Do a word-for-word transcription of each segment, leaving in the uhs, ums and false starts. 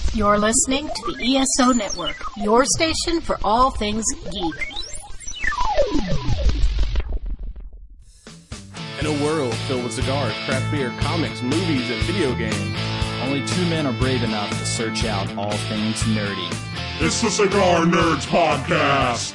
You're listening to the E S O Network, your station for all things geek. In a world filled with cigars, craft beer, comics, movies, and video games, only two men are brave enough to search out all things nerdy. It's the Cigar Nerds Podcast!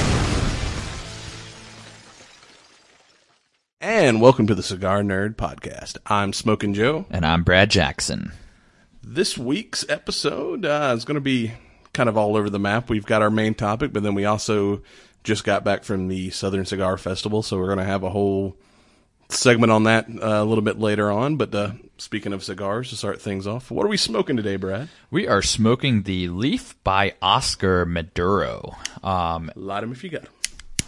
And welcome to the Cigar Nerd Podcast. I'm Smokin' Joe. And I'm Brad Jackson. This week's episode uh, is going to be kind of all over the map. We've got our main topic, but then we also just got back from the Southern Cigar Festival, so we're going to have a whole segment on that uh, a little bit later on. But uh, speaking of cigars, to start things off, what are we smoking today, Brad? We are smoking the Leaf by Oscar Maduro. Um, Light 'em if you got 'em.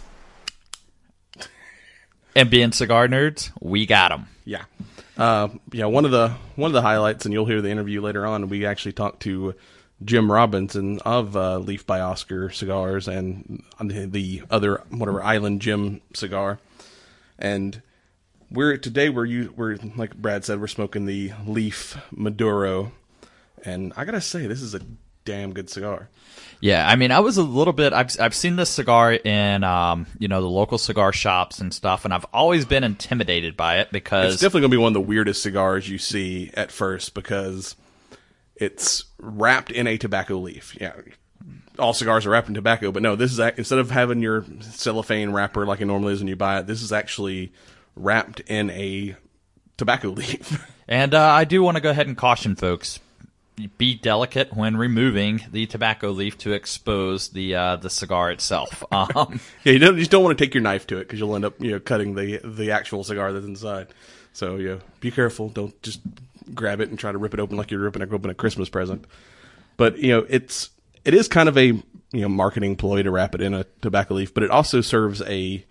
And being cigar nerds, we got them. Yeah. Uh, yeah, one of the one of the highlights, and you'll hear the interview later on, we actually talked to Jim Robinson of uh, Leaf by Oscar Cigars and the other, whatever, Island Jim cigar. And we're today we're, we're, like Brad said, we're smoking the Leaf Maduro. And I gotta say, this is a damn good cigar. Yeah, I mean, I was a little bit, I've I've seen this cigar in, um, you know, the local cigar shops and stuff, and I've always been intimidated by it because... It's definitely going to be one of the weirdest cigars you see at first because it's wrapped in a tobacco leaf. Yeah, all cigars are wrapped in tobacco, but no, this is, instead of having your cellophane wrapper like it normally is when you buy it, this is actually wrapped in a tobacco leaf. And uh, I do want to go ahead and caution folks, be delicate when removing the tobacco leaf to expose the uh, the cigar itself. Um, yeah, you don't you just don't want to take your knife to it because you'll end up you know cutting the the actual cigar that's inside. So yeah, be careful. Don't just grab it and try to rip it open like you're ripping open a Christmas present. But you know it's it is kind of a you know marketing ploy to wrap it in a tobacco leaf, but it also serves a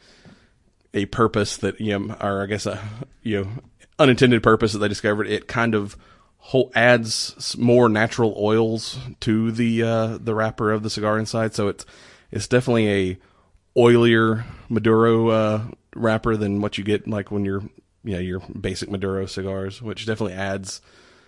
a purpose that you know or I guess a you know unintended purpose that they discovered. It kind of Whole adds more natural oils to the uh, the wrapper of the cigar inside, so it's it's definitely a oilier Maduro uh, wrapper than what you get like when you're you know your basic Maduro cigars, which definitely adds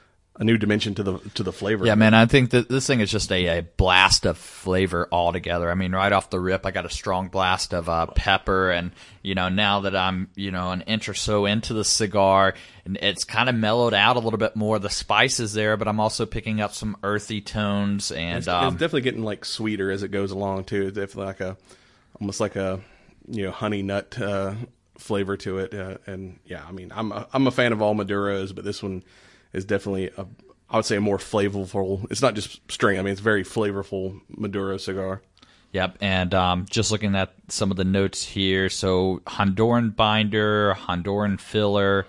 a new dimension to the to the flavor. Yeah, man, I think that this thing is just a, a blast of flavor altogether. I mean, right off the rip, I got a strong blast of uh, pepper, and you know, now that I'm you know an inch or so into the cigar, and it's kind of mellowed out a little bit more. The spice is there, but I'm also picking up some earthy tones, and it's, um, it's definitely getting like sweeter as it goes along too. It's definitely like a almost like a you know honey nut uh, flavor to it, uh, and yeah, I mean, I'm a, I'm a fan of all Maduros, but this one is definitely a, I would say a more flavorful. It's not just string. I mean, it's a very flavorful Maduro cigar. Yep, and um, just looking at some of the notes here, so Honduran binder, Honduran filler.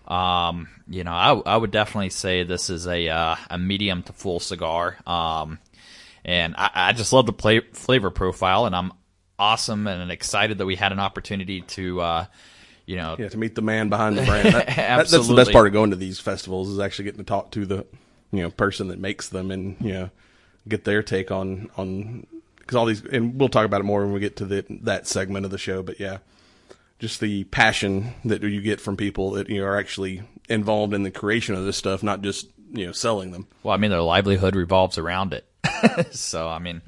Um, you know, I, I would definitely say this is a uh, a medium to full cigar. Um, and I, I just love the play, flavor profile, and I'm awesome and excited that we had an opportunity to. Uh, You know, yeah, to meet the man behind the brand. That, Absolutely. That, that's the best part of going to these festivals is actually getting to talk to the, you know, person that makes them and you know, get their take on on because all these and we'll talk about it more when we get to the that segment of the show. But yeah, just the passion that you get from people that you know, are actually involved in the creation of this stuff, not just you know selling them. Well, I mean, their livelihood revolves around it. So I mean.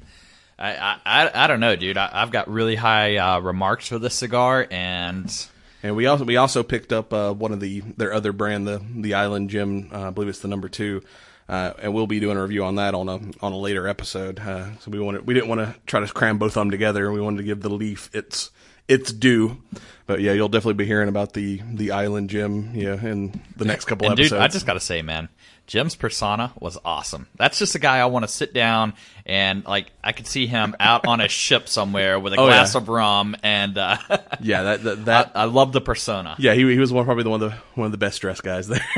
I, I I don't know, dude. I, I've got really high uh, remarks for this cigar, and and we also we also picked up uh, one of the their other brand, the the Island Jim. Uh, I believe it's the number two, uh, and we'll be doing a review on that on a on a later episode. Uh, so we wanted we didn't want to try to cram both of them together. We wanted to give the Leaf its its due. But yeah, you'll definitely be hearing about the the Island Jim, yeah, in the next couple and episodes. Dude, I just gotta say, man. Jim's persona was awesome. That's just a guy I want to sit down and, like, I could see him out on a ship somewhere with a oh, glass yeah. of rum, and uh, yeah, that that, that I, I love the persona. Yeah, he he was one probably the one of the one of the best dressed guys there.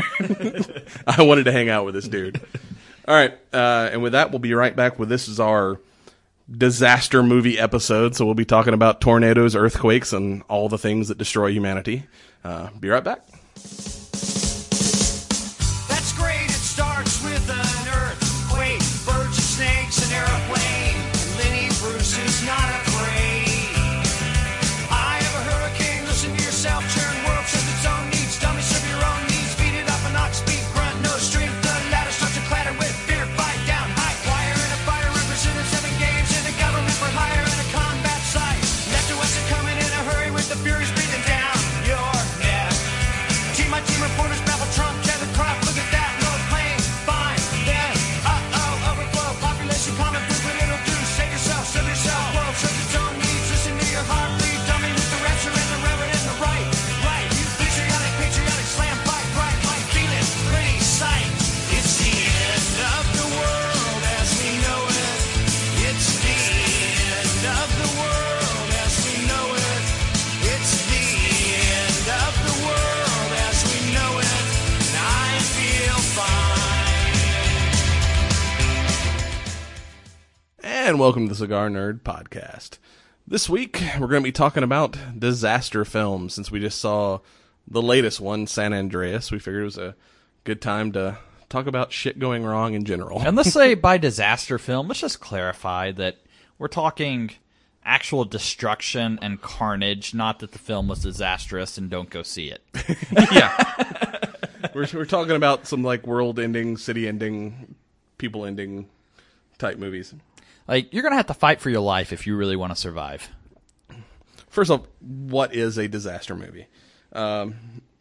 I wanted to hang out with this dude. All right, uh, and with that, we'll be right back. With this is our disaster movie episode, so we'll be talking about tornadoes, earthquakes, and all the things that destroy humanity. Uh, be right back. Dummy, serve your own needs, feed it up a knock, speed grunt, no strength, the ladder starts to clatter with fear, fight down, high And welcome to the Cigar Nerd Podcast. This week, we're going to be talking about disaster films. Since we just saw the latest one, San Andreas, we figured it was a good time to talk about shit going wrong in general. And let's say by disaster film, let's just clarify that we're talking actual destruction and carnage, not that the film was disastrous and don't go see it. Yeah. we're, we're talking about some like world-ending, city-ending, people-ending type movies. Like, you're going to have to fight for your life if you really want to survive. First off, what is a disaster movie? Um,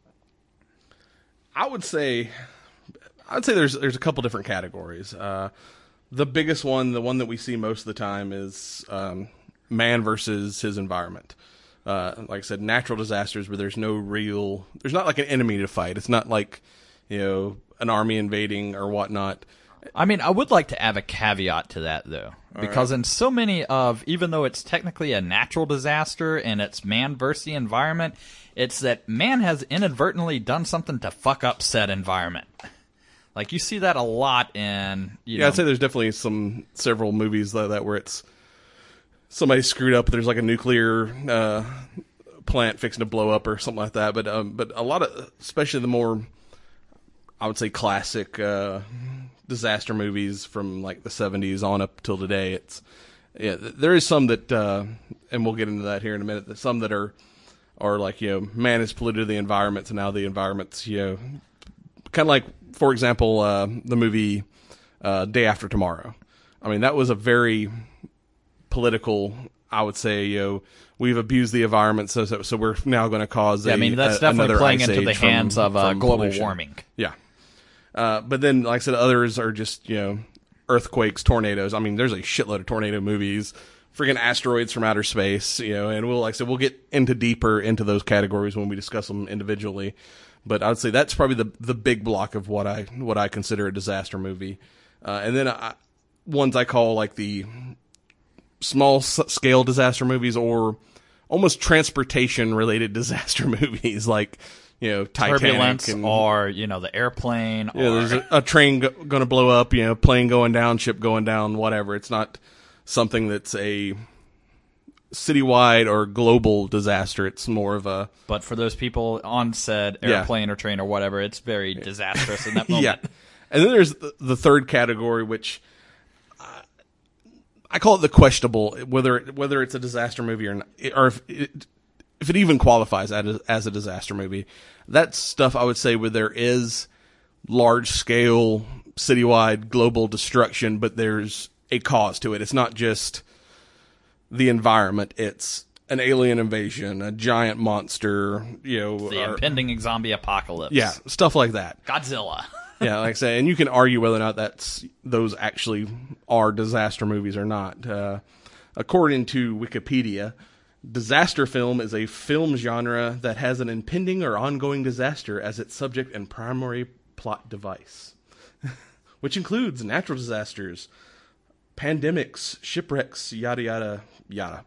I would say, I'd say there's there's a couple different categories. Uh, the biggest one, the one that we see most of the time, is um, man versus his environment. Uh, like I said, natural disasters where there's no real, there's not like an enemy to fight. It's not like, you know, an army invading or whatnot. I mean, I would like to add a caveat to that, though, because in so many of, even though it's technically a natural disaster and it's man versus the environment, it's that man has inadvertently done something to fuck up said environment. Like, you see that a lot in, you yeah, know, I'd say there's definitely some, several movies like that where it's somebody screwed up, there's like a nuclear uh, plant fixing to blow up or something like that, but um, but a lot of, especially the more, I would say, classic uh, disaster movies from like the seventies on up till today, it's yeah, there is some that, uh, and we'll get into that here in a minute, that some that are are like, you know, man has polluted the environment, so now the environment's, you know, kind of like, for example, uh, the movie uh, Day After Tomorrow. I mean, that was a very political, I would say, you know, we've abused the environment, so so, so we're now going to cause yeah, a, I mean, that's a, definitely playing into the from, hands of uh, global pollution. warming. Yeah. Uh, but then, like I said, others are just, you know, earthquakes, tornadoes. I mean, there's a shitload of tornado movies, freaking asteroids from outer space, you know, and we'll, like I said, we'll get into deeper into those categories when we discuss them individually. But I would say that's probably the the big block of what I what I consider a disaster movie. Uh, and then I, ones I call like the small s- scale disaster movies, or almost transportation related disaster movies, like, you know, Titanic, turbulence, and, or, you know, the airplane. Yeah, or... there's a, a train go, going to blow up, you know, plane going down, ship going down, whatever. It's not something that's a citywide or global disaster. It's more of a... But for those people on said airplane yeah. or train or whatever, it's very disastrous in that moment. Yeah. And then there's the, the third category, which uh, I call it the questionable, whether whether it's a disaster movie or not, or if it, if it even qualifies as a, as a disaster movie. That's stuff I would say where there is large-scale, citywide, global destruction, but there's a cause to it. It's not just the environment. It's an alien invasion, a giant monster, you know. The or, impending zombie apocalypse. Yeah, stuff like that. Godzilla. Yeah, like I say, and you can argue whether or not that's those actually are disaster movies or not. Uh, according to Wikipedia, disaster film is a film genre that has an impending or ongoing disaster as its subject and primary plot device, which includes natural disasters, pandemics, shipwrecks, yada, yada, yada.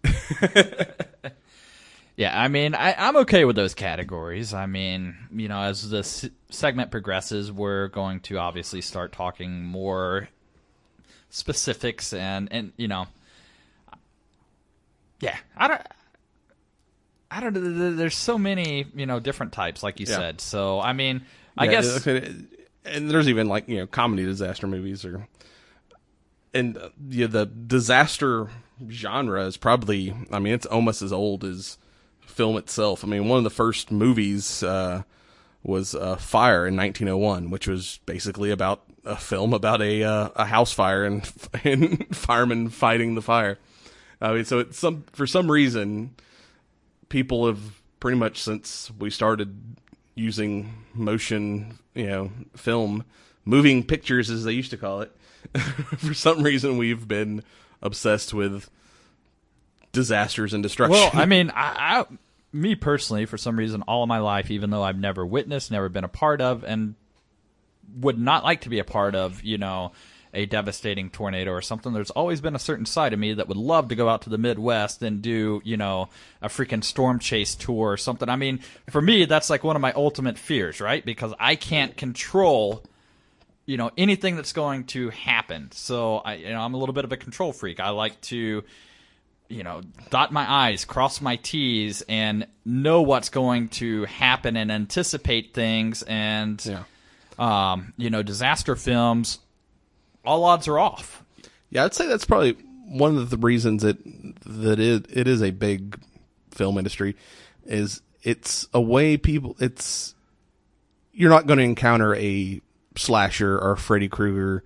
Yeah, I mean, I, I'm okay with those categories. I mean, you know, as this segment progresses, we're going to obviously start talking more specifics and, and you know, yeah, I don't, I don't, there's so many, you know, different types, like you yeah. said. So, I mean, I yeah, guess. And there's even like, you know, comedy disaster movies or, and uh, yeah, the disaster genre is probably, I mean, it's almost as old as film itself. I mean, one of the first movies uh, was uh, Fire in nineteen oh one, which was basically about a film about a uh, a house fire and, and firemen fighting the fire. I mean, so it's some for some reason, people have pretty much since we started using motion, you know, film, moving pictures as they used to call it. For some reason, we've been obsessed with disasters and destruction. Well, I mean, I, I, me personally, for some reason, all of my life, even though I've never witnessed, never been a part of, and would not like to be a part of, you know, a devastating tornado or something, there's always been a certain side of me that would love to go out to the Midwest and do, you know, a freaking storm chase tour or something. I mean, for me, that's like one of my ultimate fears, right? Because I can't control you know, anything that's going to happen. So I, you know, I'm a little bit of a control freak. I like to, you know, dot my I's, cross my T's, and know what's going to happen and anticipate things. And, Yeah. um, you know, disaster films, all odds are off. Yeah, I'd say that's probably one of the reasons that that it it is a big film industry. Is it's a way people it's you're not going to encounter a slasher or Freddy Krueger,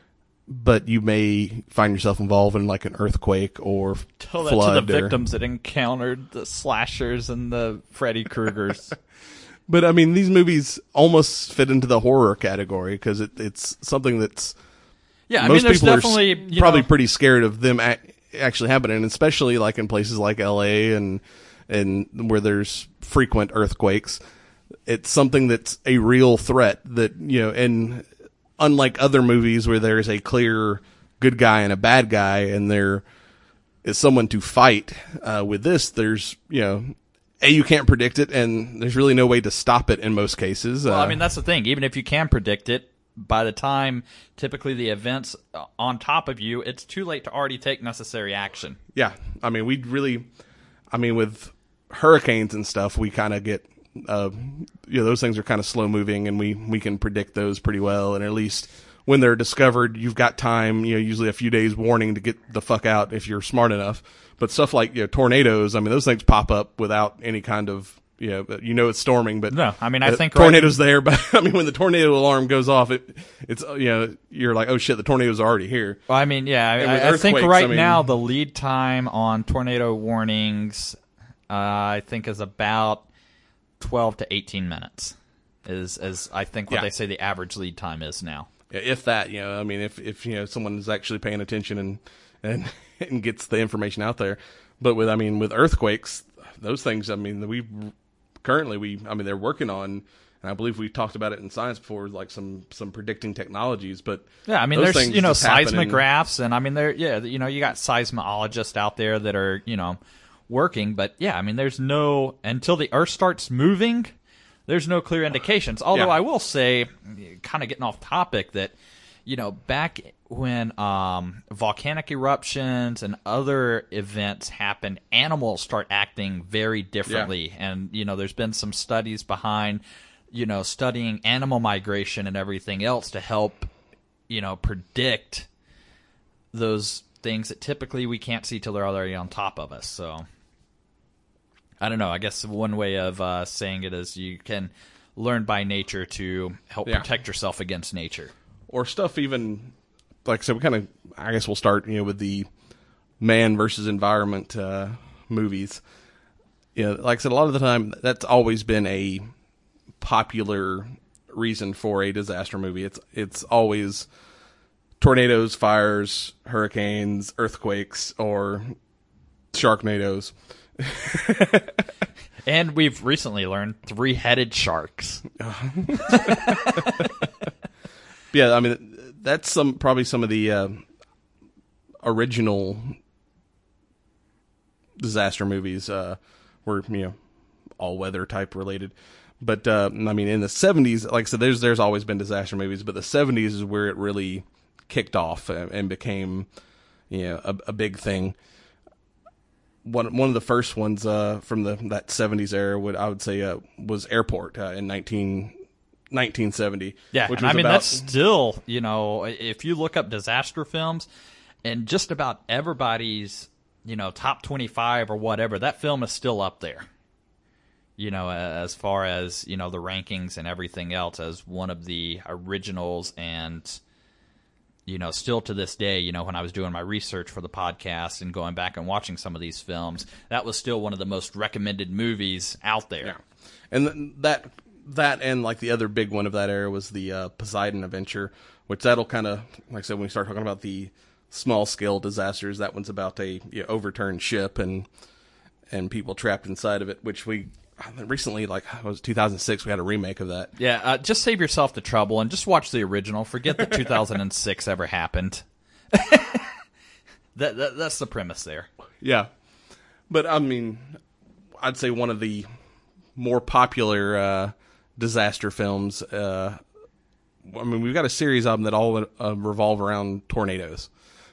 but you may find yourself involved in like an earthquake or Tell that flood to the or, victims that encountered the slashers and the Freddy Kruegers. But I mean, these movies almost fit into the horror category because it, it's something that's Yeah, I most mean, there's people definitely are s- you probably know, pretty scared of them ac actually happening, especially like in places like L A and and where there's frequent earthquakes. It's something that's a real threat that, you know, and unlike other movies where there's a clear good guy and a bad guy and there is someone to fight, uh, with this, there's, you know, A, you can't predict it, and there's really no way to stop it in most cases. Well, uh, I mean, that's the thing. Even if you can predict it, by the time typically the event's on top of you, it's too late to already take necessary action. Yeah, I mean, we really, I mean, with hurricanes and stuff, we kind of get, uh, you know, those things are kind of slow moving, and we we can predict those pretty well. And at least when they're discovered, you've got time, you know, usually a few days warning to get the fuck out if you're smart enough. But stuff like, you know, tornadoes, I mean, those things pop up without any kind of, you know, you know it's storming, but No, I mean, I the think tornado's there. But I mean, when the tornado alarm goes off, it it's you know, you're like, oh shit, the tornado's already here. Well, I mean, yeah, And with I, I think earthquakes, right I mean- now the lead time on tornado warnings, uh, I think, is about twelve to eighteen minutes. Is is I think what Yeah. they say the average lead time is now. Yeah, if that, you know, I mean, if if you know someone is actually paying attention and and and gets the information out there. But with, I mean, with earthquakes, those things, I mean, we currently we, I mean, they're working on, and I believe we talked about it in science before, like some some predicting technologies. But Yeah, I mean, those there's things you know just happen and- seismographs, and I mean, there yeah, you know, you got seismologists out there that are you know working, but yeah, I mean, there's no until the Earth starts moving, there's no clear indications. Although Yeah. I will say, kind of getting off topic, that you know back when um, volcanic eruptions and other events happen, animals start acting very differently, and you know, there's been some studies behind you know studying animal migration and everything else to help you know predict those things that typically we can't see till they're already on top of us. So I don't know. I guess one way of uh, saying it is you can learn by nature to help Yeah. protect yourself against nature. or stuff even like I said, we kind of, I guess we'll start, you know, with the man versus environment uh, movies. You know, like I said, a lot of the time that's always been a popular reason for a disaster movie. It's it's always tornadoes, fires, hurricanes, earthquakes, or sharknadoes. And we've recently learned three-headed sharks. Yeah, I mean, that's some probably some of the uh, original disaster movies uh, were, you know, all weather type related. But uh, I mean, in the seventies, like I said, there's there's always been disaster movies, but the seventies is where it really kicked off and, and became, you know, a, a big thing. One one of the first ones uh, from the that seventies era would I would say uh, was Airport uh, in nineteen seventy. Yeah, which and was I mean, about, that's still, you know, if you look up disaster films, and just about everybody's, you know, top twenty-five or whatever, that film is still up there. You know, as far as, you know, the rankings and everything else, as one of the originals, and, you know, still to this day, you know, when I was doing my research for the podcast and going back and watching some of these films, that was still one of the most recommended movies out there. Yeah, and th- that that and like the other big one of that era was the uh, Poseidon Adventure, which that'll kind of, like I said, when we start talking about the small scale disasters, that one's about a you know, overturned ship and and people trapped inside of it, which we recently, like it was two thousand six, we had a remake of that. Yeah, uh, just save yourself the trouble and just watch the original. Forget that two thousand six ever happened. that, that That's the premise there. Yeah, but I mean, I'd say one of the more popular uh, disaster films uh, I mean, we've got a series of them that all uh, revolve around tornadoes.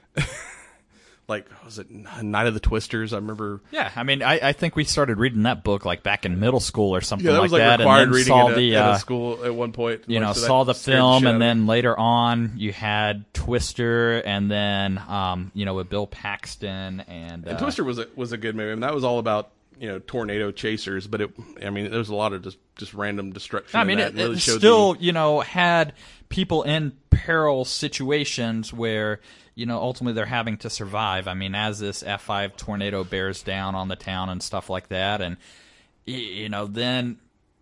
Like, was it Night of the Twisters? I remember. Yeah, I mean, I, I think we started reading that book like back in middle school or something Yeah, that like was like that, required and then reading saw in a, the in a uh, school at one point. you Like, know, so saw that the scared film, shit out and of then me. later on you had Twister, and then um, you know, with Bill Paxton and, uh, And Twister was a, was a good movie. I mean, that was all about, you know, tornado chasers, but it. I mean, there was a lot of just just random destruction. I in mean, that. it, really it showed still, the, you know, had people in peril situations where, you know, ultimately they're having to survive. I mean, as this F five tornado bears down on the town and stuff like that, and, you know, then,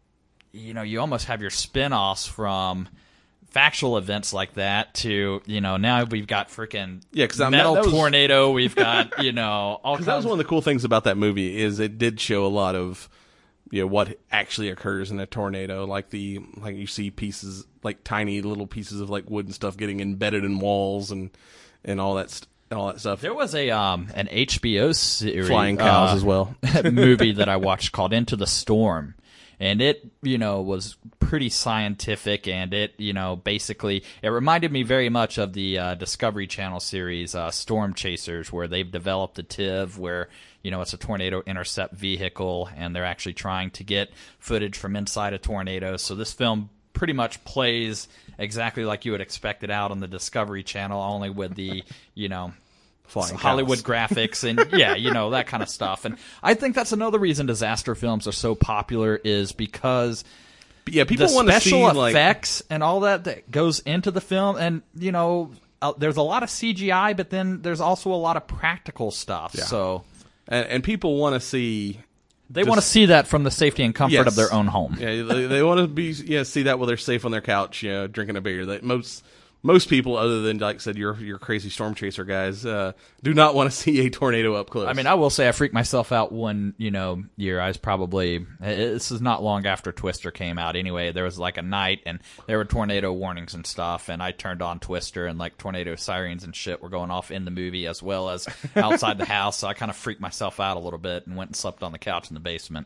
you know, you almost have your spin-offs from factual events like that to, you know, now we've got freaking Yeah, 'cause that- metal that was- tornado, we've got, you know, all kinds That was one of the cool things about that movie is it did show a lot of, you know, what actually occurs in a tornado. Like the like you see pieces, like tiny little pieces of like wood and stuff getting embedded in walls and and all that st- and all that stuff. There was a um an H B O series, Flying cows uh, as well. movie that I watched called Into the Storm, and it, you know, was pretty scientific, and it, you know, basically it reminded me very much of the uh, Discovery Channel series uh, Storm Chasers, where they've developed a T I V where, you know, it's a tornado intercept vehicle, and they're actually trying to get footage from inside a tornado. So this film pretty much plays exactly like you would expect it out on the Discovery Channel, only with the, you know, Flying Hollywood cows. graphics and, yeah, you know, that kind of stuff. And I think that's another reason disaster films are so popular, is because But yeah, people the want to special see like effects and all that that goes into the film. And, you know, uh, there's a lot of C G I, but then there's also a lot of practical stuff. Yeah. So and, and people want to see. they Just- want to see that from the safety and comfort Yes. of their own home. Yeah, they, they want to be yeah see that while they're safe on their couch, you know, drinking a beer. That most most people, other than like I said, your your crazy storm chaser guys, uh, do not want to see a tornado up close. I mean, I will say I freaked myself out one, you know, year. I was probably, this is not long after Twister came out anyway. There was like a night and there were tornado warnings and stuff, and I turned on Twister and like tornado sirens and shit were going off in the movie as well as outside the house. So I kind of freaked myself out a little bit and went and slept on the couch in the basement.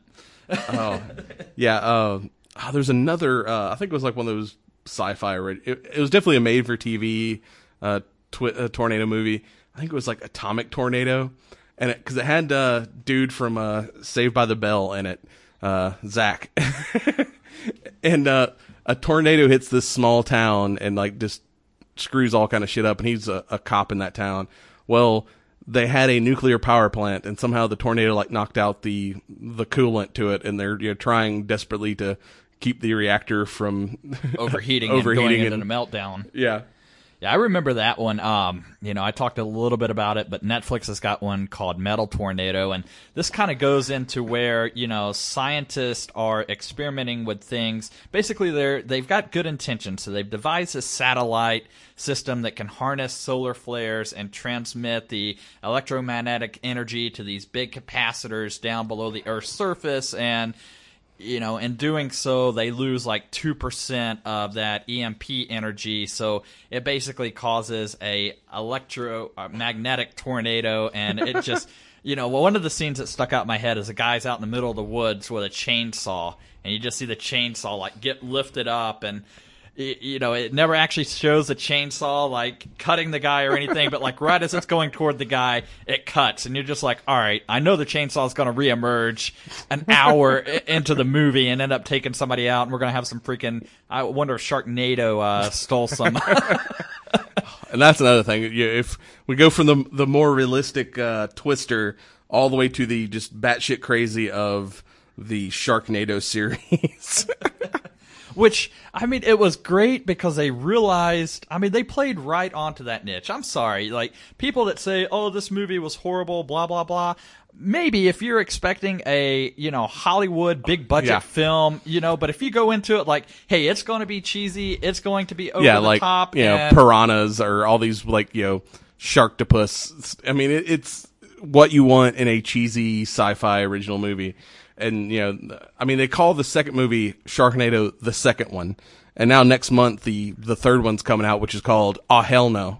oh yeah, uh, oh, there's another. Uh, I think it was like one of those sci-fi. It, it was definitely a made-for-T V uh, twi- uh, tornado movie. I think it was like Atomic Tornado, and because it, it had uh, dude from uh, Saved by the Bell in it, uh, Zach, and uh, a tornado hits this small town and like just screws all kind of shit up, and he's a, a cop in that town. Well, they had a nuclear power plant, and somehow the tornado like knocked out the the coolant to it, and they're you know, trying desperately to keep the reactor from Overheating, overheating and going and, into a meltdown. yeah. Yeah, I remember that one. Um, you know, I talked a little bit about it, but Netflix has got one called Metal Tornado, and this kind of goes into where, you know, scientists are experimenting with things. Basically, they're they've got good intentions, so they've devised a satellite system that can harness solar flares and transmit the electromagnetic energy to these big capacitors down below the Earth's surface, and you know, in doing so, they lose like two percent of that E M P energy. So it basically causes a electromagnetic tornado. And it just, you know, well, one of the scenes that stuck out in my head is a guy's out in the middle of the woods with a chainsaw. And you just see the chainsaw like get lifted up, and you know, it never actually shows the chainsaw like cutting the guy or anything, but like right as it's going toward the guy, it cuts, and you're just like, all right, I know the chainsaw is going to reemerge an hour into the movie and end up taking somebody out, and we're going to have some freaking, I wonder if Sharknado uh, stole some. And that's another thing. You, if we go from the the more realistic uh, Twister all the way to the just batshit crazy of the Sharknado series. Which, I mean, it was great because they realized, I mean, they played right onto that niche. I'm sorry, like, people that say, oh, this movie was horrible, blah, blah, blah. Maybe if you're expecting a, you know, Hollywood big budget Yeah. film, you know, but if you go into it like, hey, it's going to be cheesy, it's going to be over yeah, the like top. you know, and piranhas or all these like you know, Sharktopus. I mean, it, it's what you want in a cheesy sci-fi original movie. And, you know, I mean, they call the second movie Sharknado the second one. And now next month, the, the third one's coming out, which is called Oh, Hell No.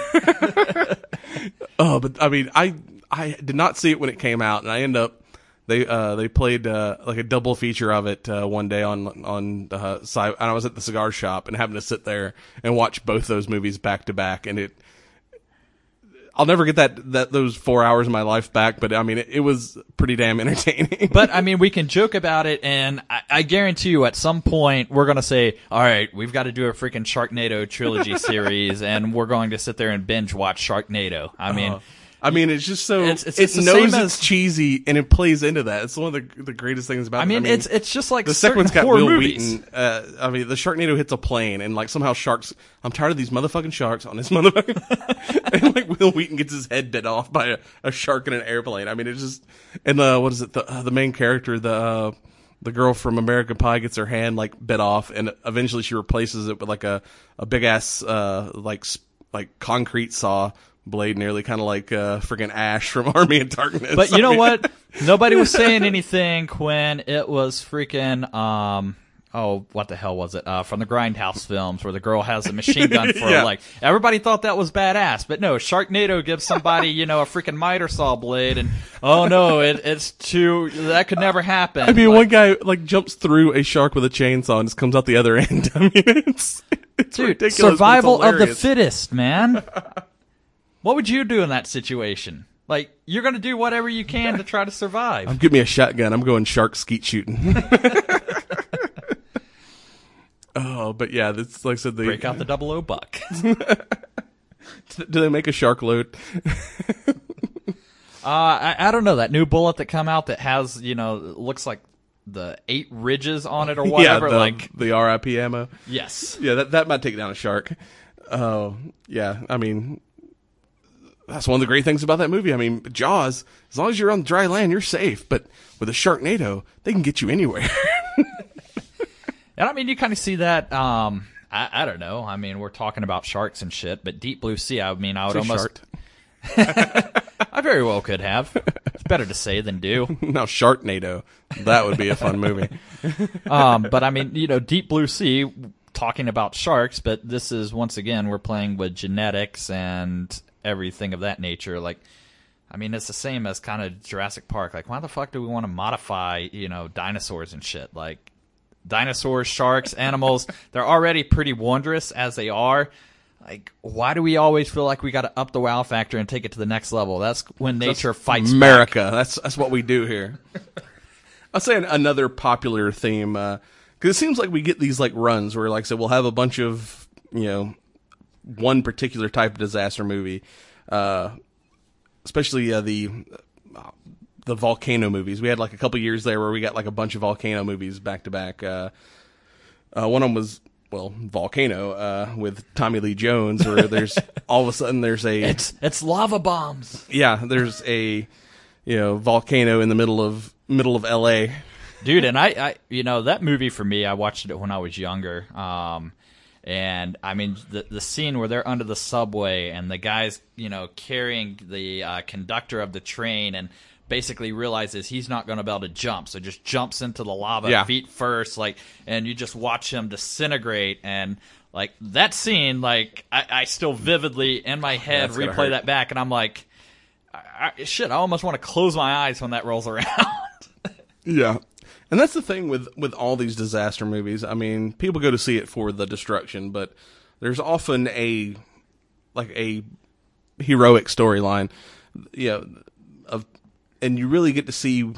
Oh, but I mean, I, I did not see it when it came out, and I end up, They uh, they played uh, like a double feature of it uh, one day on on uh, sci- and I was at the cigar shop and happened to sit there and watch both those movies back to back, and it. I'll never get that, that those four hours of my life back, but I mean, it, it was pretty damn entertaining. But I mean, we can joke about it, and I, I guarantee you, at some point, we're gonna say, "All right, we've got to do a freaking Sharknado trilogy series," and we're going to sit there and binge watch Sharknado. I mean. Uh, I mean, it's just so It's- it's- it it's the knows same it's as- cheesy and it plays into that. It's one of the the greatest things about I it. mean, it's it's just like the second certain one's got horror Will movies. Wheaton. Uh, I mean, the Sharknado hits a plane and like somehow sharks. I'm tired of these motherfucking sharks on this motherfucking. And like Will Wheaton gets his head bit off by a, a shark in an airplane. I mean, it's just and uh, what is it? The uh, the main character, the uh, the girl from American Pie, gets her hand like bit off, and eventually she replaces it with like a a big ass uh, like sp- like concrete saw blade, nearly kind of like uh, friggin' Ash from Army of Darkness. But you I know mean, what? Nobody was saying anything when it was freaking, um, oh, what the hell was it? Uh, from the Grindhouse films where the girl has a machine gun for Yeah. a leg. Everybody thought that was badass, but no, Sharknado gives somebody, you know, a freaking miter saw blade, and oh no, it, it's too, that could never happen. I mean, Like, one guy like jumps through a shark with a chainsaw and just comes out the other end. I mean, it's, it's dude, ridiculous. but it's survival of the hilarious. fittest, man. What would you do in that situation? Like, you're going to do whatever you can to try to survive. Um, give me a shotgun. I'm going shark skeet shooting. Oh, but yeah, that's like I said. The, Break out the double O buck. Do they make a shark load? Uh, I, I don't know, that new bullet that come out that has, you know, looks like the eight ridges on it or whatever. yeah, the, like, the R I P ammo. yes. Yeah, that that might take down a shark. Oh, yeah. I mean, that's one of the great things about that movie. I mean, Jaws, as long as you're on dry land, you're safe. But with a Sharknado, they can get you anywhere. And I mean, you kind of see that, um, I, I don't know. I mean, we're talking about sharks and shit, but Deep Blue Sea, I mean, I would Say almost, shark. I very well could have. It's better to say than do. Now, Sharknado. That would be a fun movie. Um, but I mean, you know, Deep Blue Sea, talking about sharks, but this is, once again, we're playing with genetics and everything of that nature. Like, I mean, it's the same as kind of Jurassic Park. Like, why the fuck do we want to modify, you know, dinosaurs and shit? Like, dinosaurs, sharks, animals, they're already pretty wondrous as they are. Like, why do we always feel like we got to up the wow factor and take it to the next level? That's when nature fights America. back. That's that's what we do here. I'll say an, another popular theme, because it seems like we get these like runs where, like I said, we'll have a bunch of, you know, one particular type of disaster movie, uh, especially uh, the uh, the volcano movies. We had like a couple years there where we got like a bunch of volcano movies back to back. Uh, uh, one of them was, well, Volcano, uh, with Tommy Lee Jones, where there's all of a sudden there's a It's it's lava bombs. yeah, there's a you know volcano in the middle of middle of L A. Dude, and I, I, you know, that movie for me, I watched it when I was younger. Um, and I mean, the the scene where they're under the subway and the guy's, you know, carrying the uh, conductor of the train and basically realizes he's not going to be able to jump, so just jumps into the lava Yeah. feet first, like, and you just watch him disintegrate. And like that scene, like I, I still vividly in my head That's gotta replay hurt. that back, and I'm like, I, I, shit, I almost want to close my eyes when that rolls around. Yeah. And that's the thing with, with all these disaster movies. I mean, people go to see it for the destruction, but there's often a like a heroic storyline, you know, of and you really get to see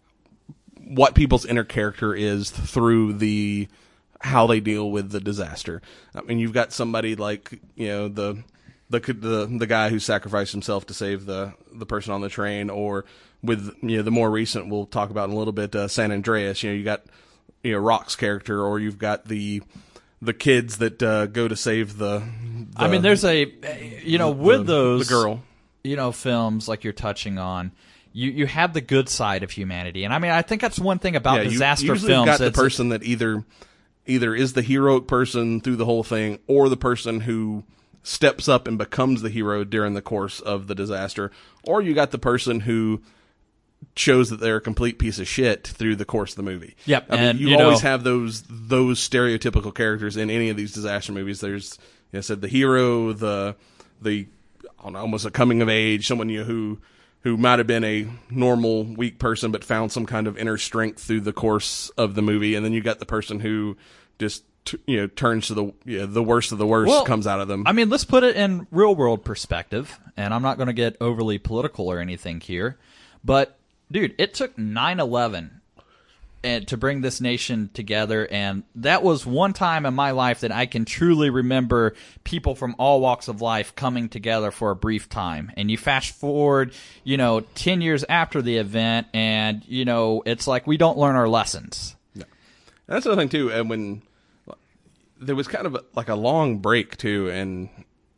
what people's inner character is through the how they deal with the disaster. I mean, you've got somebody like, you know, the the the the guy who sacrificed himself to save the the person on the train, or with, you know, the more recent we'll talk about in a little bit, uh, San Andreas. You know, you got, you know, Rock's character, or you've got the the kids that uh, go to save the, the. I mean, there's a, you know, with the, those the girl, you know, films like you're touching on, you you have the good side of humanity, and I mean, I think that's one thing about yeah, you- disaster you usually films. got the it's- person that either either is the heroic person through the whole thing, or the person who steps up and becomes the hero during the course of the disaster, or you got the person who shows that they're a complete piece of shit through the course of the movie. Yep, I mean, and, you, you always know- have those those stereotypical characters in any of these disaster movies. There's, you know, I said the hero, the the I don't know, almost a coming of age, someone, you know, who who might have been a normal weak person but found some kind of inner strength through the course of the movie, and then you got the person who just t- you know turns to the you know, the worst of the worst Well, comes out of them. I mean, let's put it in real world perspective, and I'm not going to get overly political or anything here, but dude, it took nine eleven and to bring this nation together, and that was one time in my life that I can truly remember people from all walks of life coming together for a brief time. And you fast forward, you know, ten years after the event, and, you know, it's like we don't learn our lessons. No. That's the other thing, too, and when there was kind of a, like a long break, too, and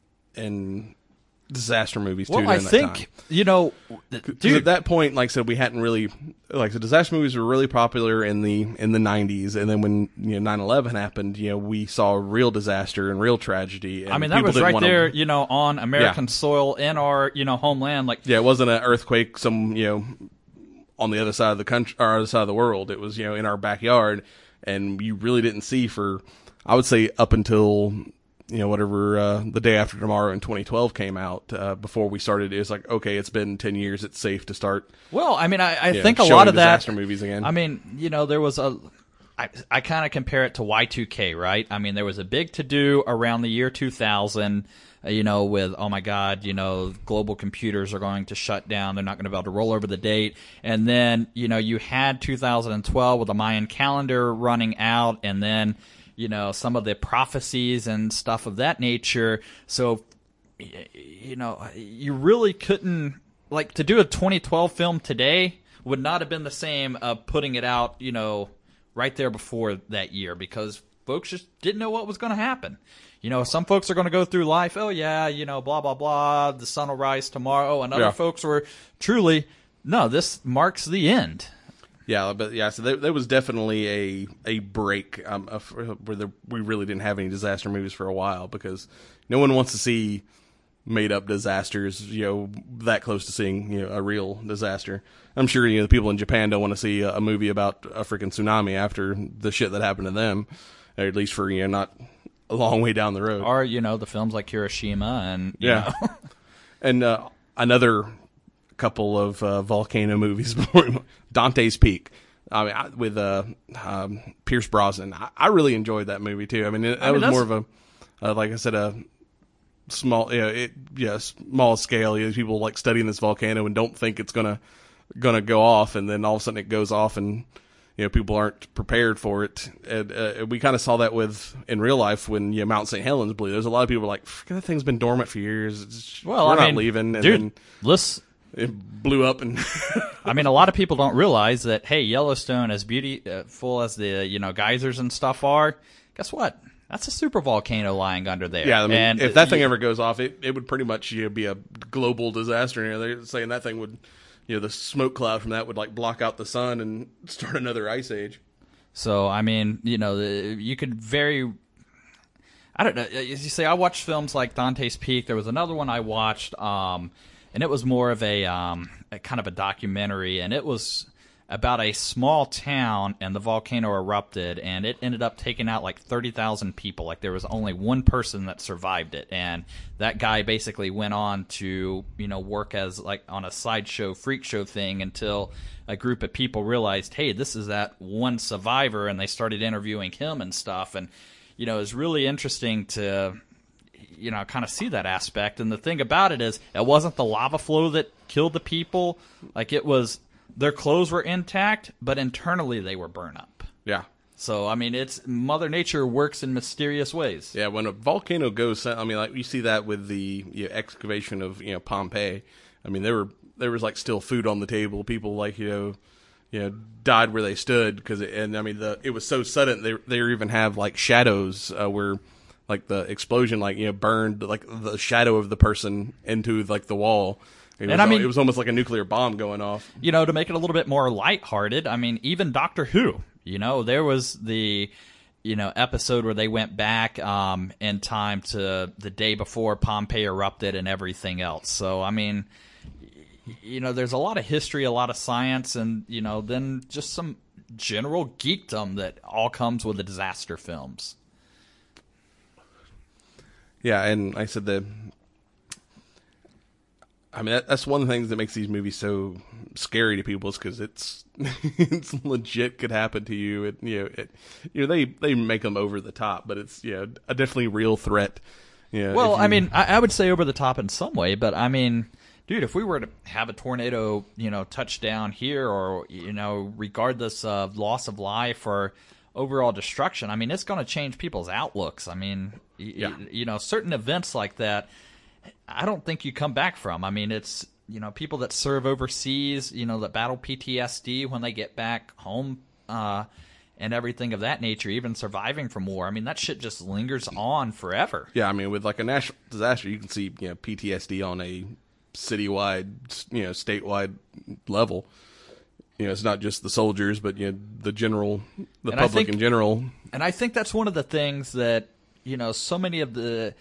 and disaster movies, too, Well, during I that think, time. you know, Dude, at that point, like I said, we hadn't really, like the disaster movies were really popular in the in the nineties, and then when you know nine eleven happened, you know, we saw real disaster and real tragedy. And I mean, that people was didn't right wanna- there, you know, on American Yeah. soil in our, you know, homeland. Like, Yeah, it wasn't an earthquake, some you know, on the other side of the country or other side of the world. It was you know in our backyard, and you really didn't see for, I would say, up until you know whatever uh, the day after tomorrow in twenty twelve came out. Uh, before we started, it was like, okay, it's been ten years. It's safe to start. well, I mean, I, I Yeah, think a showing lot of that disaster movies again. I mean, you know, there was a. I, I kind of compare it to Y two K, right? I mean, there was a big to do around the year two thousand. Uh, you know, with oh my God, you know, global computers are going to shut down. They're not going to be able to roll over the date. And then, you know, you had two thousand twelve with the Mayan calendar running out, and then, you know, some of the prophecies and stuff of that nature. So, y- you know, you really couldn't, like, to do a twenty twelve film today would not have been the same of putting it out, you know, right there before that year, because folks just didn't know what was going to happen. You know, some folks are going to go through life, oh, yeah, you know, blah, blah, blah, the sun will rise tomorrow. And other Yeah. folks were truly, no, this marks the end. Yeah, but yeah, so there, there was definitely a a break um, of, where there, we really didn't have any disaster movies for a while, because no one wants to see made up disasters, you know, that close to seeing you know a real disaster. I'm sure you know the people in Japan don't want to see a, a movie about a freaking tsunami after the shit that happened to them, or at least for you know not a long way down the road. Or, you know, the films like Hiroshima and, you Yeah. know. And uh, another couple of uh, volcano movies, Dante's Peak. I mean, I, with uh, um, Pierce Brosnan, I, I really enjoyed that movie too. I mean, it, that I mean, was more that's- of a, uh, like I said, a small, you know, it, yeah, small scale. You know, people like studying this volcano and don't think it's gonna gonna go off, and then all of a sudden it goes off, and you know, people aren't prepared for it. And uh, we kind of saw that with in real life when you know, Mount Saint Helens blew. There's a lot of people were like, that thing's been dormant for years. It's, Well, we're I not mean, leaving. And dude, then let's. it blew up, and I mean, a lot of people don't realize that, hey, Yellowstone, as beautiful as the, you know, geysers and stuff are, guess what? That's a super volcano lying under there. yeah, I mean, and if that thing you- ever goes off, it, it would pretty much you know, be a global disaster. You know, they're saying that thing would, you know, the smoke cloud from that would like block out the sun and start another ice age. So, I mean, you know, the, you could very. I don't know. As you say, I watched films like Dante's Peak. There was another one I watched, um, and it was more of a, um, a kind of a documentary, and it was about a small town, and the volcano erupted, and it ended up taking out like thirty thousand people. Like, there was only one person that survived it, and that guy basically went on to, you know, work as like on a sideshow freak show thing until a group of people realized, hey, this is that one survivor, and they started interviewing him and stuff. And, you know, it's really interesting to, you know, kind of see that aspect. And the thing about it is, it wasn't the lava flow that killed the people. Like, it was, their clothes were intact, but internally they were burned up. Yeah. So, I mean, it's Mother Nature works in mysterious ways. Yeah, when a volcano goes, I mean, like you see that with the you know, excavation of you know Pompeii. I mean, there were there was like still food on the table. People like you know, you know, died where they stood because, and I mean, the it was so sudden. They they even have like shadows uh, where like the explosion like you know burned like the shadow of the person into like the wall. It And was, I mean- it was almost like a nuclear bomb going off. You know, to make it a little bit more lighthearted, I mean, even Doctor Who, you know, there was the, you know, episode where they went back um, in time to the day before Pompeii erupted and everything else. So, I mean, y- you know, there's a lot of history, a lot of science, and, you know, then just some general geekdom that all comes with the disaster films. Yeah, and I said the I mean, that, that's one of the things that makes these movies so scary to people is because it's it's legit could happen to you. It, you know, it, you know they they make them over the top, but it's you know a definitely real threat. You know, well, you, I mean, I, I would say over the top in some way, but I mean, dude, if we were to have a tornado, you know, touch down here, or you know, regardless of loss of life or overall destruction, I mean, it's going to change people's outlooks. I mean, yeah. y- you know, certain events like that, I don't think you come back from. I mean, it's, you know, people that serve overseas, you know, that battle P T S D when they get back home uh, and everything of that nature, even surviving from war. I mean, that shit just lingers on forever. Yeah, I mean, with like a national disaster, you can see you know P T S D on a citywide, you know, statewide level. You know, it's not just the soldiers, but you know, the general, the And I public think- in general. And I think that's one of the things that, you know, so many of the,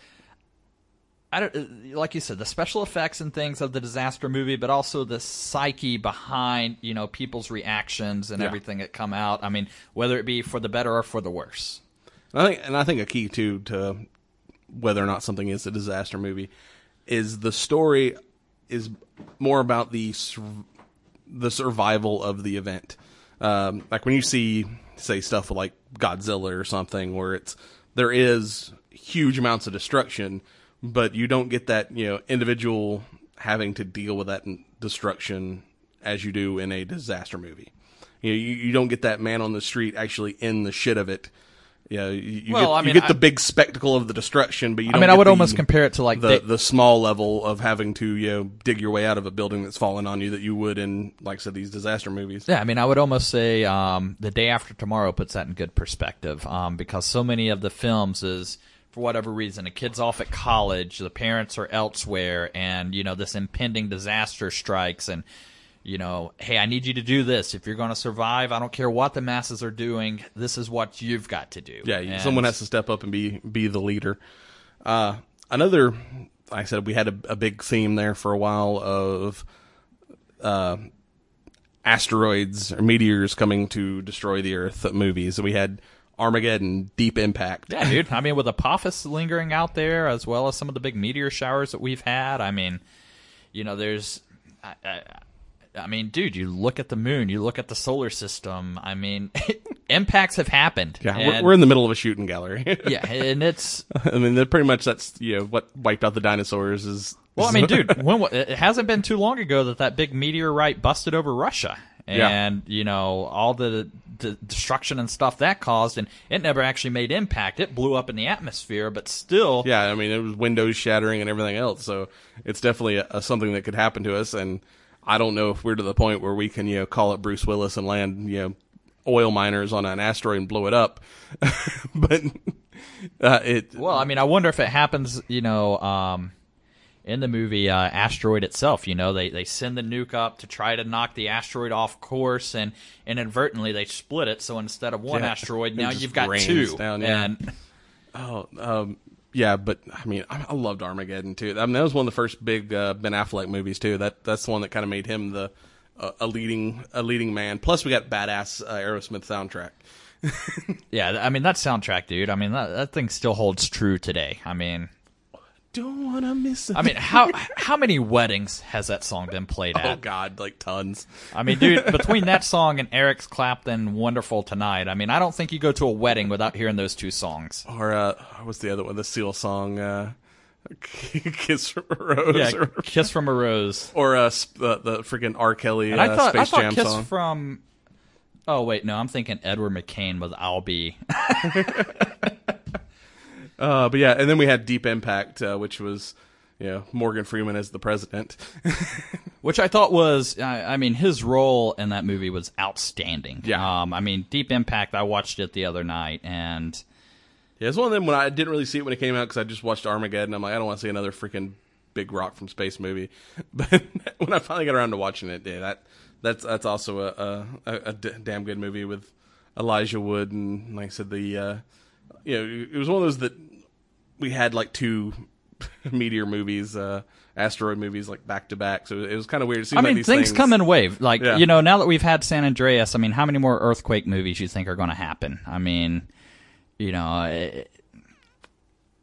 I don't, like you said, the special effects and things of the disaster movie, but also the psyche behind, you know, people's reactions and Yeah. everything that come out. I mean, whether it be for the better or for the worse. I think, and I think a key too to whether or not something is a disaster movie is the story is more about the sur- the survival of the event. Um, like when you see, say, stuff like Godzilla or something, where it's there is huge amounts of destruction, but you don't get that you know individual having to deal with that destruction as you do in a disaster movie. You know, you, you don't get that man on the street actually in the shit of it. Yeah, you, you, Well, get, I mean, you get the I- big spectacle of the destruction, but you I don't mean, get I would the, almost compare it to like the Da- the small level of having to you know dig your way out of a building that's fallen on you that you would in, like I said, these disaster movies. Yeah, I mean, I would almost say um, The Day After Tomorrow puts that in good perspective um, because so many of the films is, for whatever reason, a kid's off at college, the parents are elsewhere, and, you know, this impending disaster strikes, and, you know, hey, I need you to do this. If you're going to survive, I don't care what the masses are doing, this is what you've got to do. Yeah, And- someone has to step up and be be the leader. Uh, another, like I said, we had a, a big theme there for a while of uh, asteroids or meteors coming to destroy the Earth movies. We had Armageddon, Deep Impact. Yeah, dude. I mean, with Apophis lingering out there, as well as some of the big meteor showers that we've had, I mean, you know, there's... I, I, I mean, dude, you look at the moon, you look at the solar system. I mean, impacts have happened. Yeah, and, we're, we're in the middle of a shooting gallery. yeah, and it's I mean, they're pretty much that's you know what wiped out the dinosaurs is. well, I mean, dude, when it hasn't been too long ago that that big meteorite busted over Russia, and Yeah. you know all the, the destruction and stuff that caused, and it never actually made impact. It blew up in the atmosphere, but still, Yeah, I mean, it was windows shattering and everything else. So it's definitely a, a, something that could happen to us. And I don't know if we're to the point where we can, you know, call up Bruce Willis and land, you know, oil miners on an asteroid and blow it up. But uh, it. Well, I mean, I wonder if it happens, you know, um, in the movie uh, Asteroid itself. You know, they, they send the nuke up to try to knock the asteroid off course, and inadvertently they split it. So instead of one Yeah. asteroid, It now just you've got rains two. down, yeah. And Oh, um, yeah, but I mean, I, I loved Armageddon too. I mean, that was one of the first big uh, Ben Affleck movies too. That that's the one that kind of made him the uh, a leading a leading man. Plus, we got badass uh, Aerosmith soundtrack. yeah, I mean, that soundtrack, dude, I mean, that, that thing still holds true today. I mean, Don't wanna miss it. I mean, how how many weddings has that song been played oh at? god, like tons. I mean, dude, between that song and Eric Clapton, Wonderful Tonight, I mean, I don't think you go to a wedding without hearing those two songs. Or uh, what's the other one? The Seal song, uh, "Kiss from a Rose," Yeah, or, Kiss from a Rose. or uh, sp- uh, the freaking R. Kelly And I uh, thought, I Space thought Jam Kiss song. from... Oh, wait, no, I'm thinking Edward McCain with I'll Be. Uh, but yeah, and then we had Deep Impact, uh, which was, you know, Morgan Freeman as the president. Which I thought was, I I mean, his role in that movie was outstanding. Yeah. Um, I mean, Deep Impact, I watched it the other night, and... Yeah, it's one of them when I didn't really see it when it came out because I just watched Armageddon. I'm like, I don't want to see another freaking big rock from space movie. But when I finally got around to watching it, yeah, that that's that's also a a, a d- damn good movie with Elijah Wood and, like I said, the uh, you know, it was one of those that we had like two meteor movies, uh, asteroid movies, like back to back. So it was kind of weird. It seemed I mean, like these things, things come in wave. Like, Yeah. you know, now that we've had San Andreas, I mean, how many more earthquake movies you think are going to happen? I mean, you know, it,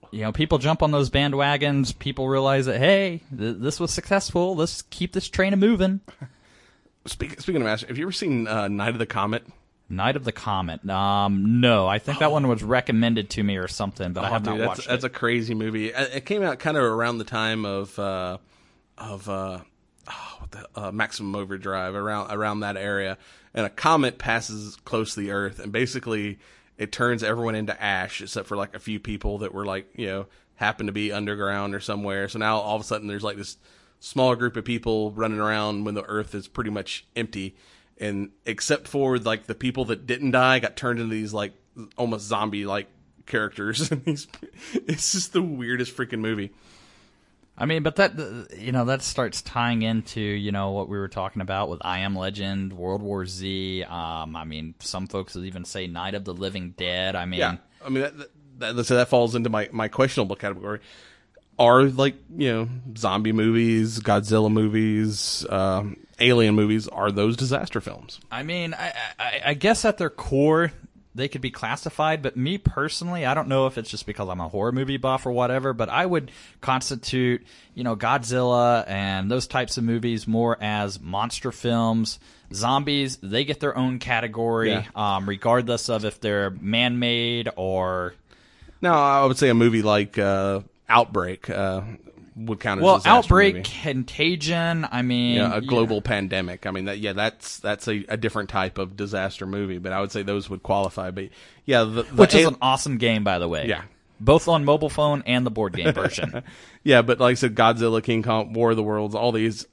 you know, people jump on those bandwagons. People realize that, hey, th- this was successful. Let's keep this train a moving. Speak, speaking of Master, have you ever seen uh, Night of the Comet? Night of the Comet. Um, no, I think that one was recommended to me or something, but Oh, I have dude, not that's, watched that's it. a crazy movie. It it came out kind of around the time of uh, of uh, oh, what the, uh, Maximum Overdrive, around around that area, and a comet passes close to the Earth, and basically it turns everyone into ash except for like a few people that were like, you know, happen to be underground or somewhere. So now all of a sudden there's like this smaller group of people running around when the Earth is pretty much empty. And except for like the people that didn't die got turned into these like almost zombie like characters. It's just the weirdest freaking movie. I mean, but that, you know, that starts tying into, you know, what we were talking about with I Am Legend, World War Z. Um, I mean, some folks would even say Night of the Living Dead. I mean, Yeah, I mean that that, that, so that falls into my, my questionable category. Are like, you know, zombie movies, Godzilla movies, um, alien movies, are those disaster films? I mean, I, I, I guess at their core, they could be classified, but me personally, I don't know if it's just because I'm a horror movie buff or whatever, but I would constitute, you know, Godzilla and those types of movies more as monster films. Zombies, they get their own category, Yeah. um, regardless of if they're man-made or... Now, I would say a movie like uh, Outbreak uh, would count as Well, a disaster Outbreak, movie. Contagion, I mean... Yeah, a you- global pandemic. I mean, that yeah, that's that's a, a different type of disaster movie, but I would say those would qualify. But yeah, the, the Which is a- an awesome game, by the way. Yeah. Both on mobile phone and the board game version. yeah, but like I said, Godzilla, King Kong, War of the Worlds, all these,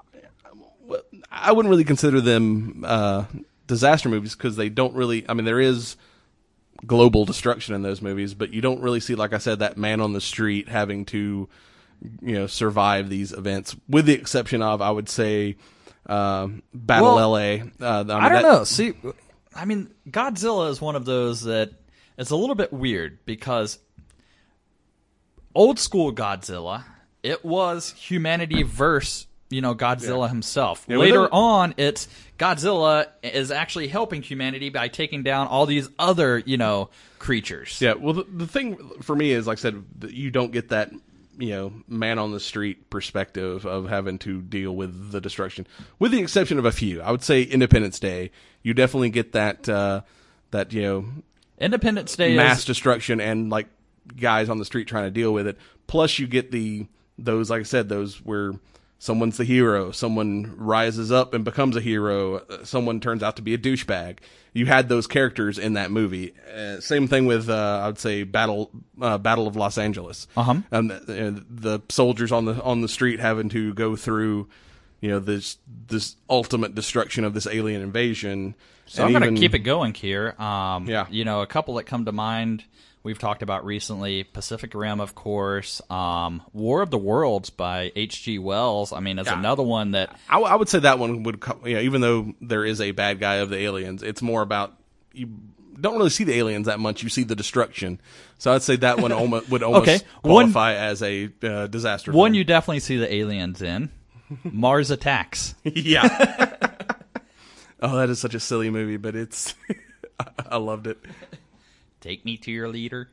I wouldn't really consider them uh, disaster movies because they don't really. I mean, there is global destruction in those movies, but you don't really see, like I said, that man on the street having to, you know, survive these events. With the exception of, I would say, uh, Battle Well, L A. Uh, I, mean, I don't that- know. See, I mean, Godzilla is one of those that it's a little bit weird because old school Godzilla, it was humanity versus, you know, Godzilla Yeah. himself. Yeah, Later within- on, it's Godzilla is actually helping humanity by taking down all these other, you know, creatures. Yeah, well, the, the thing for me is, like I said, that you don't get that, you know, man on the street perspective of having to deal with the destruction, with the exception of a few. I would say Independence Day, you definitely get that, uh, that you know, Independence Day mass is destruction and like guys on the street trying to deal with it. Plus, you get the those, like I said, those where someone's the hero, someone rises up and becomes a hero, uh, someone turns out to be a douchebag. You had those characters in that movie. Uh, same thing with, uh, I would say, Battle uh, Battle of Los Angeles. Uh-huh. Um, the, the soldiers on the on the street having to go through, you know, this this ultimate destruction of this alien invasion. So And I'm going even- to keep it going here. Um, Yeah. You know, a couple that come to mind we've talked about recently, Pacific Rim, of course. Um, War of the Worlds by H G Wells. I mean, is Yeah. another one that... I, w- I would say that one would, co- you know, even though there is a bad guy of the aliens, it's more about, you don't really see the aliens that much. You see the destruction. So I'd say that one almost, would almost Okay, one- qualify as a uh, disaster One film. you definitely see the aliens in. Mars Attacks. yeah. Oh, that is such a silly movie, but it's, I loved it. Take me to your leader.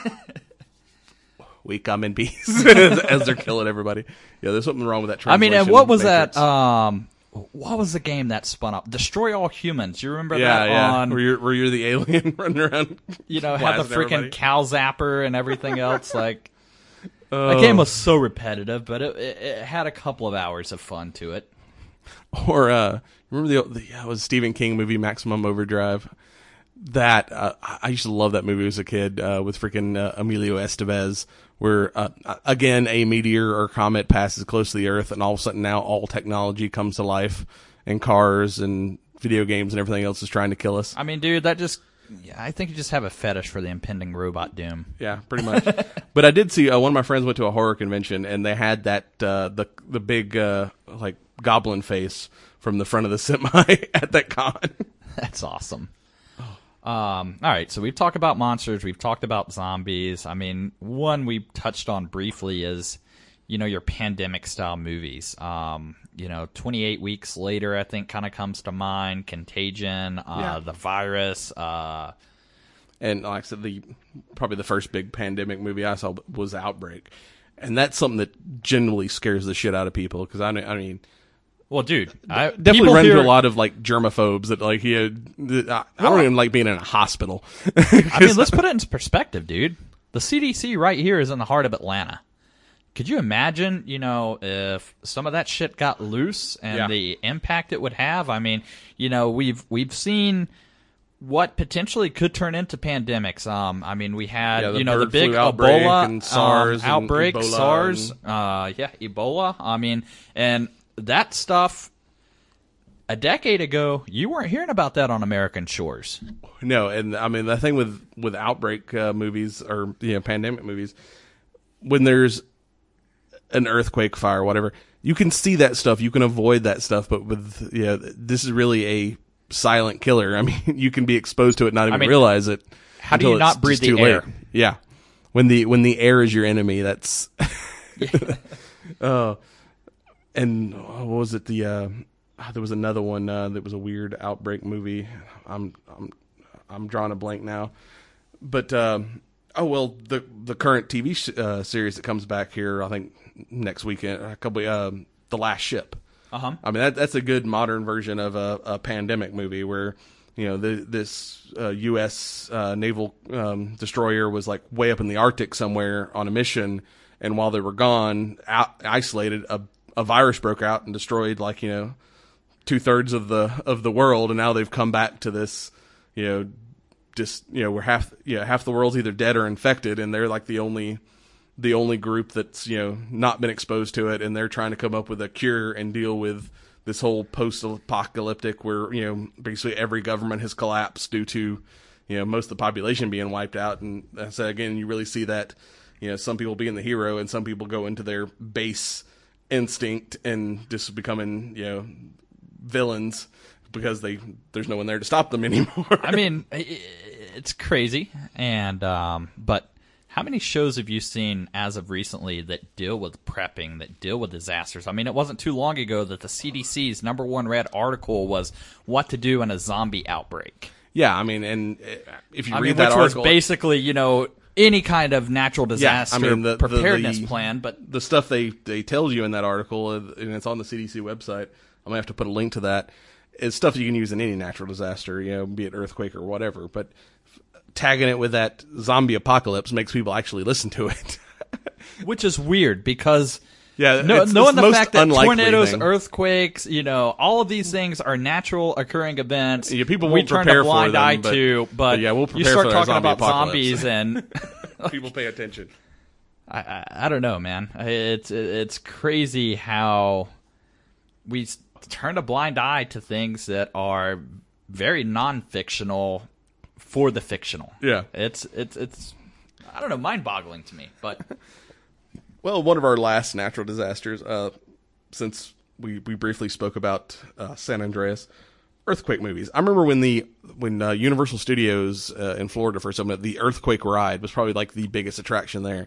We come in peace as they're killing everybody. Yeah, there's something wrong with that I mean, translation. and what was matrix. that? Um, what was the game that spun up? Destroy All Humans. You remember Yeah, that yeah. on... Where you're, where you're the alien running around. You know, had the blasting freaking everybody. cow zapper and everything else. Like, Oh. that game was so repetitive, but it, it, it had a couple of hours of fun to it. Or uh, remember the, the yeah, it was a Stephen King movie, Maximum Overdrive. That uh, I used to love that movie as a kid uh, with freaking uh, Emilio Estevez, where uh, again a meteor or comet passes close to the Earth, and all of a sudden now all technology comes to life, and cars and video games and everything else is trying to kill us. I mean, dude, that just... Yeah, I think you just have a fetish for the impending robot doom. Yeah, pretty much. But I did see uh, one of my friends went to a horror convention, and they had that uh, the the big uh, like goblin face from the front of the semi at that con. That's awesome. Um, all right, so we've talked about monsters. We've talked about zombies. I mean, one we touched on briefly is, you know, your pandemic-style movies. Um, you know, twenty-eight Weeks Later, I think, kind of comes to mind. Contagion, uh, Yeah. The Virus. Uh, And like I said, the probably the first big pandemic movie I saw was Outbreak, and that's something that generally scares the shit out of people because I, I mean, well, dude, I definitely run hear, into a lot of like germaphobes that like he had, I, I don't even like being in a hospital. I mean, let's put it into perspective, dude. The C D C right here is in the heart of Atlanta. Could you imagine, you know, if some of that shit got loose and yeah. the impact it would have? I mean, you know, we've we've seen what potentially could turn into pandemics. Um, I mean, we had, yeah, the you know, the bird big flu outbreak Ebola and SARS um, outbreak, and Ebola SARS, and... uh, yeah, Ebola. I mean, and that stuff, a decade ago, you weren't hearing about that on American shores. No, and I mean, the thing with, with outbreak uh, movies or, you know, pandemic movies, when there's an earthquake, fire, whatever, you can see that stuff, you can avoid that stuff, but with, you know, this is really a silent killer. I mean, you can be exposed to it, not even I mean, realize it. How do you not breathe the air? Late. Yeah, when the when the air is your enemy, that's. uh, and what was it? The uh, there was another one uh, that was a weird outbreak movie. I'm I'm I'm drawing a blank now, but um, oh well, the the current T V sh- uh, series that comes back here, I think next weekend, a couple, uh, The Last Ship. Uh-huh. I mean, that, that's a good modern version of a, a pandemic movie where, you know, the, this uh, U S uh, naval um, destroyer was like way up in the Arctic somewhere on a mission, and while they were gone, out, isolated, a, a virus broke out and destroyed like, you know, two thirds of the of the world, and now they've come back to this, you know, just you know, where half you know half the world's either dead or infected, and they're like the only. the only group that's, you know, not been exposed to it, and they're trying to come up with a cure and deal with this whole post-apocalyptic where, you know, basically every government has collapsed due to, you know, most of the population being wiped out. And I said, again, you really see that, you know, some people being the hero and some people go into their base instinct and just becoming, you know, villains because they there's no one there to stop them anymore. I mean, it's crazy. And, um, but, how many shows have you seen as of recently that deal with prepping, that deal with disasters? I mean, it wasn't too long ago that the C D C's number one read article was what to do in a zombie outbreak. Yeah, I mean, and if you I read mean, that which article, was basically, you know, any kind of natural disaster yeah, I mean, the, preparedness the, the, plan. But the stuff they, they tell you in that article, and it's on the C D C website, I'm going to have to put a link to that, is stuff you can use in any natural disaster, you know, be it earthquake or whatever. But tagging it with that zombie apocalypse makes people actually listen to it. Which is weird because yeah, no, it's, knowing it's the fact that tornadoes, thing. earthquakes, you know, all of these things are natural occurring events. Yeah, people we won't turn prepare a blind for them, eye but, to, but, but yeah, we'll you prepare start for talking zombie about apocalypse. zombies and people pay attention. I, I, I don't know, man. It's it's crazy how we turn a blind eye to things that are very non-fictional for the fictional. Yeah, it's it's it's I don't know, mind-boggling to me. But well, one of our last natural disasters, uh, since we we briefly spoke about uh, San Andreas, earthquake movies. I remember when the when uh, Universal Studios uh, in Florida first opened, the earthquake ride was probably like the biggest attraction there.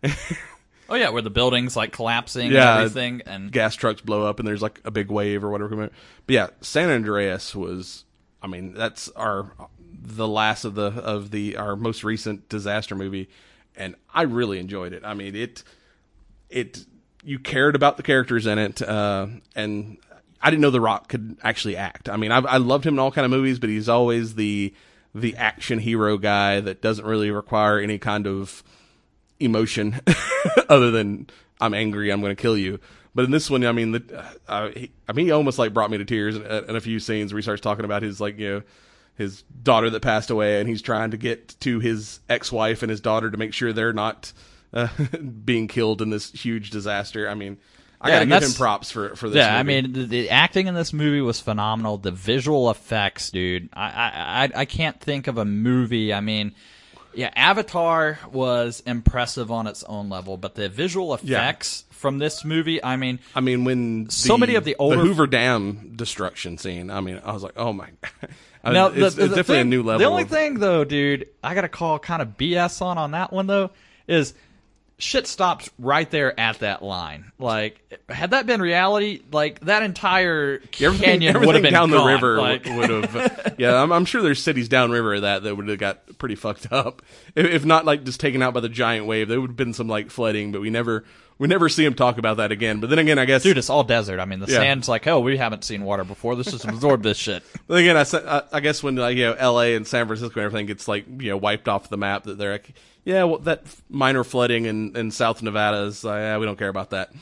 Oh yeah, where the buildings like collapsing yeah, and everything, and gas trucks blow up, and there's like a big wave or whatever. But yeah, San Andreas was. I mean, that's our the last of the of the our most recent disaster movie, and I really enjoyed it. I mean, it it you cared about the characters in it, uh, and I didn't know The Rock could actually act. I mean, I, I loved him in all kind of movies, but he's always the the action hero guy that doesn't really require any kind of emotion other than I'm angry, I'm going to kill you. But in this one, I mean, the, uh, he, I mean, he almost like brought me to tears in, in a few scenes where he starts talking about his like you know his daughter that passed away, and he's trying to get to his ex-wife and his daughter to make sure they're not uh, being killed in this huge disaster. I mean, I yeah, gotta give him props for for this. Yeah, movie. I mean, the, the acting in this movie was phenomenal. The visual effects, dude, I I I, I can't think of a movie. I mean. Yeah, Avatar was impressive on its own level, but the visual effects yeah. from this movie, I mean... I mean, when so the, many of the older... The Hoover Dam destruction scene, I mean, I was like, oh my... I now, mean, it's, the, it's the definitely thing, a new level. The only of, thing, though, dude, I gotta call kind of B S on on that one, though, is shit stops right there at that line. Like, had that been reality, like that entire canyon would have been down gone. the river like, would have. Yeah, I'm, I'm sure there's cities downriver of that that would have got pretty fucked up. If, if not, like just taken out by the giant wave, there would have been some like flooding. But we never, we never see him talk about that again. But then again, I guess, dude, it's all desert. I mean, the Yeah. sand's like, oh, we haven't seen water before. Let's just absorb this shit. But then again, I, sa- I, I guess when like you know L A and San Francisco and everything gets like you know wiped off the map, that they're like, yeah, well, that minor flooding in, in South Nevada is, uh, yeah, we don't care about that.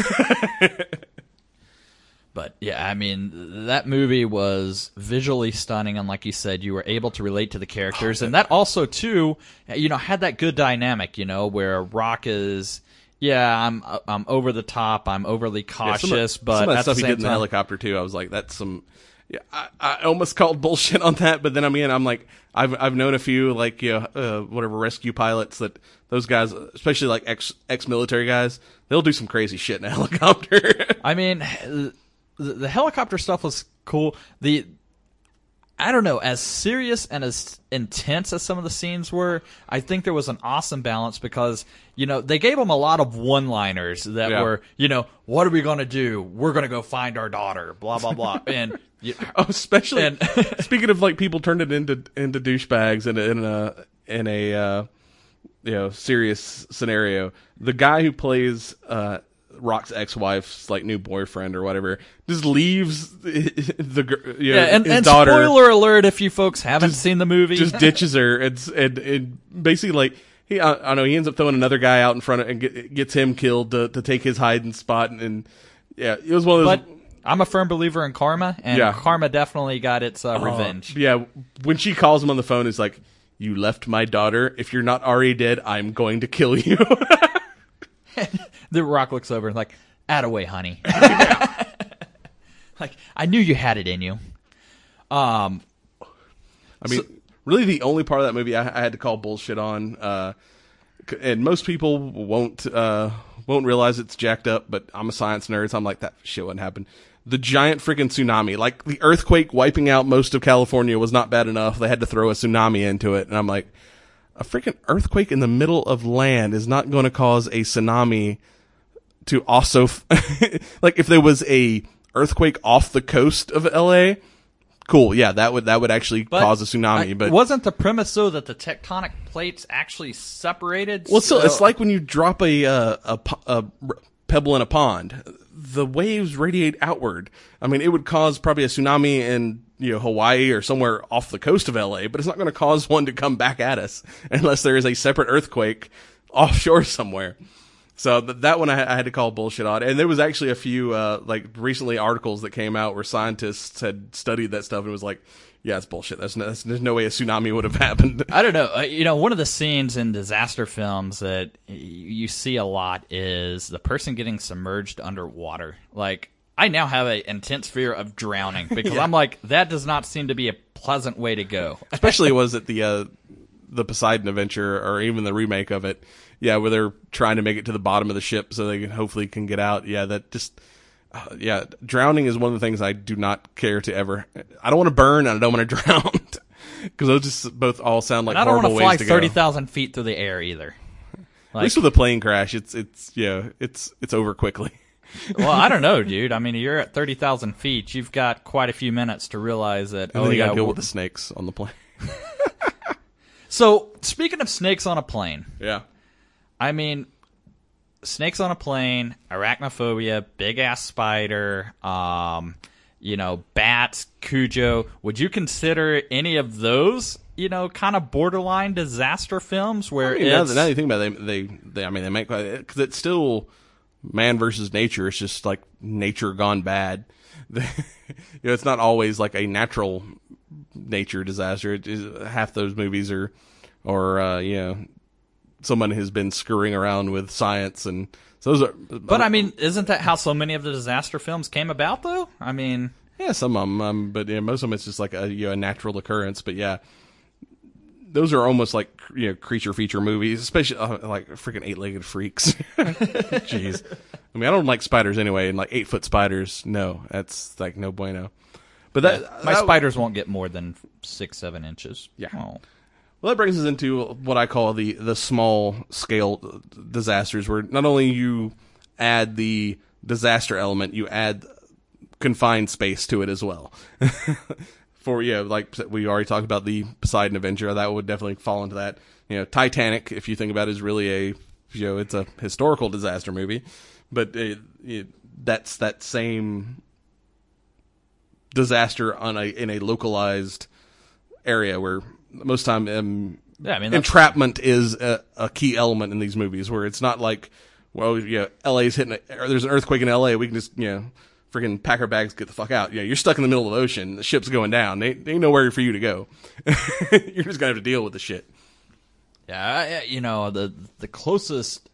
But yeah, I mean, that movie was visually stunning, and like you said, you were able to relate to the characters, and that also too, you know, had that good dynamic, you know, where Rock is, yeah, I'm I'm over the top, I'm overly cautious, yeah, some of, but some of that at stuff the he same did in the time, helicopter too, I was like, that's some. Yeah, I, I almost called bullshit on that, but then I mean, I'm like, I've I've known a few like you know, uh, whatever rescue pilots that those guys, especially like ex ex military guys, they'll do some crazy shit in a helicopter. I mean, the, the helicopter stuff was cool. The I don't know, as serious and as intense as some of the scenes were, I think there was an awesome balance because, you know, they gave them a lot of one-liners that Yeah. were, you know, what are we going to do? We're going to go find our daughter, blah, blah, blah. And, you, Oh, especially And- speaking of like people turned it into into douchebags in a, in a in a uh, you know serious scenario. The guy who plays uh, Rock's ex-wife's like new boyfriend or whatever just leaves the gr- you know, yeah, and, his and daughter. spoiler alert if you folks haven't seen the movie. Just ditches her. It's and, and basically like he I, I don't know he ends up throwing another guy out in front of and get, gets him killed to to take his hiding spot and, and yeah it was one of those. But I'm a firm believer in karma, and Yeah. karma definitely got its uh, revenge. Yeah, when she calls him on the phone, it's like, "You left my daughter. If you're not already dead, I'm going to kill you." The Rock looks over and like, "Attaway, honey." Like, I knew you had it in you. Um, I mean, really, the only part of that movie I, I had to call bullshit on, uh, c- and most people won't uh, won't realize it's jacked up. But I'm a science nerd, so I'm like, that shit wouldn't happen. The giant freaking tsunami, like the earthquake wiping out most of California, was not bad enough. They had to throw a tsunami into it, and I'm like, a freaking earthquake in the middle of land is not going to cause a tsunami to also, f- like, if there was a earthquake off the coast of L A, cool, yeah, that would that would actually but cause a tsunami. I- but wasn't the premise though that the tectonic plates actually separated? well, still, So- it's like when you drop a, uh, a po- a r- pebble in a pond, the waves radiate outward. I mean, it would cause probably a tsunami in you know Hawaii or somewhere off the coast of L A, but it's not going to cause one to come back at us unless there is a separate earthquake offshore somewhere. So th- that one I, I had to call bullshit on. And there was actually a few, uh, like recently articles that came out where scientists had studied that stuff and was like, yeah, it's bullshit. That's no, that's, there's no way a tsunami would have happened. I don't know. Uh, You know, one of the scenes in disaster films that y- you see a lot is the person getting submerged underwater. Like, I now have an intense fear of drowning because Yeah. I'm like, that does not seem to be a pleasant way to go. Especially was it the, uh, the Poseidon Adventure or even the remake of it. Yeah, where they're trying to make it to the bottom of the ship so they can, hopefully can get out. Yeah, that just, uh, yeah, drowning is one of the things I do not care to ever. I don't want to burn and I don't want to drown because those just both all sound like And I don't horrible want to fly ways to thirty go. thousand feet through the air either. At Like, least with a plane crash, it's it's yeah, it's it's over quickly. well, I don't know, dude. I mean, you're at thirty thousand feet. You've got quite a few minutes to realize that, And oh, then you yeah. got to deal we're- with the snakes on the plane. So, speaking of snakes on a plane, Yeah. I mean, snakes on a plane, arachnophobia, big ass spider, um, you know, bats, Cujo. Would you consider any of those, you know, kind of borderline disaster films where I mean, now, it's that- now that you think about it, they, they, they I mean, they make, because it's still man versus nature. It's just like nature gone bad. you know, it's not always like a natural nature disaster. It is, half those movies are, or, uh, you know, someone has been screwing around with science and so those are, But I mean, isn't that how so many of the disaster films came about, though? I mean, yeah, some of them, um, but yeah, most of them it's just like a, you know, a natural occurrence. But yeah, those are almost like, you know, creature feature movies, especially uh, like freaking eight legged freaks. Jeez, I mean, I don't like spiders anyway, and like eight foot spiders, no, that's like no bueno. But that my that- spiders won't get more than six, seven inches. Yeah. Oh. Well, that brings us into what I call the, the small scale disasters, where not only you add the disaster element, you add confined space to it as well. For, yeah, like we already talked about the Poseidon Avenger, that would definitely fall into that. You know, Titanic, if you think about it, is really a, you know, it's a historical disaster movie, but it, it, that's that same disaster on a in a localized area where most time um, yeah, I mean, entrapment is a, a key element in these movies, where it's not like, well, yeah, L A's hitting, a, or there's an earthquake in L A, we can just, you know, freaking pack our bags, get the fuck out. You know, you're stuck in the middle of the ocean, the ship's going down, there ain't nowhere for you to go. You're just gonna have to deal with the shit. Yeah, I, you know, the the closest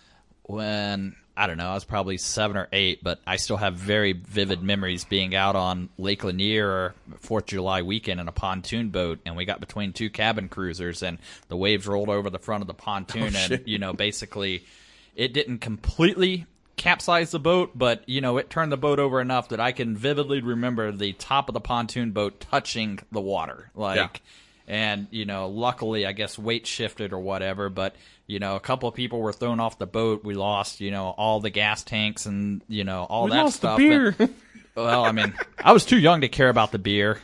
when, I don't know, I was probably seven or eight, but I still have very vivid memories being out on Lake Lanier or fourth of July weekend in a pontoon boat, and we got between two cabin cruisers, and the waves rolled over the front of the pontoon, oh, and, shit. you know, basically it didn't completely capsize the boat, but, you know, it turned the boat over enough that I can vividly remember the top of the pontoon boat touching the water. Like, yeah. And, you know, luckily, I guess weight shifted or whatever, but, you know, a couple of people were thrown off the boat. We lost, you know, all the gas tanks and, you know, all we that lost stuff. The beer. And, well, I mean, I was too young to care about the beer.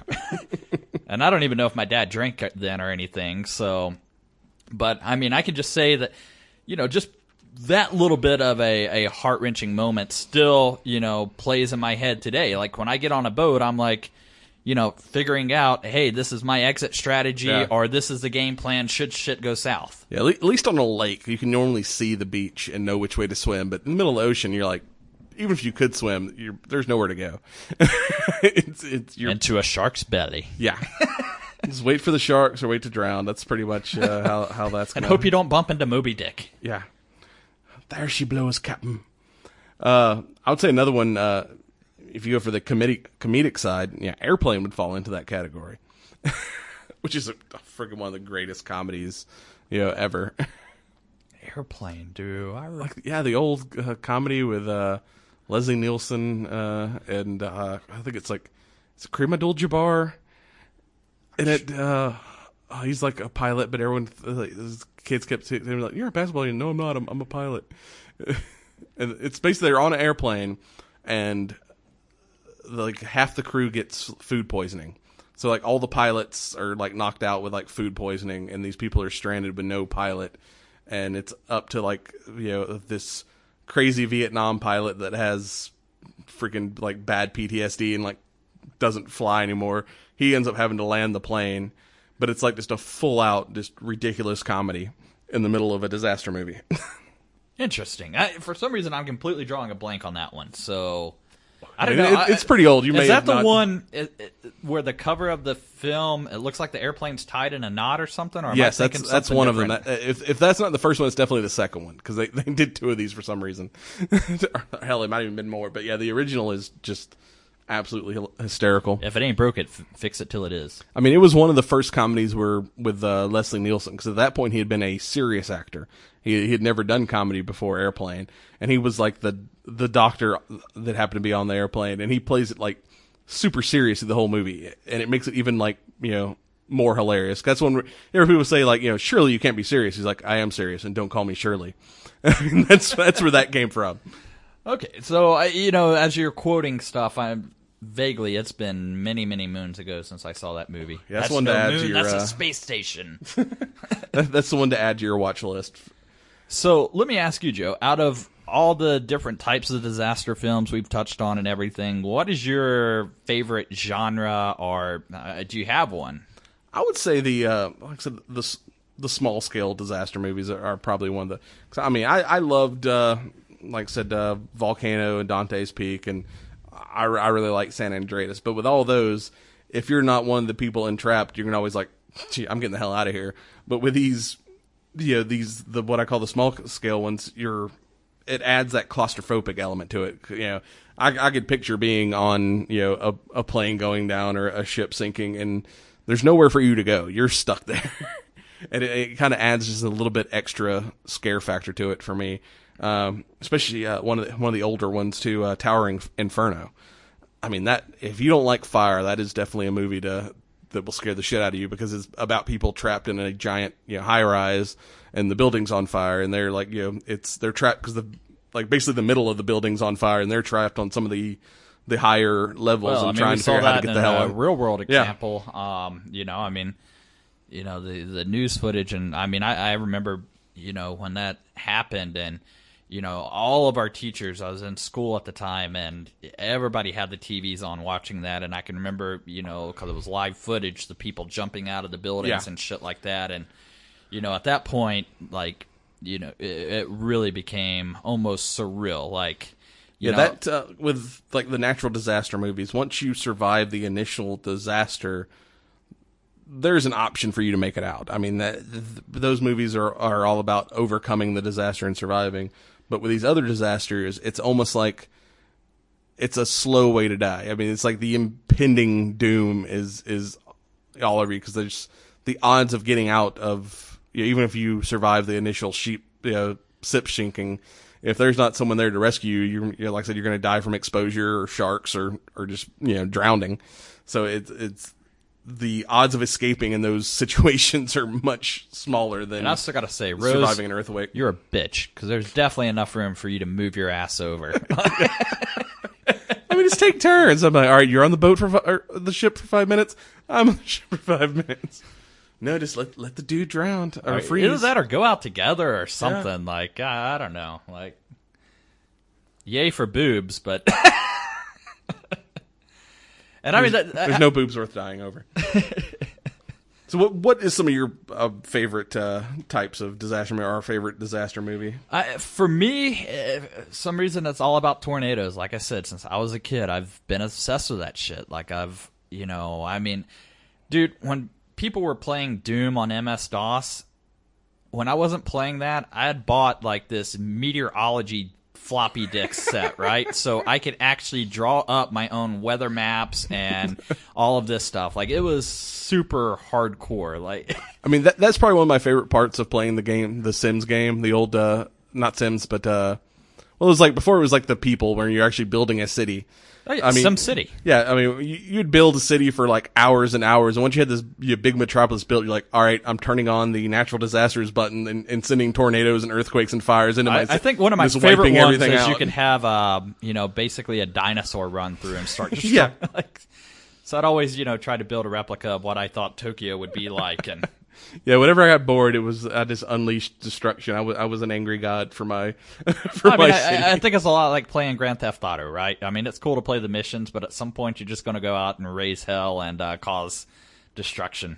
And I don't even know if my dad drank it then or anything. So, but, I mean, I can just say that, you know, just that little bit of a, a heart-wrenching moment still, you know, plays in my head today. Like, when I get on a boat, I'm like, you know, figuring out, hey, this is my exit strategy, yeah. or this is the game plan should shit go south. Yeah, at least on a lake, you can normally see the beach and know which way to swim. But in the middle of the ocean, you're like, even if you could swim, you're, there's nowhere to go. it's, it's, you're, Into a shark's belly. Yeah. Just wait for the sharks or wait to drown. That's pretty much uh, how, how that's going And to hope you don't bump into Moby Dick. Yeah. There she blows, Captain. Uh, I would say another one, uh, if you go for the comedic, comedic side, yeah, Airplane would fall into that category, which is a, a freaking one of the greatest comedies, you know, ever. Airplane, dude. I re- Like, yeah, the old uh, comedy with uh, Leslie Nielsen uh, and uh, I think it's like it's Kareem Abdul-Jabbar, and it uh, oh, he's like a pilot, but everyone like, his kids kept saying they were like, "You're a basketball player." No, I'm not. I'm, I'm a pilot. And it's basically they're on an airplane and like half the crew gets food poisoning. So like all the pilots are like knocked out with like food poisoning, and these people are stranded with no pilot. And it's up to like, you know, this crazy Vietnam pilot that has freaking like bad P T S D and like doesn't fly anymore. He ends up having to land the plane, but it's like just a full out, just ridiculous comedy in the middle of a disaster movie. Interesting. I, for some reason, I'm completely drawing a blank on that one. So I don't I mean, know. It, it's pretty old. You Is may that have the not... one it, it, where the cover of the film, it looks like the airplane's tied in a knot or something? Or am yes, I that's that's one different? of them. That, if if that's not the first one, it's definitely the second one because they, they did two of these for some reason. Hell, it might have even been more. But yeah, the original is just absolutely hysterical. If it ain't broke it, f- fix it till it is. I mean, it was one of the first comedies where with uh, Leslie Nielsen, because at that point he had been a serious actor. He he had never done comedy before Airplane, and he was like the the doctor that happened to be on the airplane, and he plays it like super serious the whole movie, and it makes it even like, you know, more hilarious. That's when you know, people say like, you know, Shirley, you can't be serious. He's like, I am serious, and don't call me Shirley. that's that's where that came from. Okay, so I, you know, as you're quoting stuff, I'm vaguely. It's been many, many moons ago since I saw that movie. Yeah, that's, that's one no to add moon, to your. That's uh, a space station. that, that's the one to add to your watch list. So let me ask you, Joe. Out of all the different types of disaster films we've touched on and everything, what is your favorite genre, or uh, do you have one? I would say the uh, like I said, the the small scale disaster movies are, are probably one of the. Cause, I mean, I I loved uh, like I said, uh, Volcano and Dante's Peak, and I I really like San Andreas. But with all those, if you're not one of the people entrapped, you're gonna always like, gee, I'm getting the hell out of here. But with these, you know, these the what I call the small scale ones, you're it adds that claustrophobic element to it. You know, I I could picture being on, you know, a a plane going down or a ship sinking, and there's nowhere for you to go. You're stuck there. And it, it kind of adds just a little bit extra scare factor to it for me. Um, especially uh, one of the, one of the older ones too, uh, Towering Inferno. I mean, that if you don't like fire, that is definitely a movie to that will scare the shit out of you because it's about people trapped in a giant, you know, high rise and the building's on fire and they're like, you know, it's they're trapped because the like basically the middle of the building's on fire and they're trapped on some of the the higher levels well, and I mean, trying we to saw figure out how that to get in the hell a out. real world Yeah. example. Um, you know, I mean, you know the the news footage, and I mean, I, I remember, you know, when that happened, and you know, all of our teachers. I was in school at the time, and everybody had the T Vs on watching that, and I can remember, you know, because it was live footage, the people jumping out of the buildings Yeah. and shit like that, and you know, at that point, like, you know, it, it really became almost surreal, like. You Yeah, know, that uh, with like the natural disaster movies, once you survive the initial disaster, there's an option for you to make it out. I mean, that th- those movies are, are all about overcoming the disaster and surviving. But with these other disasters, it's almost like it's a slow way to die. I mean, it's like the impending doom is is all over you because there's the odds of getting out of, you know, even if you survive the initial sheep, you know, sip sinking. If there's not someone there to rescue you, you're, you know, like I said, you're going to die from exposure or sharks or, or just, you know, drowning. So it's, it's the odds of escaping in those situations are much smaller than and I also got to say, Rose, surviving an earthquake. you're a bitch because there's definitely enough room for you to move your ass over. I mean, just take turns. I'm like, all right, you're on the boat for fi- or the ship for five minutes. I'm on the ship for five minutes. No, just let let the dude drown or Right, freeze. either that or go out together or something. Like, I, I don't know. Like, yay for boobs, but. And I mean, that, There's no boobs worth dying over. So, what what is some of your uh, favorite uh, types of disaster movie or our favorite disaster movie? I, for me, uh, some reason it's all about tornadoes. Like I said, since I was a kid, I've been obsessed with that shit. Like I've, you know, I mean, dude, when people were playing Doom on M S DOS, when I wasn't playing that, I had bought like this meteorology floppy disk set, right? So I could actually draw up my own weather maps and all of this stuff. Like it was super hardcore. Like, I mean, that, that's probably one of my favorite parts of playing the game, the Sims game, the old, uh, not Sims, but, uh, well, it was like, before it was like the people where you're actually building a city. I mean, Some City. Yeah, I mean, you, you'd build a city for like hours and hours, and once you had this you big metropolis built, you're like, all right, I'm turning on the natural disasters button and, and sending tornadoes and earthquakes and fires into my I, I think one of my just favorite wiping ones everything is out. you can have, uh, you know, basically a dinosaur run through and start just Yeah. like, so I'd always, you know, try to build a replica of what I thought Tokyo would be like, and Yeah, whenever I got bored, it was I just unleashed destruction. I was I was an angry god for my for I my mean, city. I, I think it's a lot like playing Grand Theft Auto, right? I mean, it's cool to play the missions, but at some point you're just going to go out and raise hell and uh, cause destruction.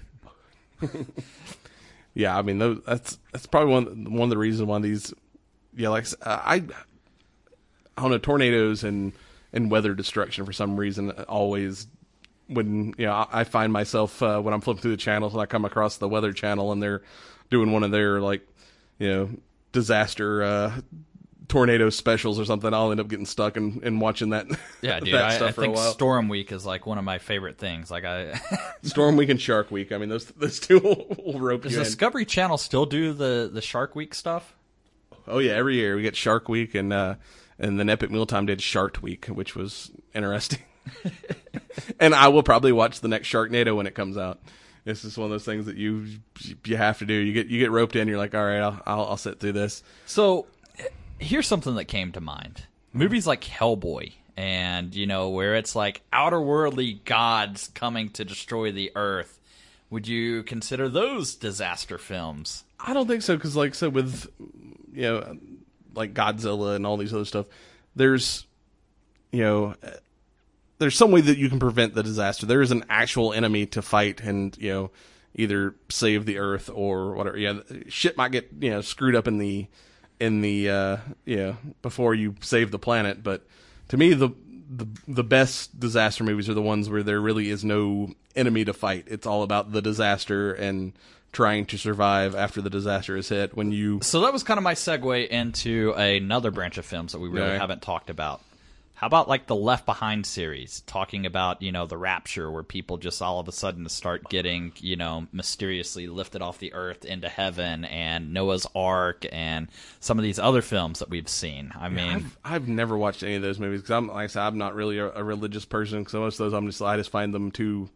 Yeah, I mean those, that's that's probably one one of the reasons why these yeah like uh, I I don't know tornadoes and and weather destruction for some reason always when you know I, I find myself uh, when I'm flipping through the channels and I come across the weather channel and they're doing one of their like you know disaster uh, tornado specials or something, I'll end up getting stuck and, and watching that. Yeah, dude, that I, stuff I for think a while. Storm Week is like one of my favorite things. Like I, Storm Week and Shark Week. I mean those those two will, will rope does you in. Discovery Channel still do the the Shark Week stuff? Oh yeah, every year we get Shark Week, and uh, and then Epic Mealtime did Shark Week, which was interesting. And I will probably watch the next Sharknado when it comes out. This is one of those things that you you have to do. You get you get roped in. You're like, all right, I'll I'll, I'll sit through this. So, here's something that came to mind. Movies like Hellboy, and, you know, where it's like outer-worldly gods coming to destroy the Earth. Would you consider those disaster films? I don't think so, because like so with you know like Godzilla and all these other stuff, there's you know there's some way that you can prevent the disaster. There is an actual enemy to fight and you know either save the Earth or whatever. Yeah, shit might get you know screwed up in the in the uh, you know before you save the planet. But to me, the the the best disaster movies are the ones where there really is no enemy to fight. It's all about the disaster and trying to survive after the disaster is hit. When you So that was kind of my segue into another branch of films that we really Okay. haven't talked about. How about like the Left Behind series, talking about, you know, the rapture, where people just all of a sudden start getting, you know, mysteriously lifted off the earth into heaven, and Noah's Ark, and some of these other films that we've seen. I mean, I've, I've never watched any of those movies because I'm like I said, I'm not really a, a religious person. So most of those I'm just I just find them too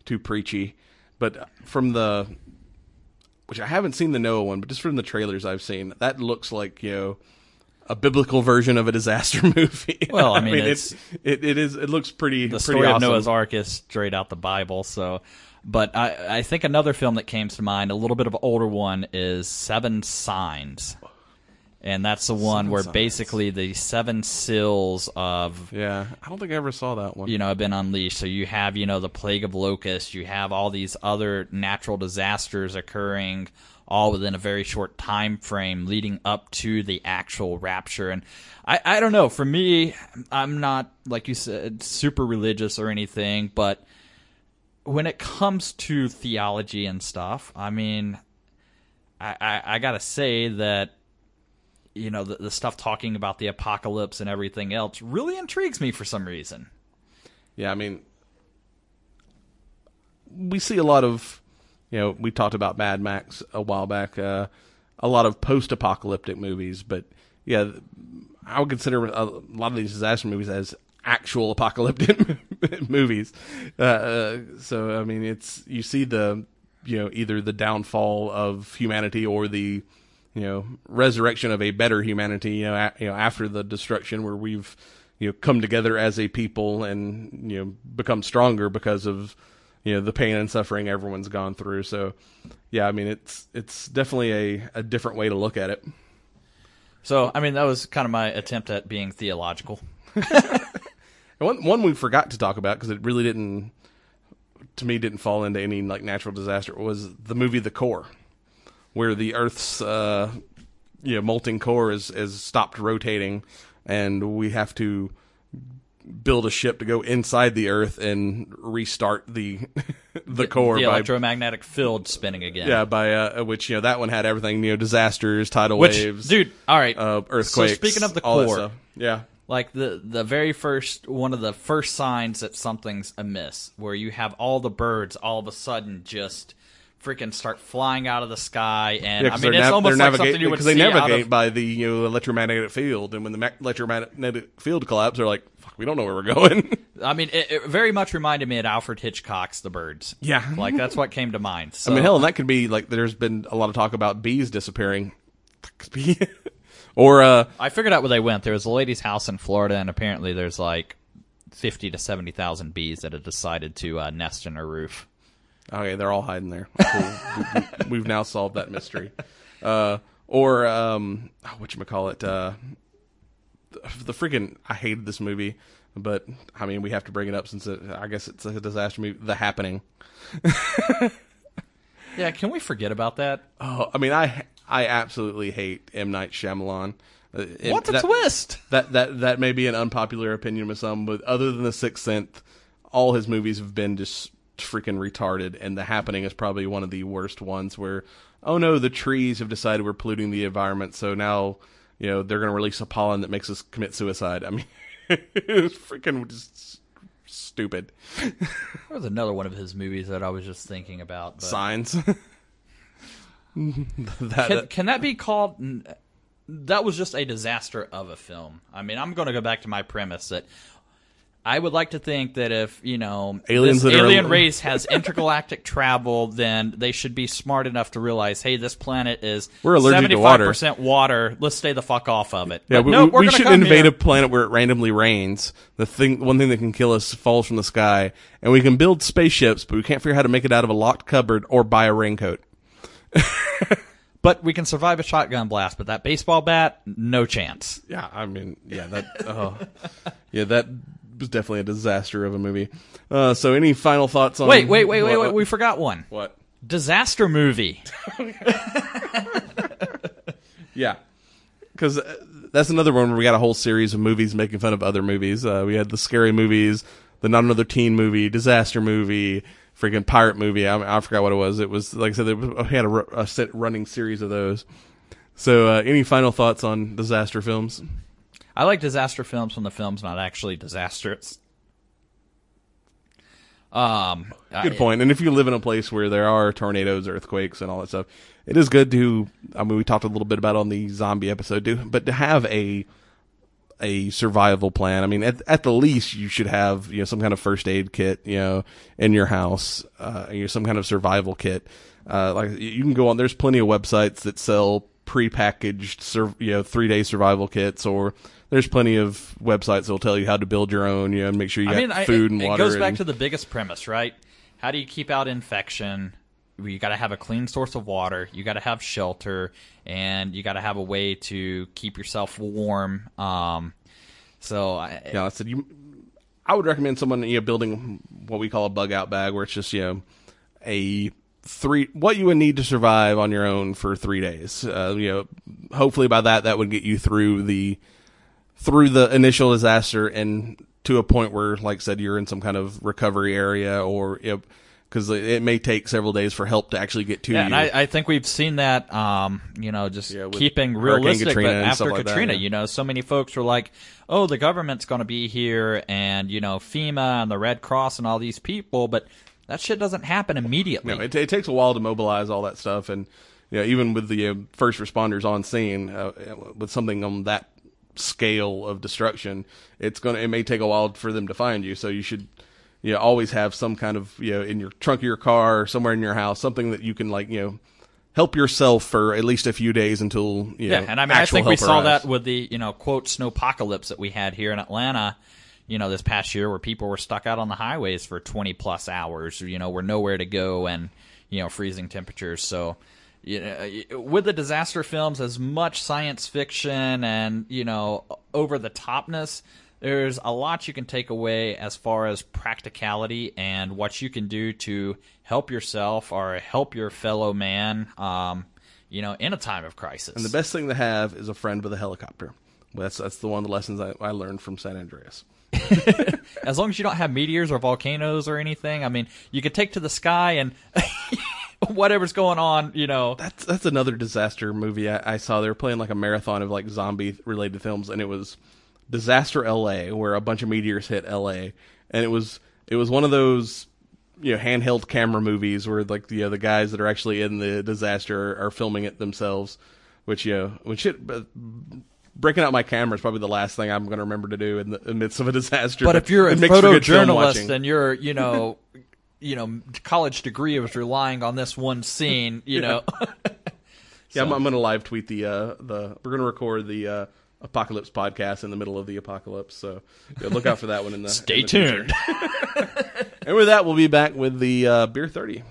too preachy. But from the, which I haven't seen the Noah one, but just from the trailers I've seen, that looks like, you know, a biblical version of a disaster movie. Well, I mean, it's, it, it it is it looks pretty. The pretty story awesome. of Noah's Ark is straight out the Bible. So, but I I think another film that came to mind, a little bit of an older one, is Seven Signs, and that's the one Seven where Signs. basically the seven seals of Yeah, I don't think I ever saw that one. you know have been unleashed. So you have you know the plague of locusts, you have all these other natural disasters occurring, all within a very short time frame leading up to the actual rapture. And I, I don't know, for me, I'm not, like you said, super religious or anything, but when it comes to theology and stuff, I mean, I, I, I gotta say that, you know, the, the stuff talking about the apocalypse and everything else really intrigues me for some reason. Yeah, I mean, we see a lot of, you know, we talked about Mad Max a while back, uh, a lot of post-apocalyptic movies, but yeah, I would consider a lot of these disaster movies as actual apocalyptic movies. Uh, so, I mean, it's, you see the, you know, either the downfall of humanity or the, you know, resurrection of a better humanity, you know, a, you know, after the destruction, where we've, you know, come together as a people and, you know, become stronger because of, you know, the pain and suffering everyone's gone through. So, yeah, I mean, it's it's definitely a, a different way to look at it. So, I mean, that was kind of my attempt at being theological. One one we forgot to talk about, because it really didn't, to me, didn't fall into any like natural disaster, was the movie The Core, where the Earth's uh, you know, molten core is is stopped rotating, and we have to build a ship to go inside the Earth and restart the the core The by electromagnetic field spinning again. yeah by uh, which, you know, that one had everything, you know, disasters, tidal Which, waves, dude, all right. uh, earthquakes. So speaking of the all that core, stuff. yeah. like the the very first one of the first signs that something's amiss, where you have all the birds all of a sudden just freaking start flying out of the sky, and Yeah, I 'cause mean they're it's nav- almost they're like something navigate- you would because they see out navigate of. by the, you know, electromagnetic field, and when the ma- electromagnetic field collapses, they're like, "Fuck, we don't know where we're going." I mean, it, it very much reminded me of Alfred Hitchcock's The Birds. Yeah. Like that's what came to mind. So, I mean, hell, and that could be like, there's been a lot of talk about bees disappearing, or uh, I figured out where they went. There was a lady's house in Florida, and apparently there's like fifty to seventy thousand bees that have decided to uh, nest in her roof. okay, they're all hiding there. Cool. we, we, we've now solved that mystery. Uh, or um, whatchamacallit, uh, the, the freaking, I hated this movie, but I mean, we have to bring it up since it, I guess it's a disaster movie. The Happening. Yeah, can we forget about that? Oh, I mean, I I absolutely hate M. Night Shyamalan. Uh, and What a that, twist! That that that may be an unpopular opinion with some, but other than The Sixth Sense, all his movies have been just freaking retarded, and The Happening is probably one of the worst ones. Where, oh no, the trees have decided we're polluting the environment, so now, you know, they're going to release a pollen that makes us commit suicide. I mean, it was freaking just stupid. There was another one of his movies that I was just thinking about. But Signs. that, Can, can that be called? That was just a disaster of a film. I mean, I'm going to go back to my premise that I would like to think that if, you know, Aliens this that are- alien race has intergalactic travel, then they should be smart enough to realize, hey, this planet is We're allergic to seventy-five percent water. Let's stay the fuck off of it. Yeah, But we, no, we, we're we gonna should come invade here. a planet where it randomly rains. The thing, one thing that can kill us falls from the sky, and we can build spaceships, but we can't figure out how to make it out of a locked cupboard or buy a raincoat. But we can survive a shotgun blast, but that baseball bat, no chance. Yeah, I mean, yeah, that, oh, yeah, that was definitely a disaster of a movie. Uh, so, any final thoughts on? Wait, wait, wait, wait, what- wait. We forgot one. What? Disaster movie. Yeah, because uh, that's another one where we got a whole series of movies making fun of other movies. Uh, we had the scary movies, the Not Another Teen movie, disaster movie, freaking pirate movie. I, I forgot what it was. It was, like I said, we had a, a set running series of those. So, uh, any final thoughts on disaster films? I like disaster films when the film's not actually disastrous. Um, Good I- point. And if you live in a place where there are tornadoes, earthquakes, and all that stuff, it is good to, I mean, we talked a little bit about it on the zombie episode, too, but to have a a survival plan. I mean, at at the least, you should have, you know, some kind of first aid kit, you know, in your house, uh, you know, some kind of survival kit. Uh, like you can go on. There's plenty of websites that sell prepackaged, sur- you know, three day survival kits, or there's plenty of websites that'll tell you how to build your own, you know, and make sure you I got mean, food I, and it, water. It goes back and, to the biggest premise, right? How do you keep out infection? You got to have a clean source of water. You got to have shelter, and you got to have a way to keep yourself warm. Um, so, I, yeah, I said you. I would recommend someone, you know, building what we call a bug out bag, where it's just, you know, a three what you would need to survive on your own for three days. Uh, you know, hopefully by that that would get you through the through the initial disaster and to a point where, like I said, you're in some kind of recovery area, or you know, because it may take several days for help to actually get to yeah, you. and I, I think we've seen that, um, you know, just Yeah, with keeping Hurricane realistic. Katrina But and after stuff like that, Katrina, yeah. you know, so many folks were like, "Oh, the government's going to be here," and you know, FEMA and the Red Cross and all these people, but that shit doesn't happen immediately. No, it, it takes a while to mobilize all that stuff, and you know, even with the uh, first responders on scene, uh, with something on that scale of destruction, it's gonna it may take a while for them to find you. So you should, you know, always have some kind of, you know, in your trunk of your car or somewhere in your house, something that you can, like, you know, help yourself for at least a few days until, you yeah, know, and I mean, I actual think we help saw arrives. that with the, you know, quote snowpocalypse that we had here in Atlanta, you know, this past year, where people were stuck out on the highways for twenty plus hours, you know, were nowhere to go, and you know, freezing temperatures. So, you know, with the disaster films, as much science fiction and, you know, over the topness, there's a lot you can take away as far as practicality and what you can do to help yourself or help your fellow man, um, you know, in a time of crisis. And the best thing to have is a friend with a helicopter. That's that's the one of the lessons I, I learned from San Andreas. As long as you don't have meteors or volcanoes or anything, I mean, you could take to the sky and whatever's going on, you know. That's that's another disaster movie I, I saw. They were playing like a marathon of like zombie related films, and it was Disaster L A, where a bunch of meteors hit L A, and it was it was one of those, you know, handheld camera movies where, like, the, you know, the guys that are actually in the disaster are, are filming it themselves, which, you know, when shit. But, breaking out my camera is probably the last thing I'm going to remember to do in the, in the midst of a disaster. But if you're a it makes for good film watching. photojournalist and you're, you know, you know, college degree was relying on this one scene, you know. Yeah, I'm, I'm going to live tweet the uh, the. We're going to record the uh, Apocalypse podcast in the middle of the apocalypse, so yeah, look out for that one in the. Stay in the tuned. And with that, we'll be back with the uh, Beer thirty.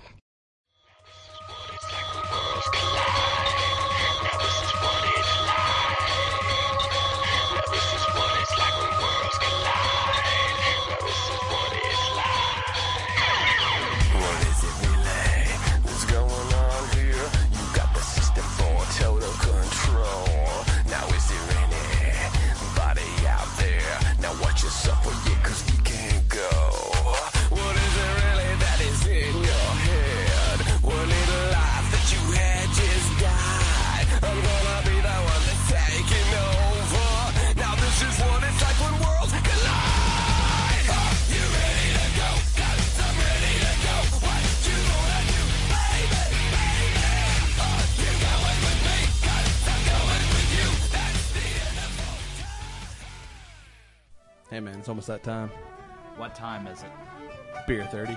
Hey man, it's almost that time. What time is it? Beer thirty.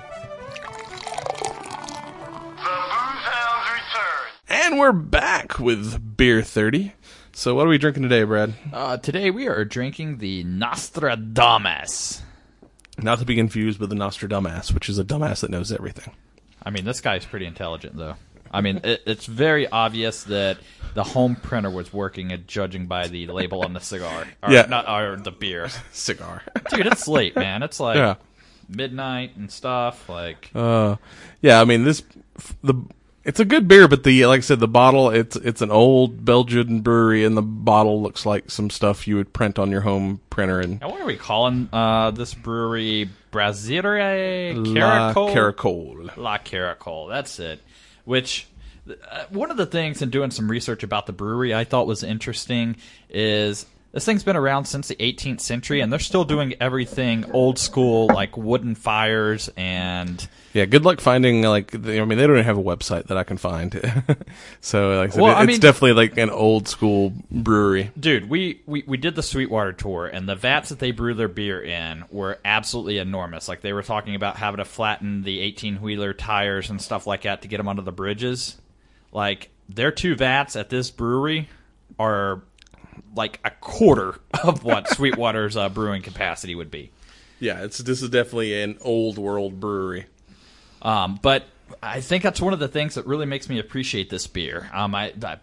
The Booze Hounds return. And we're back with Beer thirty. So what are we drinking today, Brad? Uh, today we are drinking the Nostradamus. Not to be confused with the Nostradamus, which is a dumbass that knows everything. I mean, this guy's pretty intelligent, though. I mean, it, it's very obvious that the home printer was working, at judging by the label on the cigar. Or, Yeah. Not, or the beer. Cigar. Dude, it's late, man. It's like Yeah. midnight and stuff. Like, Uh, yeah, I mean, this, the, it's a good beer, but the, like I said, the bottle, it's, it's an old Belgian brewery, and the bottle looks like some stuff you would print on your home printer. And what are we calling uh, this brewery? Brasserie La Caracol? Caracol. La Caracol, that's it. Which, uh, one of the things in doing some research about the brewery I thought was interesting is This thing's been around since the eighteenth century, and they're still doing everything old school, like wooden fires and... Yeah, good luck finding, like, the, I mean, they don't even have a website that I can find. So, like I said, Well, it- I it's mean- definitely like an old school brewery. Dude, we, we, we did the Sweetwater tour, and the vats that they brew their beer in were absolutely enormous. Like, they were talking about having to flatten the eighteen-wheeler tires and stuff like that to get them onto the bridges. Like, their two vats at this brewery are like a quarter of what Sweetwater's uh, brewing capacity would be. Yeah, it's this is definitely an old world brewery. Um, but I think that's one of the things that really makes me appreciate this beer. Um, I, I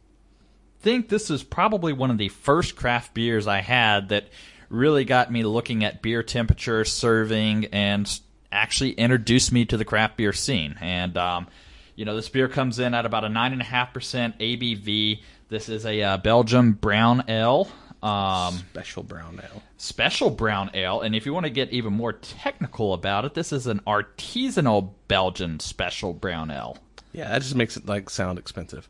think this is probably one of the first craft beers I had that really got me looking at beer temperature, serving, and actually introduced me to the craft beer scene. And, um, you know, this beer comes in at about a nine point five percent A B V. This is a uh, Belgium brown ale. Um, Special brown ale. Special brown ale, and if you want to get even more technical about it, this is an artisanal Belgian special brown ale. Yeah, that just makes it like sound expensive.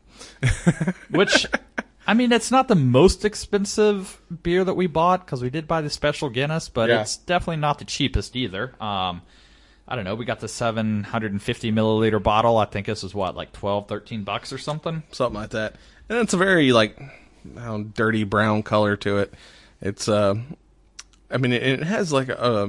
Which, I mean, it's not the most expensive beer that we bought, because we did buy the special Guinness, but Yeah. it's definitely not the cheapest either. Um, I don't know, we got the seven hundred fifty milliliter bottle. I think this is what, like twelve, thirteen bucks or something? Something like that. And it's a very like I don't know, dirty brown color to it. It's uh I mean it, it has like a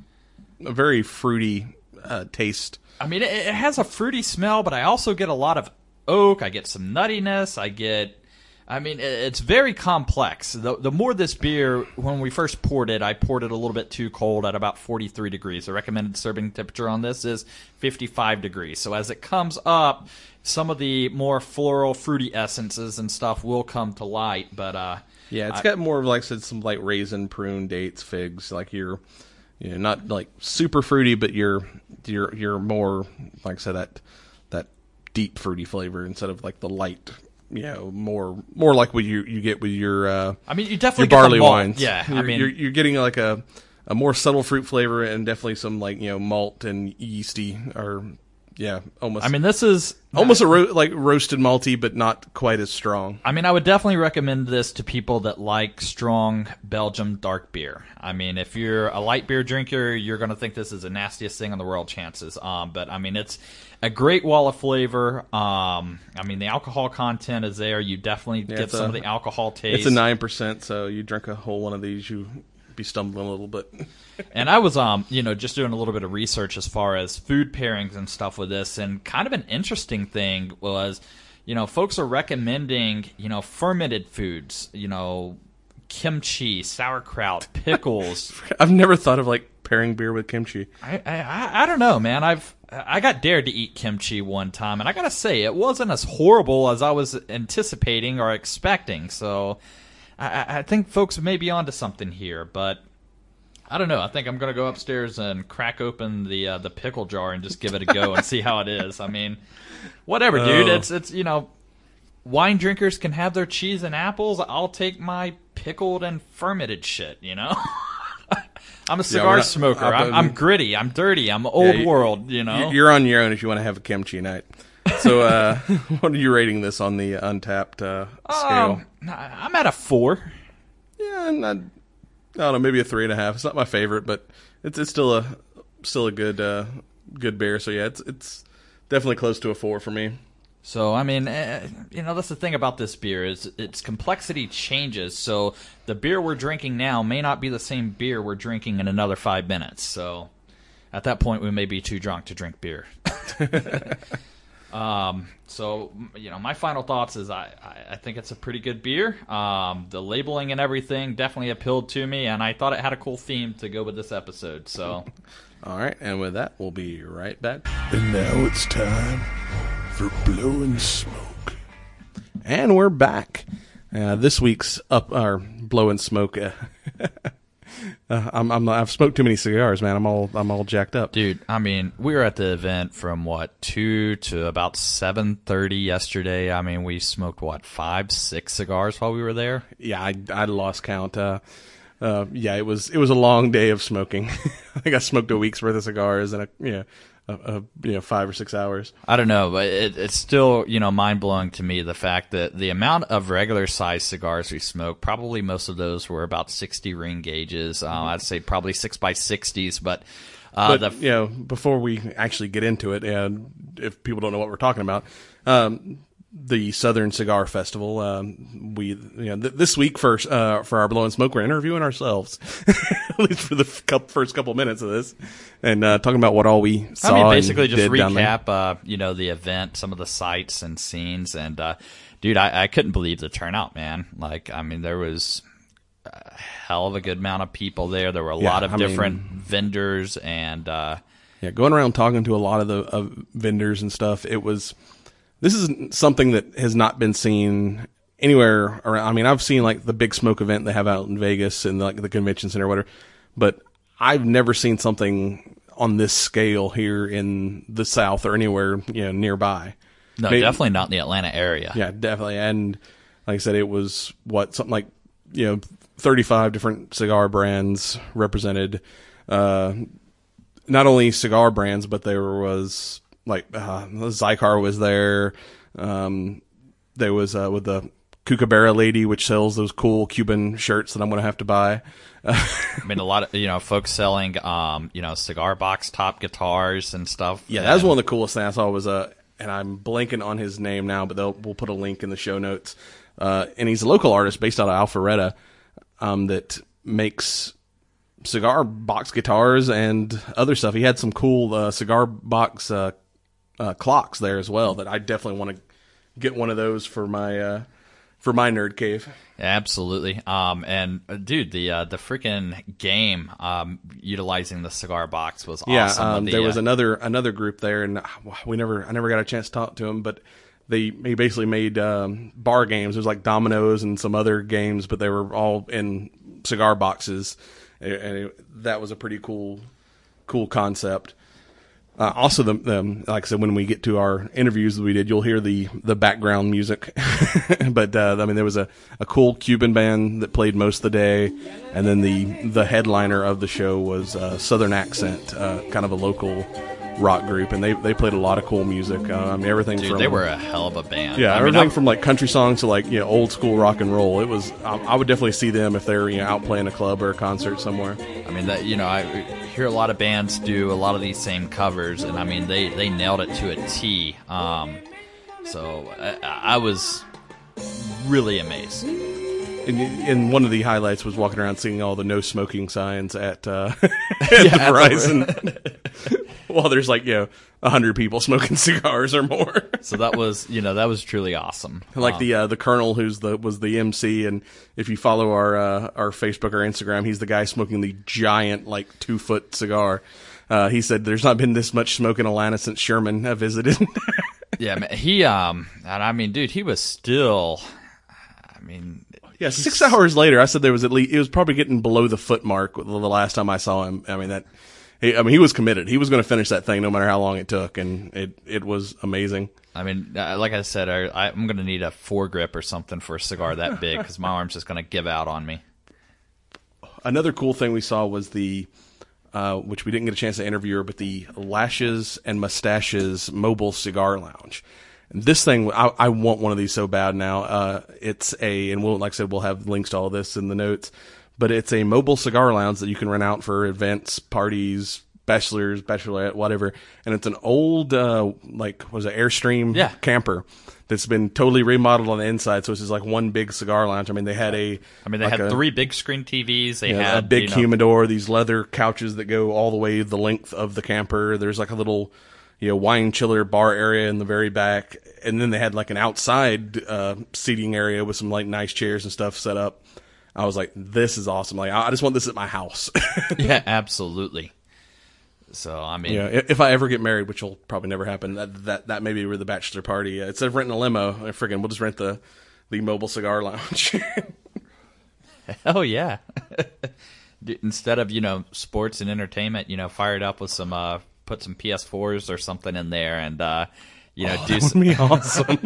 a very fruity uh, taste. I mean, it, it has a fruity smell, but I also get a lot of oak. I get some nuttiness. I get, I mean, it, it's very complex. The, the more this beer, when we first poured it, I poured it a little bit too cold at about forty-three degrees. The recommended serving temperature on this is fifty-five degrees. So as it comes up, some of the more floral, fruity essences and stuff will come to light. But uh, Yeah, it's I- got more of like I said, some like raisin, prune, dates, figs. Like you're, you know, not like super fruity, but you're you're you're more like I said that that deep fruity flavor instead of like the light, you know, more more like what you you get with your uh, I mean, you your definitely get barley the malt. wines. Yeah, you're, I mean, you're you're getting like a a more subtle fruit flavor and definitely some like you know malt and yeasty or yeah almost. I mean, this is almost a ro- like roasted malty, but not quite as strong. I mean, I would definitely recommend this to people that like strong Belgium dark beer. I mean, if you're a light beer drinker, you're going to think this is the nastiest thing in the world, chances. Um, but, I mean, it's a great wall of flavor. Um, I mean, the alcohol content is there. You definitely get it's some a- of the alcohol taste. It's a nine percent, so you drink a whole one of these, you be stumbling a little bit. And I was, um, you know, just doing a little bit of research as far as food pairings and stuff with this, and kind of an interesting thing was, you know, folks are recommending, you know, fermented foods, you know, kimchi, sauerkraut, pickles. I've never thought of like pairing beer with kimchi. I, I I don't know, man. I've I got dared to eat kimchi one time, and I gotta say, it wasn't as horrible as I was anticipating or expecting. So, I, I think folks may be onto something here, but I don't know. I think I'm gonna go upstairs and crack open the uh, the pickle jar and just give it a go and see how it is. I mean, whatever, dude. Oh. It's it's you know, wine drinkers can have their cheese and apples. I'll take my pickled and fermented shit. You know. I'm a cigar we're not- smoker. I've I'm, been- I'm gritty. I'm dirty. I'm old you- world. You know. You- You're on your own if you want to have a kimchi night. So, uh, what are you rating this on the Untapped uh, scale? Um, I'm at a four. Yeah, not, I don't know, maybe a three and a half. It's not my favorite, but it's it's still a still a good uh, good beer. So yeah, it's it's definitely close to a four for me. So I mean, eh, you know, that's the thing about this beer is its complexity changes. So the beer we're drinking now may not be the same beer we're drinking in another five minutes. So at that point, we may be too drunk to drink beer. um. So you know, my final thoughts is I, I, I think it's a pretty good beer. Um, the labeling and everything definitely appealed to me, and I thought it had a cool theme to go with this episode. So. All right, and with that, we'll be right back. And now it's time for blowing smoke. And we're back. Uh, this week's up our blowing smoke. Uh, uh, I'm, I'm I've smoked too many cigars, man. I'm all I'm all jacked up. Dude, I mean, we were at the event from what two to about seven thirty yesterday. I mean, we smoked what five, six cigars while we were there. Yeah, I I lost count. Uh, uh, yeah, it was it was a long day of smoking. I think I smoked a week's worth of cigars and a you know a, a you know five or six hours. I don't know, but it, it's still, you know, mind-blowing to me, the fact that the amount of regular-sized cigars we smoked, probably most of those were about sixty ring gauges. Uh, I'd say probably six by sixties, but... Uh, but, the, you know, before we actually get into it, and if people don't know what we're talking about, um, the Southern Cigar Festival, um, we, you know, th- this week for, uh, for our Blow and Smoke, we're interviewing ourselves, at least for the f- first couple minutes of this, and uh, talking about what all we saw. I mean, basically and just did down there. recap, uh, you know, the event, some of the sights and scenes, and, uh, dude, I, I couldn't believe the turnout, man. Like, I mean, there was a hell of a good amount of people there. There were a Yeah, lot of I different mean, vendors, and uh, yeah, going around talking to a lot of the of vendors and stuff. It was this is something that has not been seen anywhere around. I mean, I've seen like the Big Smoke event they have out in Vegas and like the convention center or whatever, but I've never seen something on this scale here in the South or anywhere, you know, nearby. no, Maybe- definitely not in the Atlanta area. Yeah, definitely. And like I said, it was what something like, you know, thirty-five different cigar brands represented. Uh, not only cigar brands, but there was like uh, Zycar was there. Um, there was uh, with the Kookaburra lady, which sells those cool Cuban shirts that I'm going to have to buy. I mean, a lot of, you know, folks selling, um, you know, cigar box top guitars and stuff. Yeah, that was one of the coolest things I saw was uh, and I'm blanking on his name now, but they'll, we'll put a link in the show notes. Uh, and he's a local artist based out of Alpharetta, um, that makes cigar box guitars and other stuff. He had some cool, uh, cigar box, uh, uh, clocks there as well that I definitely want to get one of those for my, uh, for my nerd cave. Absolutely. Um, and uh, dude, the uh, the freaking game um, utilizing the cigar box was Yeah, awesome. um, The, there was uh, another another group there, and we never I never got a chance to talk to him, but they he basically made um, bar games. It was like dominoes and some other games, but they were all in cigar boxes, and it, that was a pretty cool cool concept. Uh, also, the, the like I said, when we get to our interviews that we did, you'll hear the, the background music. But uh, I mean, there was a, a cool Cuban band that played most of the day, and then the the headliner of the show was uh, Southern Accent, uh, kind of a local rock group, and they they played a lot of cool music. Uh, I mean, everything dude, from they were a hell of a band. yeah, I mean, everything I- from like country songs to like you know old school rock and roll. It was I, I would definitely see them if they're you know out playing a club or a concert somewhere. I mean, that you know, I hear a lot of bands do a lot of these same covers, and I mean, they, they nailed it to a T. Um, so I, I was really amazed. And, and one of the highlights was walking around seeing all the no smoking signs at, uh, at the at Verizon. While there's like, you know, a hundred people smoking cigars or more. So that was, you know, that was truly awesome. Like Um, the uh, the Colonel, who's the was the M C, and if you follow our uh, our Facebook or Instagram, he's the guy smoking the giant like two foot cigar. Uh, he said, "There's not been this much smoke in Atlanta since Sherman have visited." yeah, man, he, um, and I mean, dude, he was still, I mean, Yeah, six hours later, I said there was at least it was probably getting below the foot mark the last time I saw him. I mean that, he, I mean he was committed. He was going to finish that thing no matter how long it took, and it it was amazing. I mean, uh, like I said, I, I'm going to need a foregrip or something for a cigar that big because my arm's just going to give out on me. Another cool thing we saw was the, uh, which we didn't get a chance to interview her, but the Lashes and Mustaches Mobile Cigar Lounge. And this thing, I, I want one of these so bad now. Uh, it's a, and we'll, like I said, we'll have links to all this in the notes, but it's a mobile cigar lounge that you can rent out for events, parties, bachelors, bachelorette, whatever. And it's an old, uh, like, what was it, Airstream Yeah. camper that's been totally remodeled on the inside. So it's just like one big cigar lounge. I mean, they had a, I mean, they like had a- three big screen T Vs. They yeah, had a big you know, humidor, these leather couches that go all the way the length of the camper. There's like a little, you know, wine chiller bar area in the very back. And then they had like an outside uh, seating area with some like nice chairs and stuff set up. I was like, this is awesome. Like, I I just want this at my house. Yeah, absolutely. So I mean, Yeah, if I ever get married, which will probably never happen, that that, that may be where the bachelor party. Uh, instead of renting a limo, uh, friggin', we'll just rent the, the mobile cigar lounge. oh yeah. Dude, instead of you know sports and entertainment, you know, fire it up with some, uh, put some P S fours or something in there, and uh, you know, do That would some. be awesome.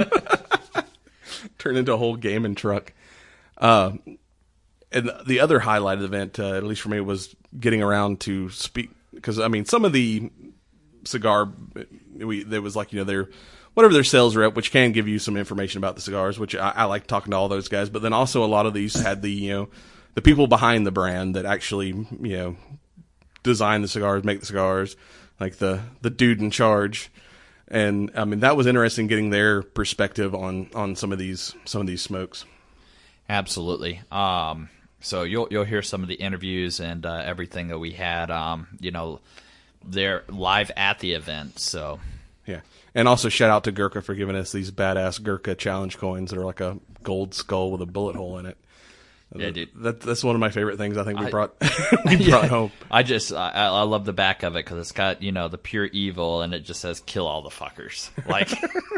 Turn into a whole gaming truck. Uh, and the other highlight of the event, uh, at least for me, was getting around to speak. Because, I mean, some of the cigar. We there was like you know their whatever their sales rep, which can give you some information about the cigars, which I, I like talking to all those guys. But then also a lot of these had the you know the people behind the brand that actually you know design the cigars, make the cigars, like the the dude in charge. And I mean that was interesting getting their perspective on on some of these some of these smokes. Absolutely. Um, so you'll you'll hear some of the interviews and uh, everything that we had. Um, you know, they're live at the event. So yeah, and also shout out to Gurkha for giving us these badass Gurkha challenge coins that are like a gold skull with a bullet hole in it. Yeah, dude. That, that's one of my favorite things I think we I, brought we yeah, brought home. I just I, I love the back of it because it's got you know the pure evil and it just says kill all the fuckers. Like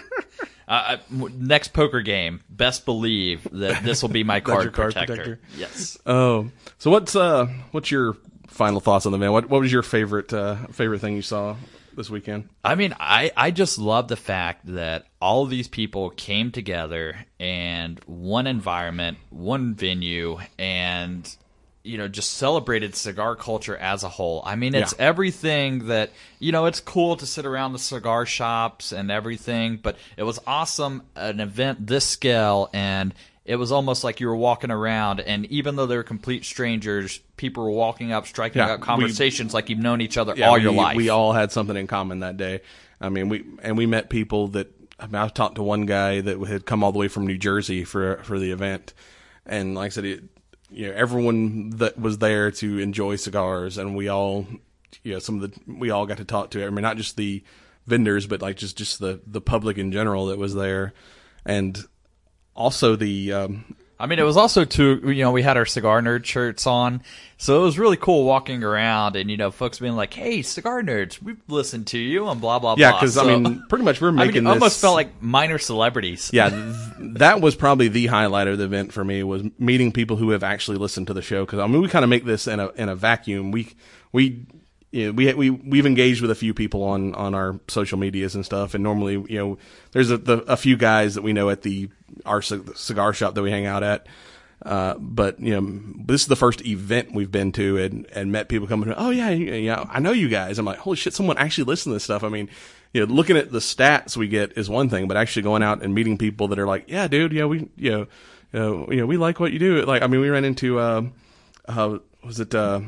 uh, next poker game, best believe that this will be my card, your card protector. protector. Yes. Oh, so what's uh what's your final thoughts on the event? What what was your favorite uh, favorite thing you saw this weekend? I mean, I, I just love the fact that all of these people came together and one environment, one venue, and, you know, just celebrated cigar culture as a whole. I mean, it's Yeah. everything that, you know, it's cool to sit around the cigar shops and everything, but it was awesome, an event this scale, and it was almost like you were walking around, and even though they were complete strangers, people were walking up, striking Yeah, out conversations like you've known each other Yeah, all we, your life. We all had something in common that day. I mean, we and we met people that I mean, I talked to one guy that had come all the way from New Jersey for for the event, and like I said, it, you know, everyone that was there to enjoy cigars, and we all, you know, some of the we all got to talk to. I mean, not just the vendors, but like just just the the public in general that was there, and also the. Um, I mean, it was also too, you know, we had our Cigar Nerd shirts on, so it was really cool walking around and, you know, folks being like, hey, Cigar Nerds, we've listened to you and blah, blah, yeah, blah. because So, I mean, pretty much we're I making mean, it this. almost felt like minor celebrities. Yeah, th- that was probably the highlight of the event for me was meeting people who have actually listened to the show. Because I mean, we kind of make this in a in a vacuum. We we you know, we we we've engaged with a few people on on our social medias and stuff. And normally, you know, there's a the, a few guys that we know at the our c- cigar shop that we hang out at. Uh, but you know, this is the first event we've been to and, and met people coming. Oh yeah, yeah, I know you guys. I'm like, holy shit, someone actually listened to this stuff. I mean, you know, looking at the stats we get is one thing, but actually going out and meeting people that are like, yeah, dude, yeah, we, you know, you know, you know we like what you do. Like, I mean, we ran into, uh, uh, was it, uh,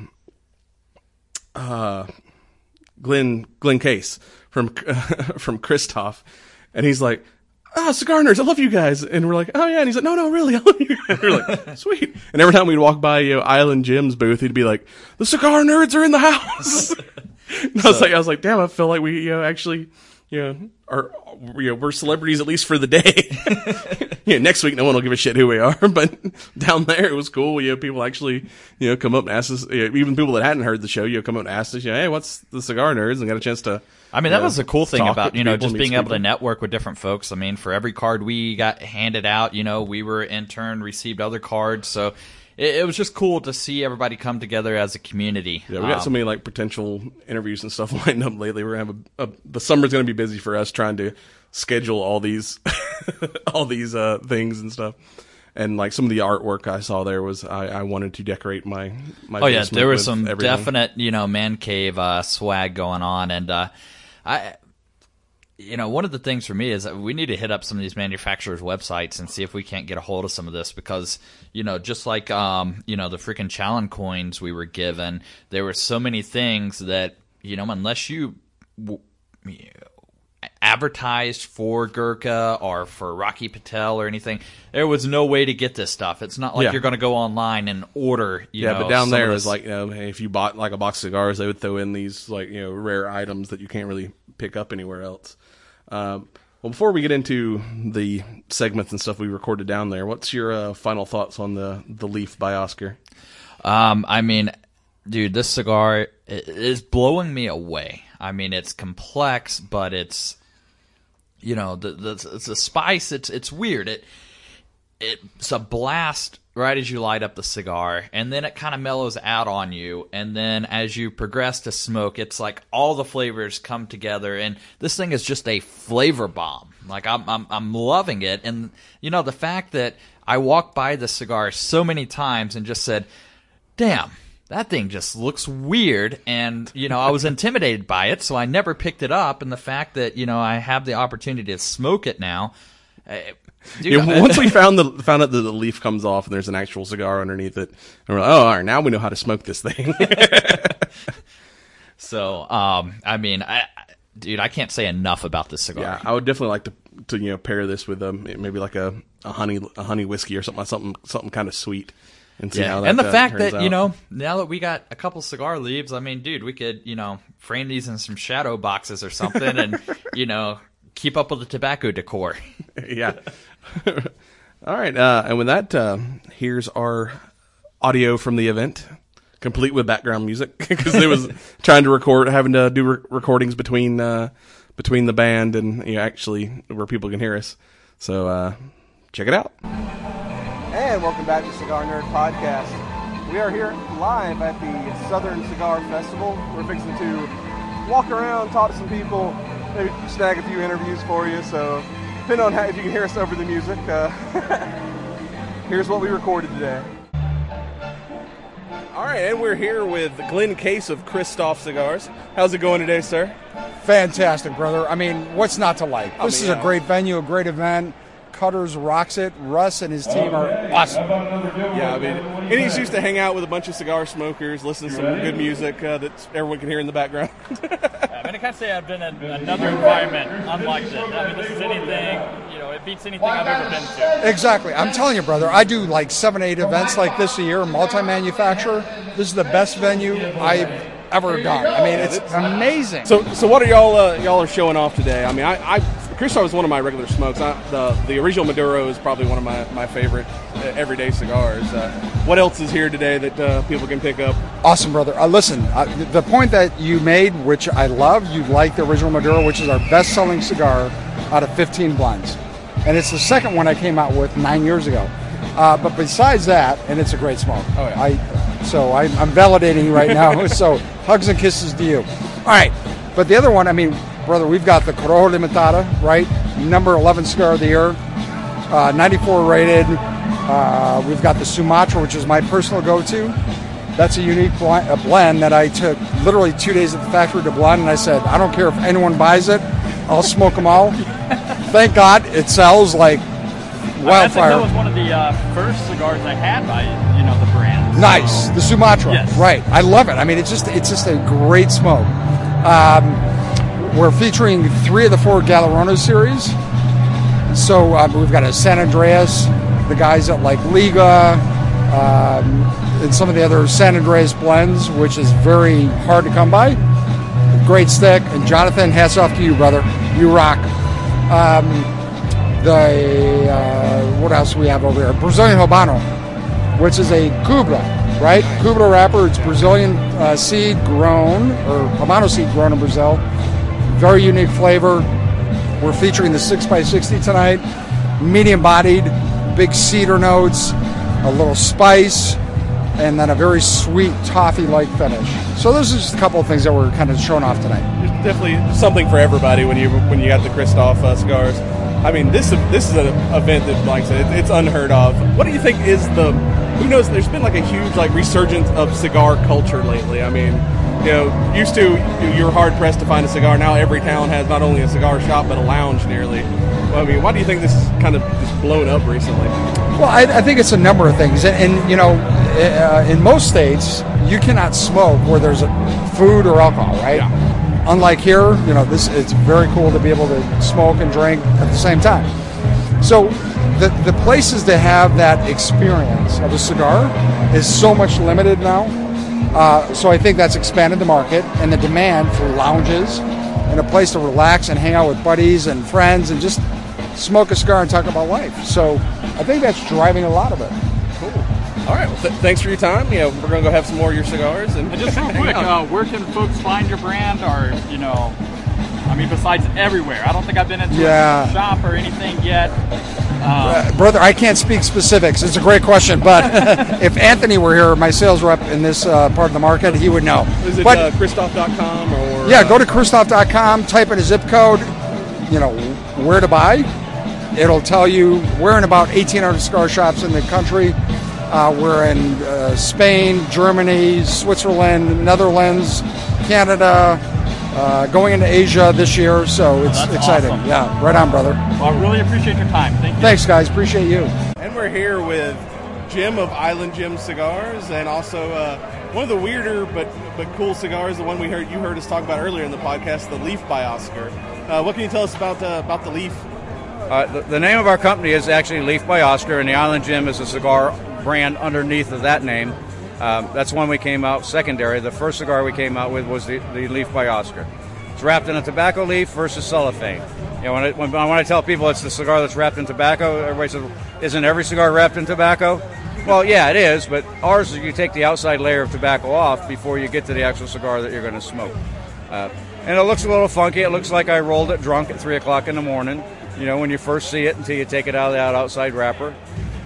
uh, Glenn, Glenn Case from, from Christoph. And he's like, ah, Cigar Nerds, I love you guys. And we're like, oh yeah. And he's like, no, no, really, I love you guys. And we're like, sweet. And every time we'd walk by, you know, Island Jim's booth, he'd be like, the Cigar Nerds are in the house. And I was like, I was like, damn, I feel like we, you know, actually, you know, are, you know, we're celebrities at least for the day. You know, next week, no one will give a shit who we are, but down there, it was cool. You know, people actually, you know, come up and ask us, you know, even people that hadn't heard the show, you know, come up and ask us, you know, hey, what's the Cigar Nerds? And got a chance to, I mean, that you was know, the cool thing talk about, to you know, people, just meet being able people. to network with different folks. I mean, for every card we got handed out, you know, we were in turn received other cards. So it, it was just cool to see everybody come together as a community. Yeah, we got Um, so many like potential interviews and stuff lined up lately. We're gonna have a, a the summer's gonna be busy for us trying to schedule all these all these uh, things and stuff. And like some of the artwork I saw there was I, I wanted to decorate my my. Oh yeah, basement there was with some everything. definite, you know, man cave uh, swag going on, and uh, I, you know, one of the things for me is that we need to hit up some of these manufacturers' websites and see if we can't get a hold of some of this because, you know, just like um, you know, the freaking Challen coins we were given, there were so many things that, you know, unless you. W- advertised for Gurkha or for Rocky Patel or anything, there was no way to get this stuff. It's not like Yeah. you're going to go online and order. You Yeah, know, but down some there of it was this- like, you know, hey, if you bought like a box of cigars, they would throw in these like, you know, rare items that you can't really pick up anywhere else. Um, well, before we get into the segments and stuff we recorded down there, what's your uh, final thoughts on the the Leaf by Oscar? Um, I mean, dude, this cigar is blowing me away. I mean, it's complex, but it's, you know, the the it's a spice. It's it's weird. It it's a blast right as you light up the cigar, and then it kind of mellows out on you, and then as you progress to smoke, it's like all the flavors come together, and this thing is just a flavor bomb. Like I'm I'm I'm loving it, and you know the fact that I walked by the cigar so many times and just said, "Damn, that thing just looks weird, and, you know, I was intimidated by it, so I never picked it up, and the fact that, you know, I have the opportunity to smoke it now, uh, dude, Yeah, once we found the found out that the leaf comes off and there's an actual cigar underneath it, and we're like, oh, all right, now we know how to smoke this thing. So, um, I mean, I, dude, I can't say enough about this cigar. Yeah, I would definitely like to to you know pair this with um maybe like a, a honey a honey whiskey or something something something kind of sweet, and see Yeah, how that and the uh, fact turns that out. you know now that we got a couple cigar leaves, I mean, dude, we could you know frame these in some shadow boxes or something, and you know keep up with the tobacco decor. Yeah. All right, uh, and with that, uh, here's our audio from the event, complete with background music, because it was trying to record, having to do re- recordings between uh, between the band and you know, actually where people can hear us. So uh, check it out. And welcome back to Cigar Nerd Podcast. We are here live at the Southern Cigar Festival. We're fixing to walk around, talk to some people, maybe snag a few interviews for you. So depending on how, if you can hear us over the music, uh, here's what we recorded today. All right, and we're here with Glenn Case of Christoph Cigars. How's it going today, sir? Fantastic, brother. I mean, what's not to like? I This mean, is a yeah. great venue, a great event. Cutters rocks it. Russ and his team are awesome. Yeah, I mean, and he's used to hang out with a bunch of cigar smokers, listen to some good music uh, that everyone can hear in the background. I mean, I can't say I've been in another environment unlike this. I mean, this is anything, you know, it beats anything I've ever been to. Exactly. I'm telling you, brother, I do like seven, eight events like this a year, multi-manufacturer. This is the best venue I've ever done. I mean, it's amazing. So, so what are y'all uh, y'all are showing off today? I mean, I, I Christoph is one of my regular smokes. I, the the original Maduro is probably one of my, my favorite uh, everyday cigars. Uh, what else is here today that uh, people can pick up? Awesome, brother. Uh, listen, uh, the point that you made, which I love, you like the original Maduro, which is our best-selling cigar out of fifteen blends. And it's the second one I came out with nine years ago. Uh, but besides that, and it's a great smoke. Oh, yeah. I, so I, I'm validating right now. So hugs and kisses to you. All right. But the other one, I mean, brother, we've got the Corojo Limitada, right? Number eleven cigar of the year, uh, ninety-four rated. Uh, we've got the Sumatra, which is my personal go-to. That's a unique bl- a blend that I took literally two days at the factory to blend, and I said, I don't care if anyone buys it, I'll smoke them all. Thank God it sells like I think that was wildfire. one of the uh, first cigars I had by, you know, the brand. So- Nice, the Sumatra. Yes. Right, I love it. I mean, it's just it's just a great smoke. Um, we're featuring three of the four Galarona series. So uh, we've got a San Andreas, the guys at like Liga, um, and some of the other San Andreas blends, which is very hard to come by. Great stick, and Jonathan, hats off to you, brother. You rock. Um, the uh, what else do we have over here? Brazilian Habano, which is a Cubra, right? Cubra wrapper. It's Brazilian uh, seed grown, or Habano seed grown in Brazil. Very unique flavor. We're featuring the six by sixty tonight. Medium bodied, big cedar notes, a little spice, and then a very sweet toffee-like finish. So those are just a couple of things that we're kind of showing off tonight. There's definitely something for everybody when you when you got the Christoph uh, cigars. I mean, this this is an event that, like I said, it, it's unheard of. What do you think is the? Who knows? There's been like a huge like resurgence of cigar culture lately. I mean, you know, used to you're hard pressed to find a cigar. Now every town has not only a cigar shop but a lounge nearly. Well, I mean, why do you think this is kind of just blown up recently? Well, I, I think it's a number of things, and, and you know, uh, in most states, you cannot smoke where there's a food or alcohol, right? Yeah. Unlike here, you know, this it's very cool to be able to smoke and drink at the same time. So, the the places that have that experience of a cigar is so much limited now. Uh, so I think that's expanded the market and the demand for lounges and a place to relax and hang out with buddies and friends and just smoke a cigar and talk about life. So I think that's driving a lot of it. Cool. All right. Well, th- thanks for your time. You know, we're gonna go have some more of your cigars and And just real hang quick, out. uh, where can folks find your brand, or, you know, I mean, besides everywhere? I don't think I've been into Yeah. a shop or anything yet. Um, Uh, brother, I can't speak specifics. It's a great question, but if Anthony were here, my sales rep in this uh, part of the market, he would know. Is it but uh, Christoph dot com or? yeah, uh, go to Christoph dot com, type in a zip code, you know, where to buy. It'll tell you we're in about eighteen hundred cigar shops in the country. Uh, we're in uh, Spain, Germany, Switzerland, Netherlands, Canada, uh, going into Asia this year. So it's That's exciting. awesome. Yeah, right on, brother. Well, I really appreciate your time. Thank you. Thanks, guys. Appreciate you. And we're here with Jim of Island Jim Cigars, and also uh, one of the weirder but but cool cigars, the one we heard you heard us talk about earlier in the podcast, the Leaf by Oscar. Uh, what can you tell us about uh, about the Leaf? Uh, the, the name of our company is actually Leaf by Oscar, and the Island Jim is a cigar brand underneath of that name. Um, that's when we came out secondary. The first cigar we came out with was the, the Leaf by Oscar. It's wrapped in a tobacco leaf versus cellophane. You know, when I, when, when I tell people it's the cigar that's wrapped in tobacco, everybody says, "Isn't every cigar wrapped in tobacco?" Well, yeah, it is, but ours is you take the outside layer of tobacco off before you get to the actual cigar that you're going to smoke. Uh, and it looks a little funky. It looks like I rolled it drunk at three o'clock in the morning, you know, when you first see it until you take it out of that outside wrapper.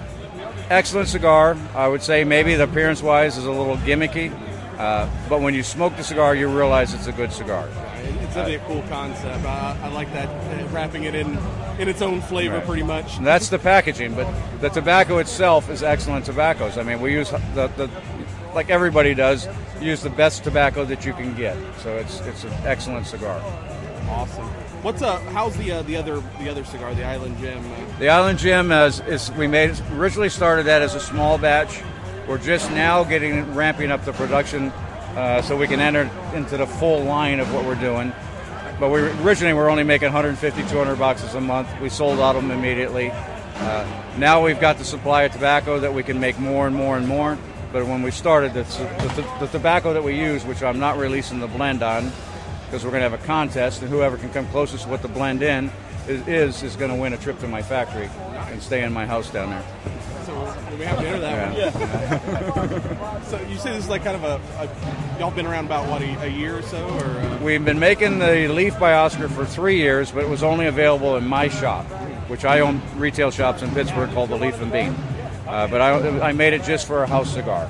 Excellent cigar. I would say maybe the appearance-wise is a little gimmicky, uh, but when you smoke the cigar, you realize it's a good cigar. It's really a cool concept. I, I like that, uh, wrapping it in in its own flavor, Right. pretty much. And that's the packaging, but the tobacco itself is excellent tobaccos. I mean, we use the, the like everybody does, use the best tobacco that you can get. So it's it's an excellent cigar. Awesome. What's uh? How's the uh, the other the other cigar, the Island Jim? Uh, The Island Jim is, is we made originally started that as a small batch. We're just now getting ramping up the production uh, so we can enter into the full line of what we're doing. But we originally were only making one fifty, two hundred boxes a month. We sold out of them immediately. Uh, now we've got the supply of tobacco that we can make more and more and more. But when we started, the, the, the tobacco that we use, which I'm not releasing the blend on, because we're going to have a contest, and whoever can come closest to what the blend in is is, is going to win a trip to my factory and stay in my house down there. so we have to enter that Yeah. one. Yeah. So you say this is like kind of a, a y'all been around about what a, a year or so, or uh, We've been making the Leaf by Oscar for three years, but it was only available in my shop, which I own retail shops in Pittsburgh called the Leaf and Bean. Uh, but I, I made it just for a house cigar.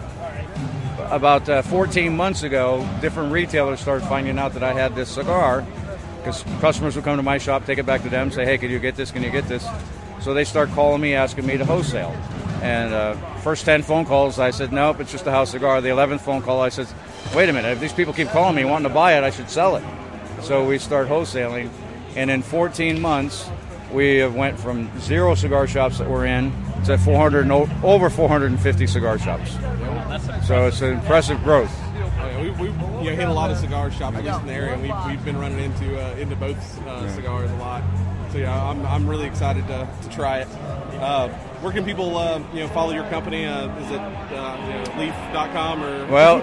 About uh, fourteen months ago, different retailers started finding out that I had this cigar, because customers would come to my shop, take it back to them, say, "Hey, can you get this? Can you get this?" So they start calling me, asking me to wholesale. And uh, first ten phone calls, I said, "Nope, it's just a house cigar." The eleventh phone call, I said, "Wait a minute, if these people keep calling me wanting to buy it, I should sell it." So we start wholesaling, and in fourteen months, we have went from zero cigar shops that we're in to four hundred and o- over four hundred fifty cigar shops. So it's an impressive growth. yeah, we, we you know, hit a lot of cigar shops at least in the area, and we've, we've been running into uh, into both uh, cigars a lot. So yeah, I'm, I'm really excited to, to try it. Uh, where can people uh, you know follow your company? Uh, is it uh, you know, leaf dot com or Well,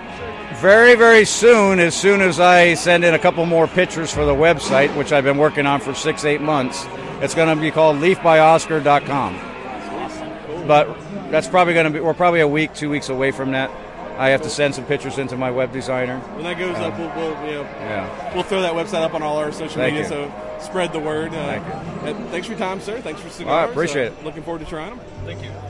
very, very soon, as soon as I send in a couple more pictures for the website, which I've been working on for six, eight months, it's going to be called leaf by oscar dot com. But that's probably going to be, we're probably a week, two weeks away from that. I have to send some pictures into my web designer. When that goes Uh, up, we'll, we'll you know Yeah. we'll throw that website up on all our social Thank media. you. So spread the word. Uh, Thank you. and thanks for your time, sir. Thanks for cigars. All right, appreciate Uh, it. Looking forward to trying them. Thank you.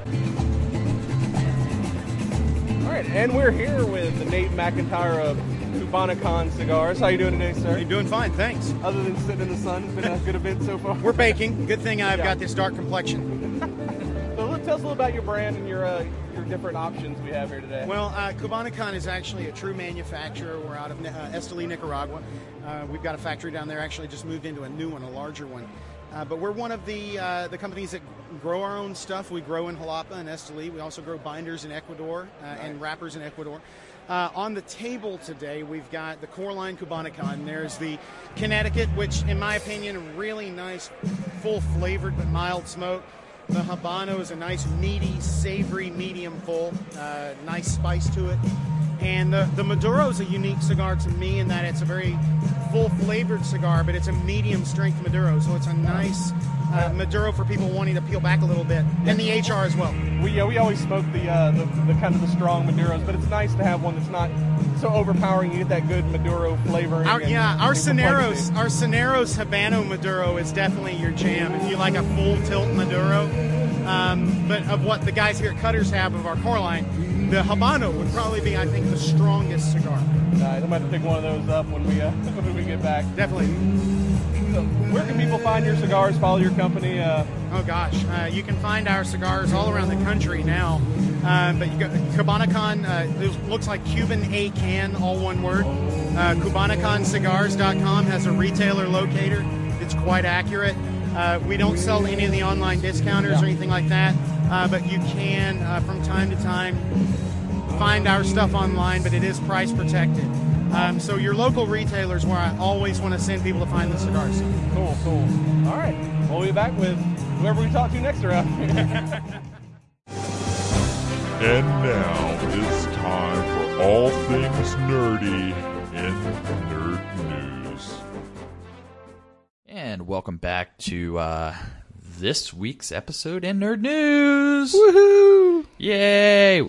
All right, and we're here with Nate McIntyre of Cubanicon Cigars. How you doing today, sir? You're doing fine, thanks. Other than sitting in the sun, it's been a good event so far. We're baking. Good thing I've Yeah. got this dark complexion. So let- tell us a little about your brand and your uh, your different options we have here today. Well, uh, Cubanicon is actually a true manufacturer. We're out of uh, Esteli, Nicaragua. Uh, we've got a factory down there. Actually, just moved into a new one, a larger one. Uh, but we're one of the uh, the companies that grow our own stuff. We grow in Jalapa and Esteli. We also grow binders in Ecuador uh, and wrappers in Ecuador. Uh, on the table today, we've got the core line Cubanicon. There's the Connecticut, which, in my opinion, really nice, full flavored but mild smoke. The Habano is a nice, meaty, savory, medium full, uh, nice spice to it. And the, the Maduro is a unique cigar to me in that it's a very full-flavored cigar, but it's a medium-strength Maduro, so it's a nice uh, Maduro for people wanting to peel back a little bit, and the H R as well. We yeah, we always smoke the, uh, the the kind of the strong Maduros, but it's nice to have one that's not so overpowering. You get that good Maduro flavor. Our, yeah, our Cineros, our Cineros Habano Maduro is definitely your jam if you like a full tilt Maduro. Um, but of what the guys here at Cutters have of our core line, the Habano would probably be, I think, the strongest cigar. Nice. I'm about to pick one of those up when we uh, when we get back. Definitely. where can people find your cigars, follow your company? Uh, oh, gosh. Uh, you can find our cigars all around the country now. Uh, but you got Cubanacon, uh, it looks like Cuban A can, all one word. Uh, Cubanacon Cigars dot com has a retailer locator. It's quite accurate. Uh, we don't sell any of the online discounters or anything like that, uh, but you can, uh, from time to time, find our stuff online, but it is price protected. Um, so your local retailers where I always want to send people to find the cigars. Cool, cool. All right. We'll be back with whoever we talk to next around. And now it's time for all things nerdy in Nerd News. And welcome back to uh, this week's episode in Nerd News. Woohoo! Yay!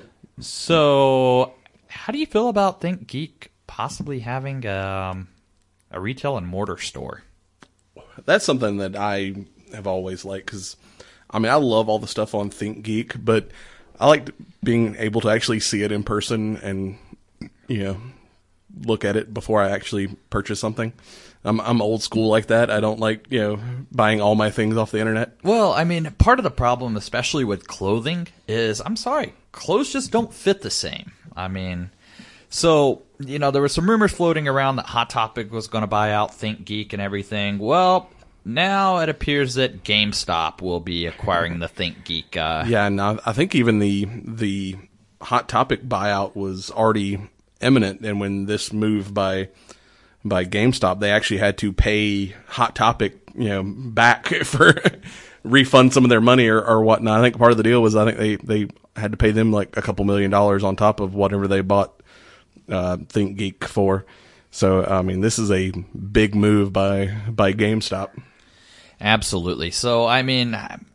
So, how do you feel about Think Geek possibly having um, a retail and mortar store? That's something that I have always liked, because, I mean, I love all the stuff on Think Geek, but I like being able to actually see it in person and, you know, look at it before I actually purchase something. I'm I'm old school like that. I don't like, you know, buying all my things off the internet. Well, I mean, part of the problem, especially with clothing, is, I'm sorry, clothes just don't fit the same. I mean, so, you know, there were some rumors floating around that Hot Topic was going to buy out Think Geek and everything. Well, now it appears that GameStop will be acquiring the Think Geek. Uh, yeah, and I, I think even the the Hot Topic buyout was already imminent, and when this move by by GameStop, they actually had to pay Hot Topic, you know, back for refund some of their money or, or whatnot. I think part of the deal was I think they, they had to pay them like a couple million dollars on top of whatever they bought uh, Think Geek for. So, I mean, this is a big move by by GameStop. Absolutely. So, I mean,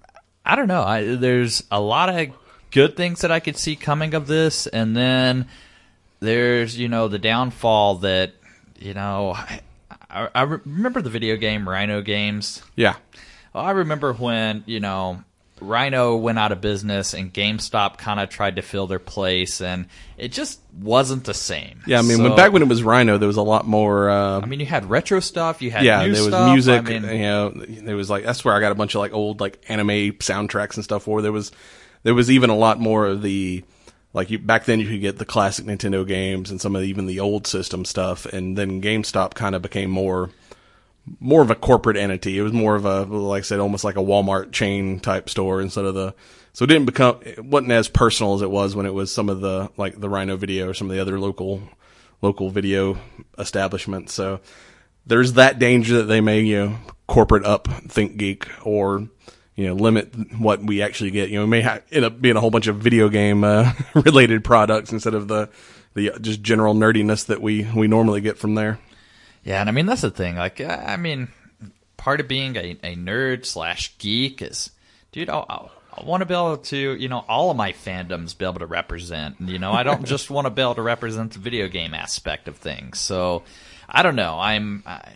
I don't know. I, there's a lot of good things that I could see coming of this, and then there's, you know, the downfall that, you know, I, I, I remember the video game Rhino Games. Yeah. Well, I remember when, you know, Rhino went out of business and GameStop kind of tried to fill their place, and it just wasn't the same. Yeah, I mean, so, when back when it was Rhino, there was a lot more. Uh, I mean, you had retro stuff, you had yeah, new there was stuff. music. I mean, you know, there was like that's where I got a bunch of like old like anime soundtracks and stuff. Where there was there was even a lot more of the. Like, you, back then you could get the classic Nintendo games and some of the, even the old system stuff, and then GameStop kind of became more more of a corporate entity. It was more of a, like I said, almost like a Walmart chain type store instead of the, so it didn't become, it wasn't as personal as it was when it was some of the, like the Rhino Video or some of the other local, local video establishments. So there's that danger that they may, you know, corporate up Think Geek or, you know, limit what we actually get. You know, it may ha- end up being a whole bunch of video game uh, related products instead of the the just general nerdiness that we, we normally get from there. Yeah, and I mean, that's the thing. Like, I mean, part of being a, a nerd slash geek is, dude, I, I, I want to be able to, you know, all of my fandoms be able to represent. You know, I don't just want to be able to represent the video game aspect of things. So, I don't know. I'm... I,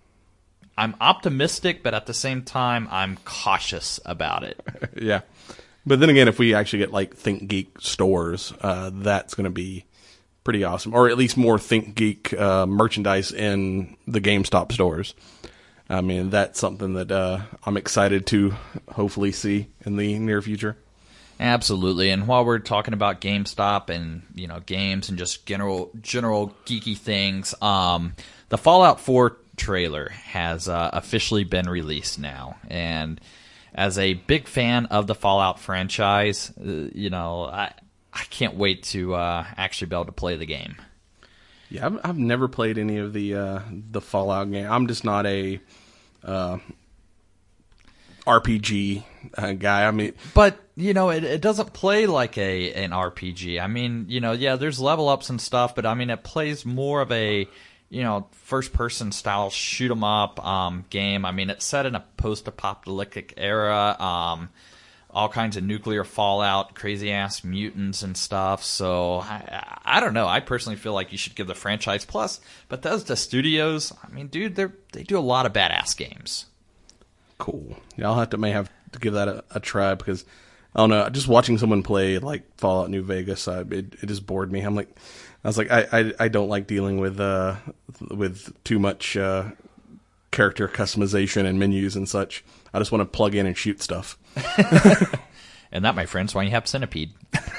I'm optimistic, but at the same time, I'm cautious about it. Yeah. But then again, if we actually get, like, Think Geek stores, uh, that's going to be pretty awesome. Or at least more Think Geek uh, merchandise in the GameStop stores. I mean, that's something that uh, I'm excited to hopefully see in the near future. Absolutely. And while we're talking about GameStop and, you know, games and just general general geeky things, um, the Fallout four trailer has uh, officially been released now, and as a big fan of the Fallout franchise, uh, you know, I I can't wait to uh, actually be able to play the game. Yeah, I've, I've never played any of the uh, the Fallout game. I'm just not a uh, R P G uh, guy. I mean, but you know, it it doesn't play like a an R P G. I mean, you know, yeah, there's level ups and stuff, but I mean, it plays more of a, you know, first-person style shoot-'em-up um, game. I mean, it's set in a post-apocalyptic era, um, all kinds of nuclear fallout, crazy-ass mutants and stuff. So, I, I don't know. I personally feel like you should give the franchise. Plus, Bethesda Studios, I mean, dude, they they do a lot of badass games. Cool. Yeah, I'll have to may have to give that a, a try because, I don't know, just watching someone play, like, Fallout New Vegas, I, it, it just bored me. I'm like... I was like, I, I, I don't like dealing with uh with too much uh, character customization and menus and such. I just want to plug in and shoot stuff. And that, my friends, why you have Centipede.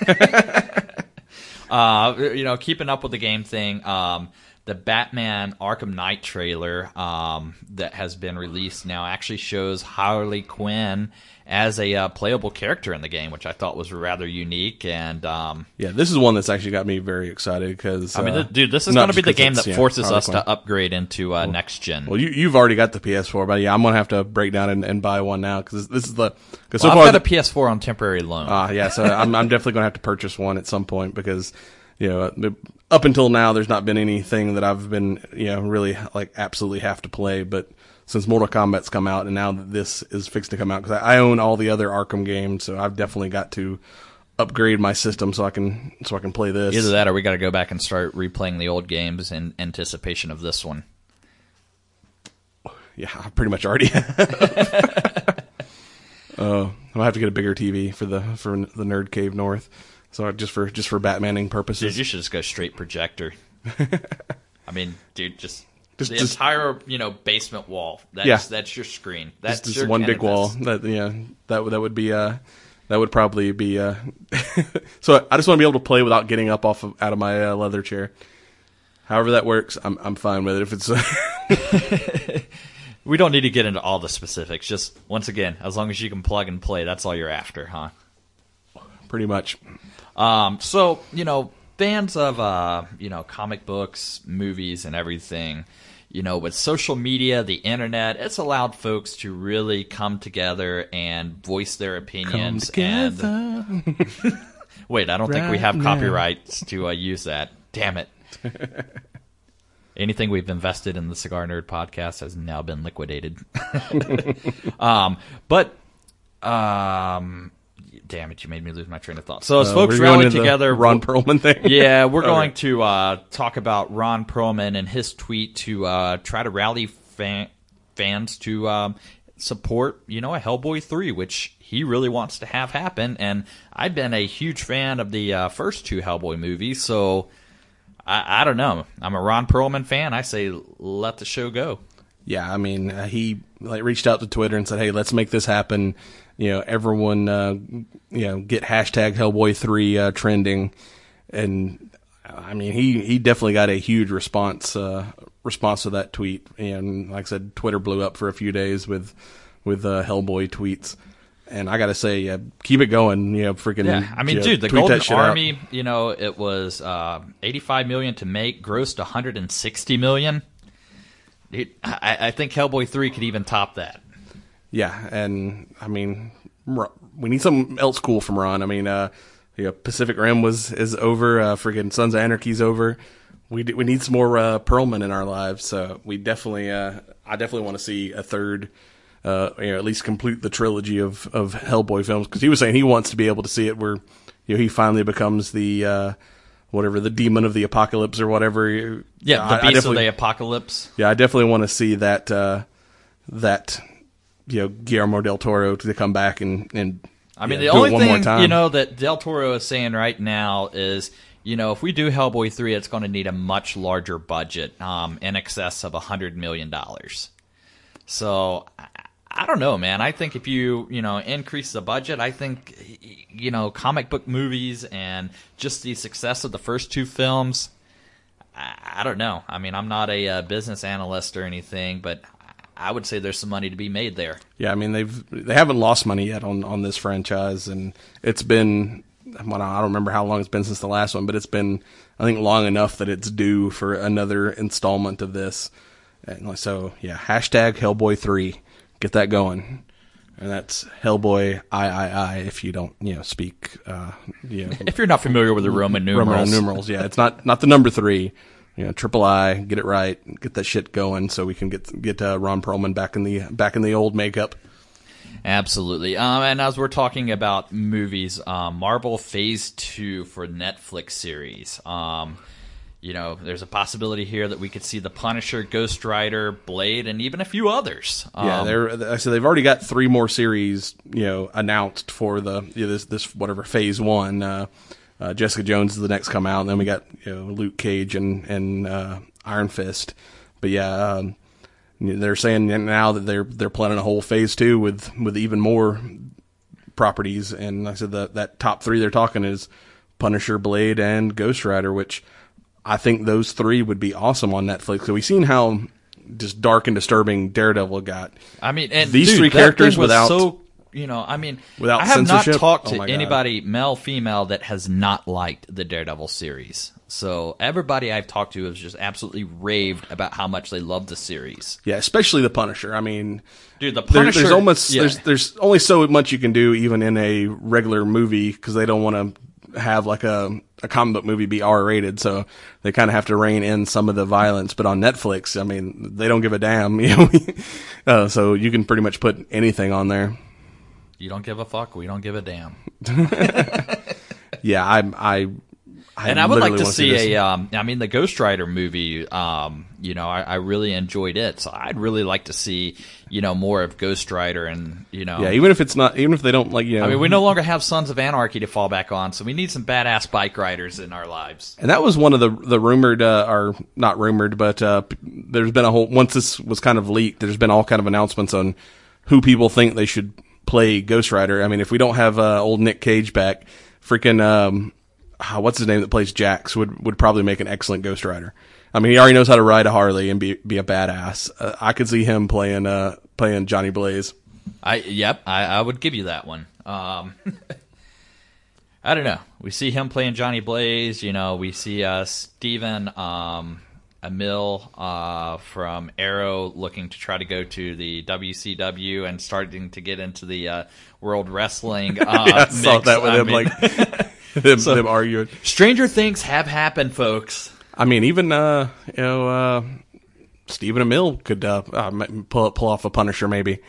uh, you know, keeping up with the game thing. Um, the Batman Arkham Knight trailer um, that has been released now actually shows Harley Quinn as a uh, playable character in the game, which I thought was rather unique. And um, yeah, this is one that's actually got me very excited because I mean, uh, th- dude, this is going to be the game that yeah, forces Harley us Quinn. to upgrade into uh, well, next gen. Well, you, you've already got the P S four, but yeah, I'm gonna have to break down and, and buy one now because this is the. Cause well, so I've far got the, a P S four on temporary loan. Ah, uh, yeah, so I'm, I'm definitely gonna have to purchase one at some point because, you know, the, up until now, there's not been anything that I've been, you know, really like absolutely have to play, but. Since Mortal Kombat's come out, and now that this is fixed to come out, because I, I own all the other Arkham games, so I've definitely got to upgrade my system so I can so I can play this. Either that, or we got to go back and start replaying the old games in anticipation of this one. Yeah, I pretty much already have. uh, I'll have to get a bigger T V for the for the Nerd Cave North, so just for just for Batmaning purposes. Dude, you should just go straight projector. I mean, dude, just. Just, the just, entire, you know, basement wall. That's, yeah. that's your screen. That's just, your just one canvas. big wall. That yeah, that that would be uh, that would probably be uh. So I just want to be able to play without getting up off of, out of my uh, leather chair. However that works, I'm I'm fine with it. If it's uh, we don't need to get into all the specifics. Just once again, as long as you can plug and play, that's all you're after, huh? Pretty much. Um. So you know, fans of uh, you know, comic books, movies, and everything. You know, with social media, the internet, it's allowed folks to really come together and voice their opinions. And wait, I don't right think we have now. copyrights to uh, use that. Damn it. Anything we've invested in the Cigar Nerd podcast has now been liquidated. um, but, um, damn it, you made me lose my train of thought. So as uh, folks rally together, Ron Perlman thing. Yeah, we're going okay. to uh, talk about Ron Perlman and his tweet to uh, try to rally fan- fans to um, support, you know, a Hellboy three, which he really wants to have happen. And I've been a huge fan of the uh, first two Hellboy movies, so I-, I don't know. I'm a Ron Perlman fan. I say let the show go. Yeah, I mean, uh, he like reached out to Twitter and said, "Hey, let's make this happen." You know, everyone, uh, you know, get hashtag Hellboy three uh, trending, and I mean, he, he definitely got a huge response uh, response to that tweet. And like I said, Twitter blew up for a few days with with uh, Hellboy tweets. And I got to say, uh, keep it going. You know, freaking. Yeah, I mean, you know, dude, the Golden Army. Out. You know, it was uh, eighty-five million to make, grossed one hundred sixty million. Dude, I, I think Hellboy three could even top that. Yeah, and I mean, we need something else cool from Ron. I mean, uh, you know, Pacific Rim was is over. Uh, freaking Sons of Anarchy's over. We we need some more uh, Perlman in our lives. So we definitely, uh, I definitely want to see a third. Uh, you know, at least complete the trilogy of of Hellboy films, because he was saying he wants to be able to see it where, you know, he finally becomes the uh, whatever the demon of the apocalypse or whatever. Yeah, uh, the beast of the apocalypse. Yeah, I definitely want to see that uh, that. You know, Guillermo del Toro to come back and, and I mean, yeah, the only one thing, more time. you know, that del Toro is saying right now is, you know, if we do Hellboy three, it's going to need a much larger budget, um, in excess of one hundred million dollars. So, I, I don't know, man. I think if you, you know, increase the budget, I think, you know, comic book movies and just the success of the first two films, I, I don't know. I mean, I'm not a uh, business analyst or anything, but I would say there's some money to be made there. Yeah, I mean, they've they haven't lost money yet on, on this franchise, and it's been, well, I don't remember how long it's been since the last one, but it's been, I think, long enough that it's due for another installment of this. And so, yeah, hashtag Hellboy three, get that going. And that's Hellboy I I I if you don't, you know, speak. Uh, you know, if you're not familiar with the Roman numerals. Roman numerals, yeah, it's not not the number three. You know, triple I, get it right, get that shit going, so we can get get uh, Ron Perlman back in the back in the old makeup. Absolutely. Um, and as we're talking about movies, um, Marvel Phase Two for Netflix series. Um, you know, there's a possibility here that we could see the Punisher, Ghost Rider, Blade, and even a few others. Um, yeah, they're so they've already got three more series, you know, announced for the you know, this this whatever Phase One. Uh, Uh, Jessica Jones is the next come out, and then we got, you know, Luke Cage and and uh, Iron Fist. But yeah, um, they're saying now that they're they're planning a whole phase two with with even more properties. And like I said that that top three they're talking is Punisher, Blade, and Ghost Rider, which I think those three would be awesome on Netflix. So we've seen how just dark and disturbing Daredevil got. I mean, and these dude, three that characters thing was without so, you know, I mean, without I have not censorship? talked to Oh my God. anybody, male, female, that has not liked the Daredevil series. So everybody I've talked to has just absolutely raved about how much they love the series. Yeah, especially the Punisher. I mean, dude, the there- Punisher. there's almost yeah. there's there's only so much you can do even in a regular movie because they don't want to have like a a comic book movie be R rated, so they kind of have to rein in some of the violence. But on Netflix, I mean, they don't give a damn, you know. uh, so you can pretty much put anything on there. You don't give a fuck. We don't give a damn. Yeah, I I. I and I would like literally to wanna see this. a. Um, I mean, the Ghost Rider movie. Um, you know, I, I really enjoyed it, so I'd really like to see, you know, more of Ghost Rider, and you know, Yeah, even if it's not, even if they don't like, you know. I mean, we no longer have Sons of Anarchy to fall back on, so we need some badass bike riders in our lives. And that was one of the the rumored, uh, or not rumored, but uh, there's been a whole. Once this was kind of leaked, there's been all kind of announcements on who people think they should play Ghost Rider. I mean, if we don't have uh, old Nick Cage back, freaking um, uh, what's his name that plays Jax would would probably make an excellent Ghost Rider. I mean, he already knows how to ride a Harley and be be a badass. Uh, I could see him playing uh playing Johnny Blaze. I yep, I, I would give you that one. Um, I don't know. We see him playing Johnny Blaze. You know, we see uh, Stephen um, Amell uh, from Arrow looking to try to go to the W C W and starting to get into the uh, World Wrestling. Uh, yeah, I saw mix. that with I him mean, like them, so, them arguing. Stranger things have happened, folks. I mean, even uh, you know, uh, Stephen Amell could uh, uh, pull pull off a Punisher, maybe.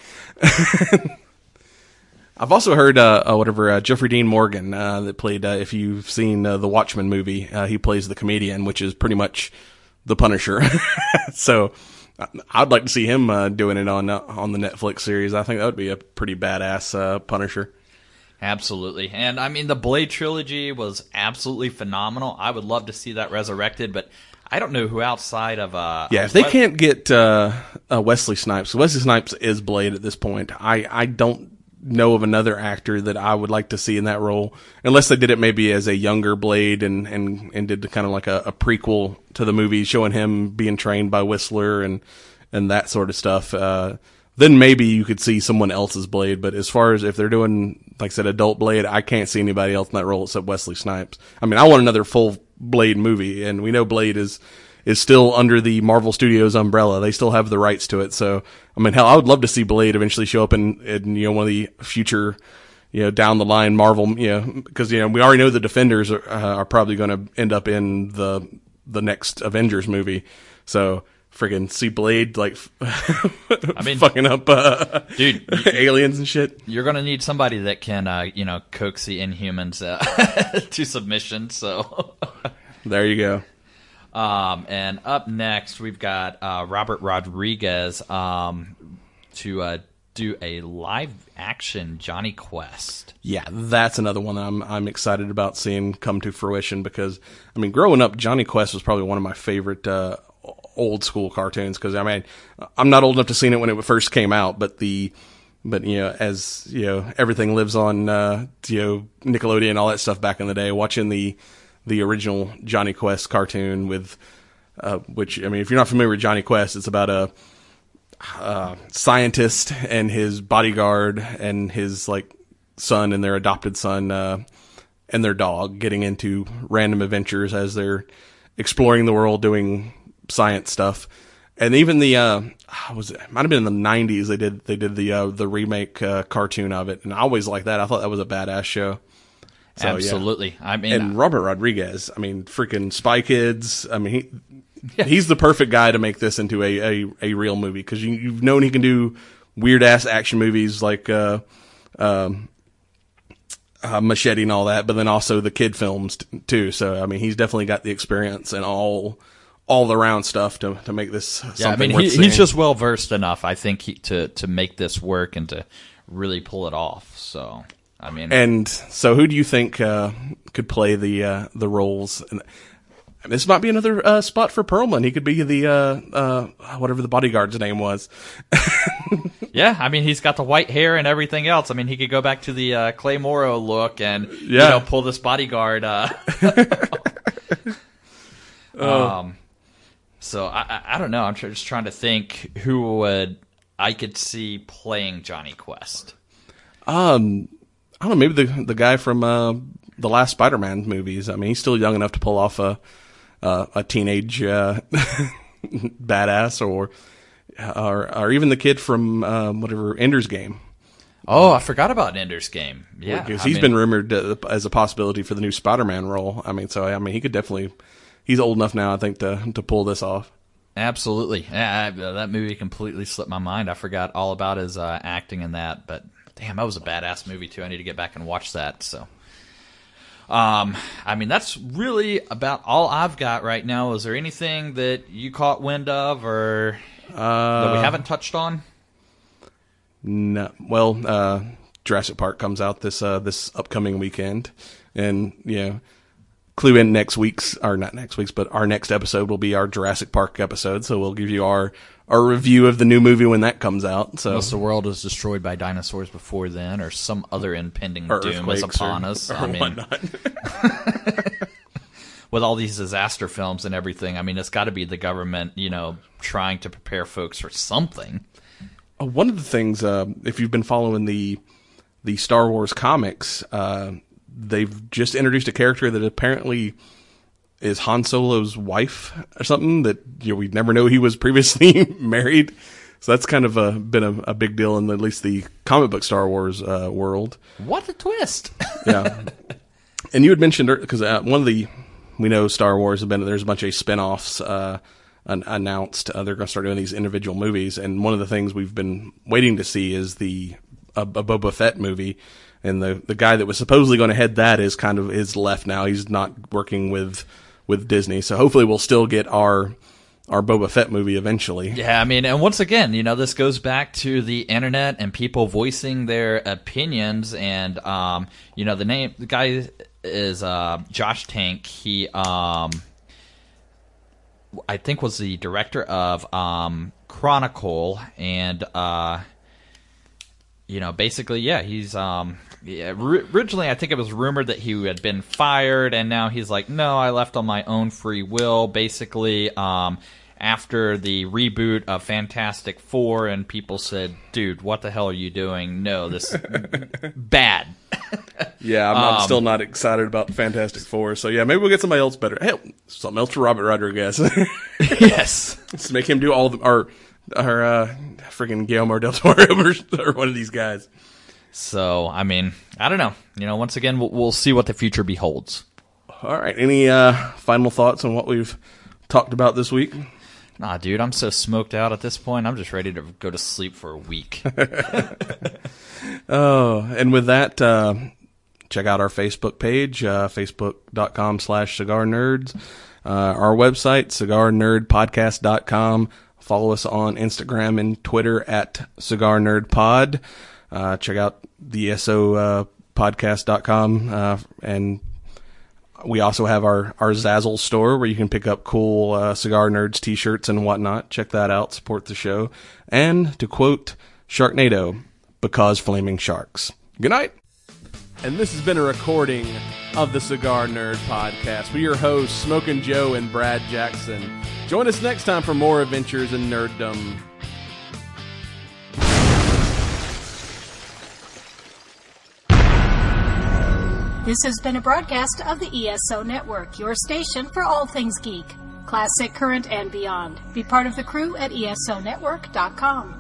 I've also heard uh, uh, whatever uh, Jeffrey Dean Morgan uh, that played. Uh, if you've seen uh, the Watchmen movie, uh, he plays the comedian, which is pretty much the Punisher. So I'd like to see him uh, doing it on uh, on the Netflix series. I think that would be a pretty badass uh, Punisher. Absolutely. And, I mean, the Blade trilogy was absolutely phenomenal. I would love to see that resurrected, but I don't know who outside of... Uh, yeah, if they can't get uh, uh, Wesley Snipes, Wesley Snipes is Blade at this point. I, I don't know of another actor that I would like to see in that role, unless they did it maybe as a younger Blade and, and, and did kind of like a, a prequel to the movie, showing him being trained by Whistler and, and that sort of stuff. Uh, then maybe you could see someone else's Blade. But as far as if they're doing, like I said, adult Blade, I can't see anybody else in that role except Wesley Snipes. I mean, I want another full Blade movie, and we know Blade is is still under the Marvel Studios umbrella. They still have the rights to it. So, I mean, hell, I would love to see Blade eventually show up in, in you know, one of the future, you know, down the line Marvel, you know, because, you know, we already know the Defenders are, uh, are probably going to end up in the the next Avengers movie. So, friggin' see Blade, like, I mean, fucking up, uh, dude, aliens and shit. You're gonna need somebody that can, uh, you know, coax the Inhumans uh, to submission. So there you go. Um, and up next, we've got uh, Robert Rodriguez um, to uh, do a live-action Johnny Quest. Yeah, that's another one that I'm I'm excited about seeing come to fruition because, I mean, growing up, Johnny Quest was probably one of my favorite uh, old school cartoons because, I mean, I'm not old enough to seen it when it first came out, but the but you know, as you know, everything lives on uh, you know, Nickelodeon and all that stuff back in the day. Watching the the original Johnny Quest cartoon with, uh, which, I mean, if you're not familiar with Johnny Quest, it's about a, uh, scientist and his bodyguard and his, like, son and their adopted son, uh, and their dog getting into random adventures as they're exploring the world, doing science stuff. And even the, uh, was it, might have been in the nineties, they did, they did the, uh, the remake, uh, cartoon of it. And I always liked that. I thought that was a badass show. So, Absolutely. Yeah. I mean, and Robert Rodriguez, I mean, freaking Spy Kids. I mean, he, yeah. he's the perfect guy to make this into a, a, a real movie because you, you've known he can do weird ass action movies like, uh, um, uh, Machete and all that, but then also the kid films t- too. So, I mean, he's definitely got the experience and all, all around stuff to, to make this yeah, something I mean, worth he, seeing. he's just well versed enough, I think, he, to, to make this work and to really pull it off. So, I mean, and so who do you think uh, could play the uh, the roles? And this might be another uh, spot for Perlman. He could be the uh, uh, whatever the bodyguard's name was. Yeah, I mean, he's got the white hair and everything else. I mean, he could go back to the uh, Clay Morrow look and Yeah. you know pull this bodyguard. Uh, um, so I, I, I don't know. I'm tr- just trying to think who would I could see playing Johnny Quest. Um, I don't know. Maybe the the guy from uh, the last Spider-Man movies. I mean, he's still young enough to pull off a uh, a teenage uh, badass, or or or even the kid from uh, whatever Ender's Game. Oh, I forgot about Ender's Game. Yeah, because I he's mean, been rumored to, as a possibility for the new Spider-Man role. I mean, so I mean, he could definitely. He's old enough now, I think, to to pull this off. Absolutely. Yeah, I, that movie completely slipped my mind. I forgot all about his uh, acting in that. But damn, that was a badass movie too. I need to get back and watch that. So, um, I mean, that's really about all I've got right now. Is there anything that you caught wind of, or uh, that we haven't touched on? No. Well, uh, Jurassic Park comes out this uh, this upcoming weekend, and you know, clue in next week's, or not next week's, but our next episode will be our Jurassic Park episode. So we'll give you our our review of the new movie when that comes out. So unless the world is destroyed by dinosaurs before then, or some other impending or doom is upon or, us. Or I mean, whatnot. with all these disaster films and everything, I mean, it's got to be the government, you know, trying to prepare folks for something. Uh, one of the things, uh, if you've been following the the Star Wars comics, uh, they've just introduced a character that apparently is Han Solo's wife or something that, you know, we never know he was previously married. So that's kind of a, been a, a big deal in the, at least the comic book Star Wars uh, world. What a twist! Yeah, and you had mentioned because uh, one of the we know Star Wars have been there's a bunch of spinoffs uh, an, announced. Uh, they're going to start doing these individual movies, and one of the things we've been waiting to see is the a, a Boba Fett movie. And the the guy that was supposedly going to head that is kind of is left now. He's not working with with Disney, so hopefully we'll still get our our Boba Fett movie eventually. Yeah, I mean, and once again, you know, this goes back to the internet and people voicing their opinions. And um, you know, the name the guy is uh, Josh Tank. He um, I think was the director of um, Chronicle, and uh, you know, basically, yeah, he's um. Yeah, originally I think it was rumored that he had been fired, and now he's like, no, I left on my own free will. Basically, um, after the reboot of Fantastic Four, and people said, dude, what the hell are you doing? No, this is bad. Yeah, I'm not, um, still not excited about Fantastic Four, so yeah, maybe we'll get somebody else better. Hey, something else for Robert Rodriguez. Yes. Let's make him do all the, our, our uh, freaking Guillermo del Toro or, or one of these guys. So, I mean, I don't know. You know, once again, we'll, we'll see what the future beholds. All right. Any uh, final thoughts on what we've talked about this week? Nah, dude, I'm so smoked out at this point. I'm just ready to go to sleep for a week. Oh, and with that, uh, check out our Facebook page, uh, facebook.com slash cigar nerds. Uh, our website, cigar nerd podcast dot com. Follow us on Instagram and Twitter at cigar nerd pod. Uh, check out the E S O uh, podcast dot com, uh, and we also have our, our Zazzle store where you can pick up cool uh, Cigar Nerds t-shirts and whatnot. Check that out. Support the show. And to quote Sharknado, because flaming sharks. Good night. And this has been a recording of the Cigar Nerd Podcast. We're your hosts, Smokin' Joe and Brad Jackson. Join us next time for more adventures in nerddom. This has been a broadcast of the E S O Network, your station for all things geek, classic, current, and beyond. Be part of the crew at E S O network dot com.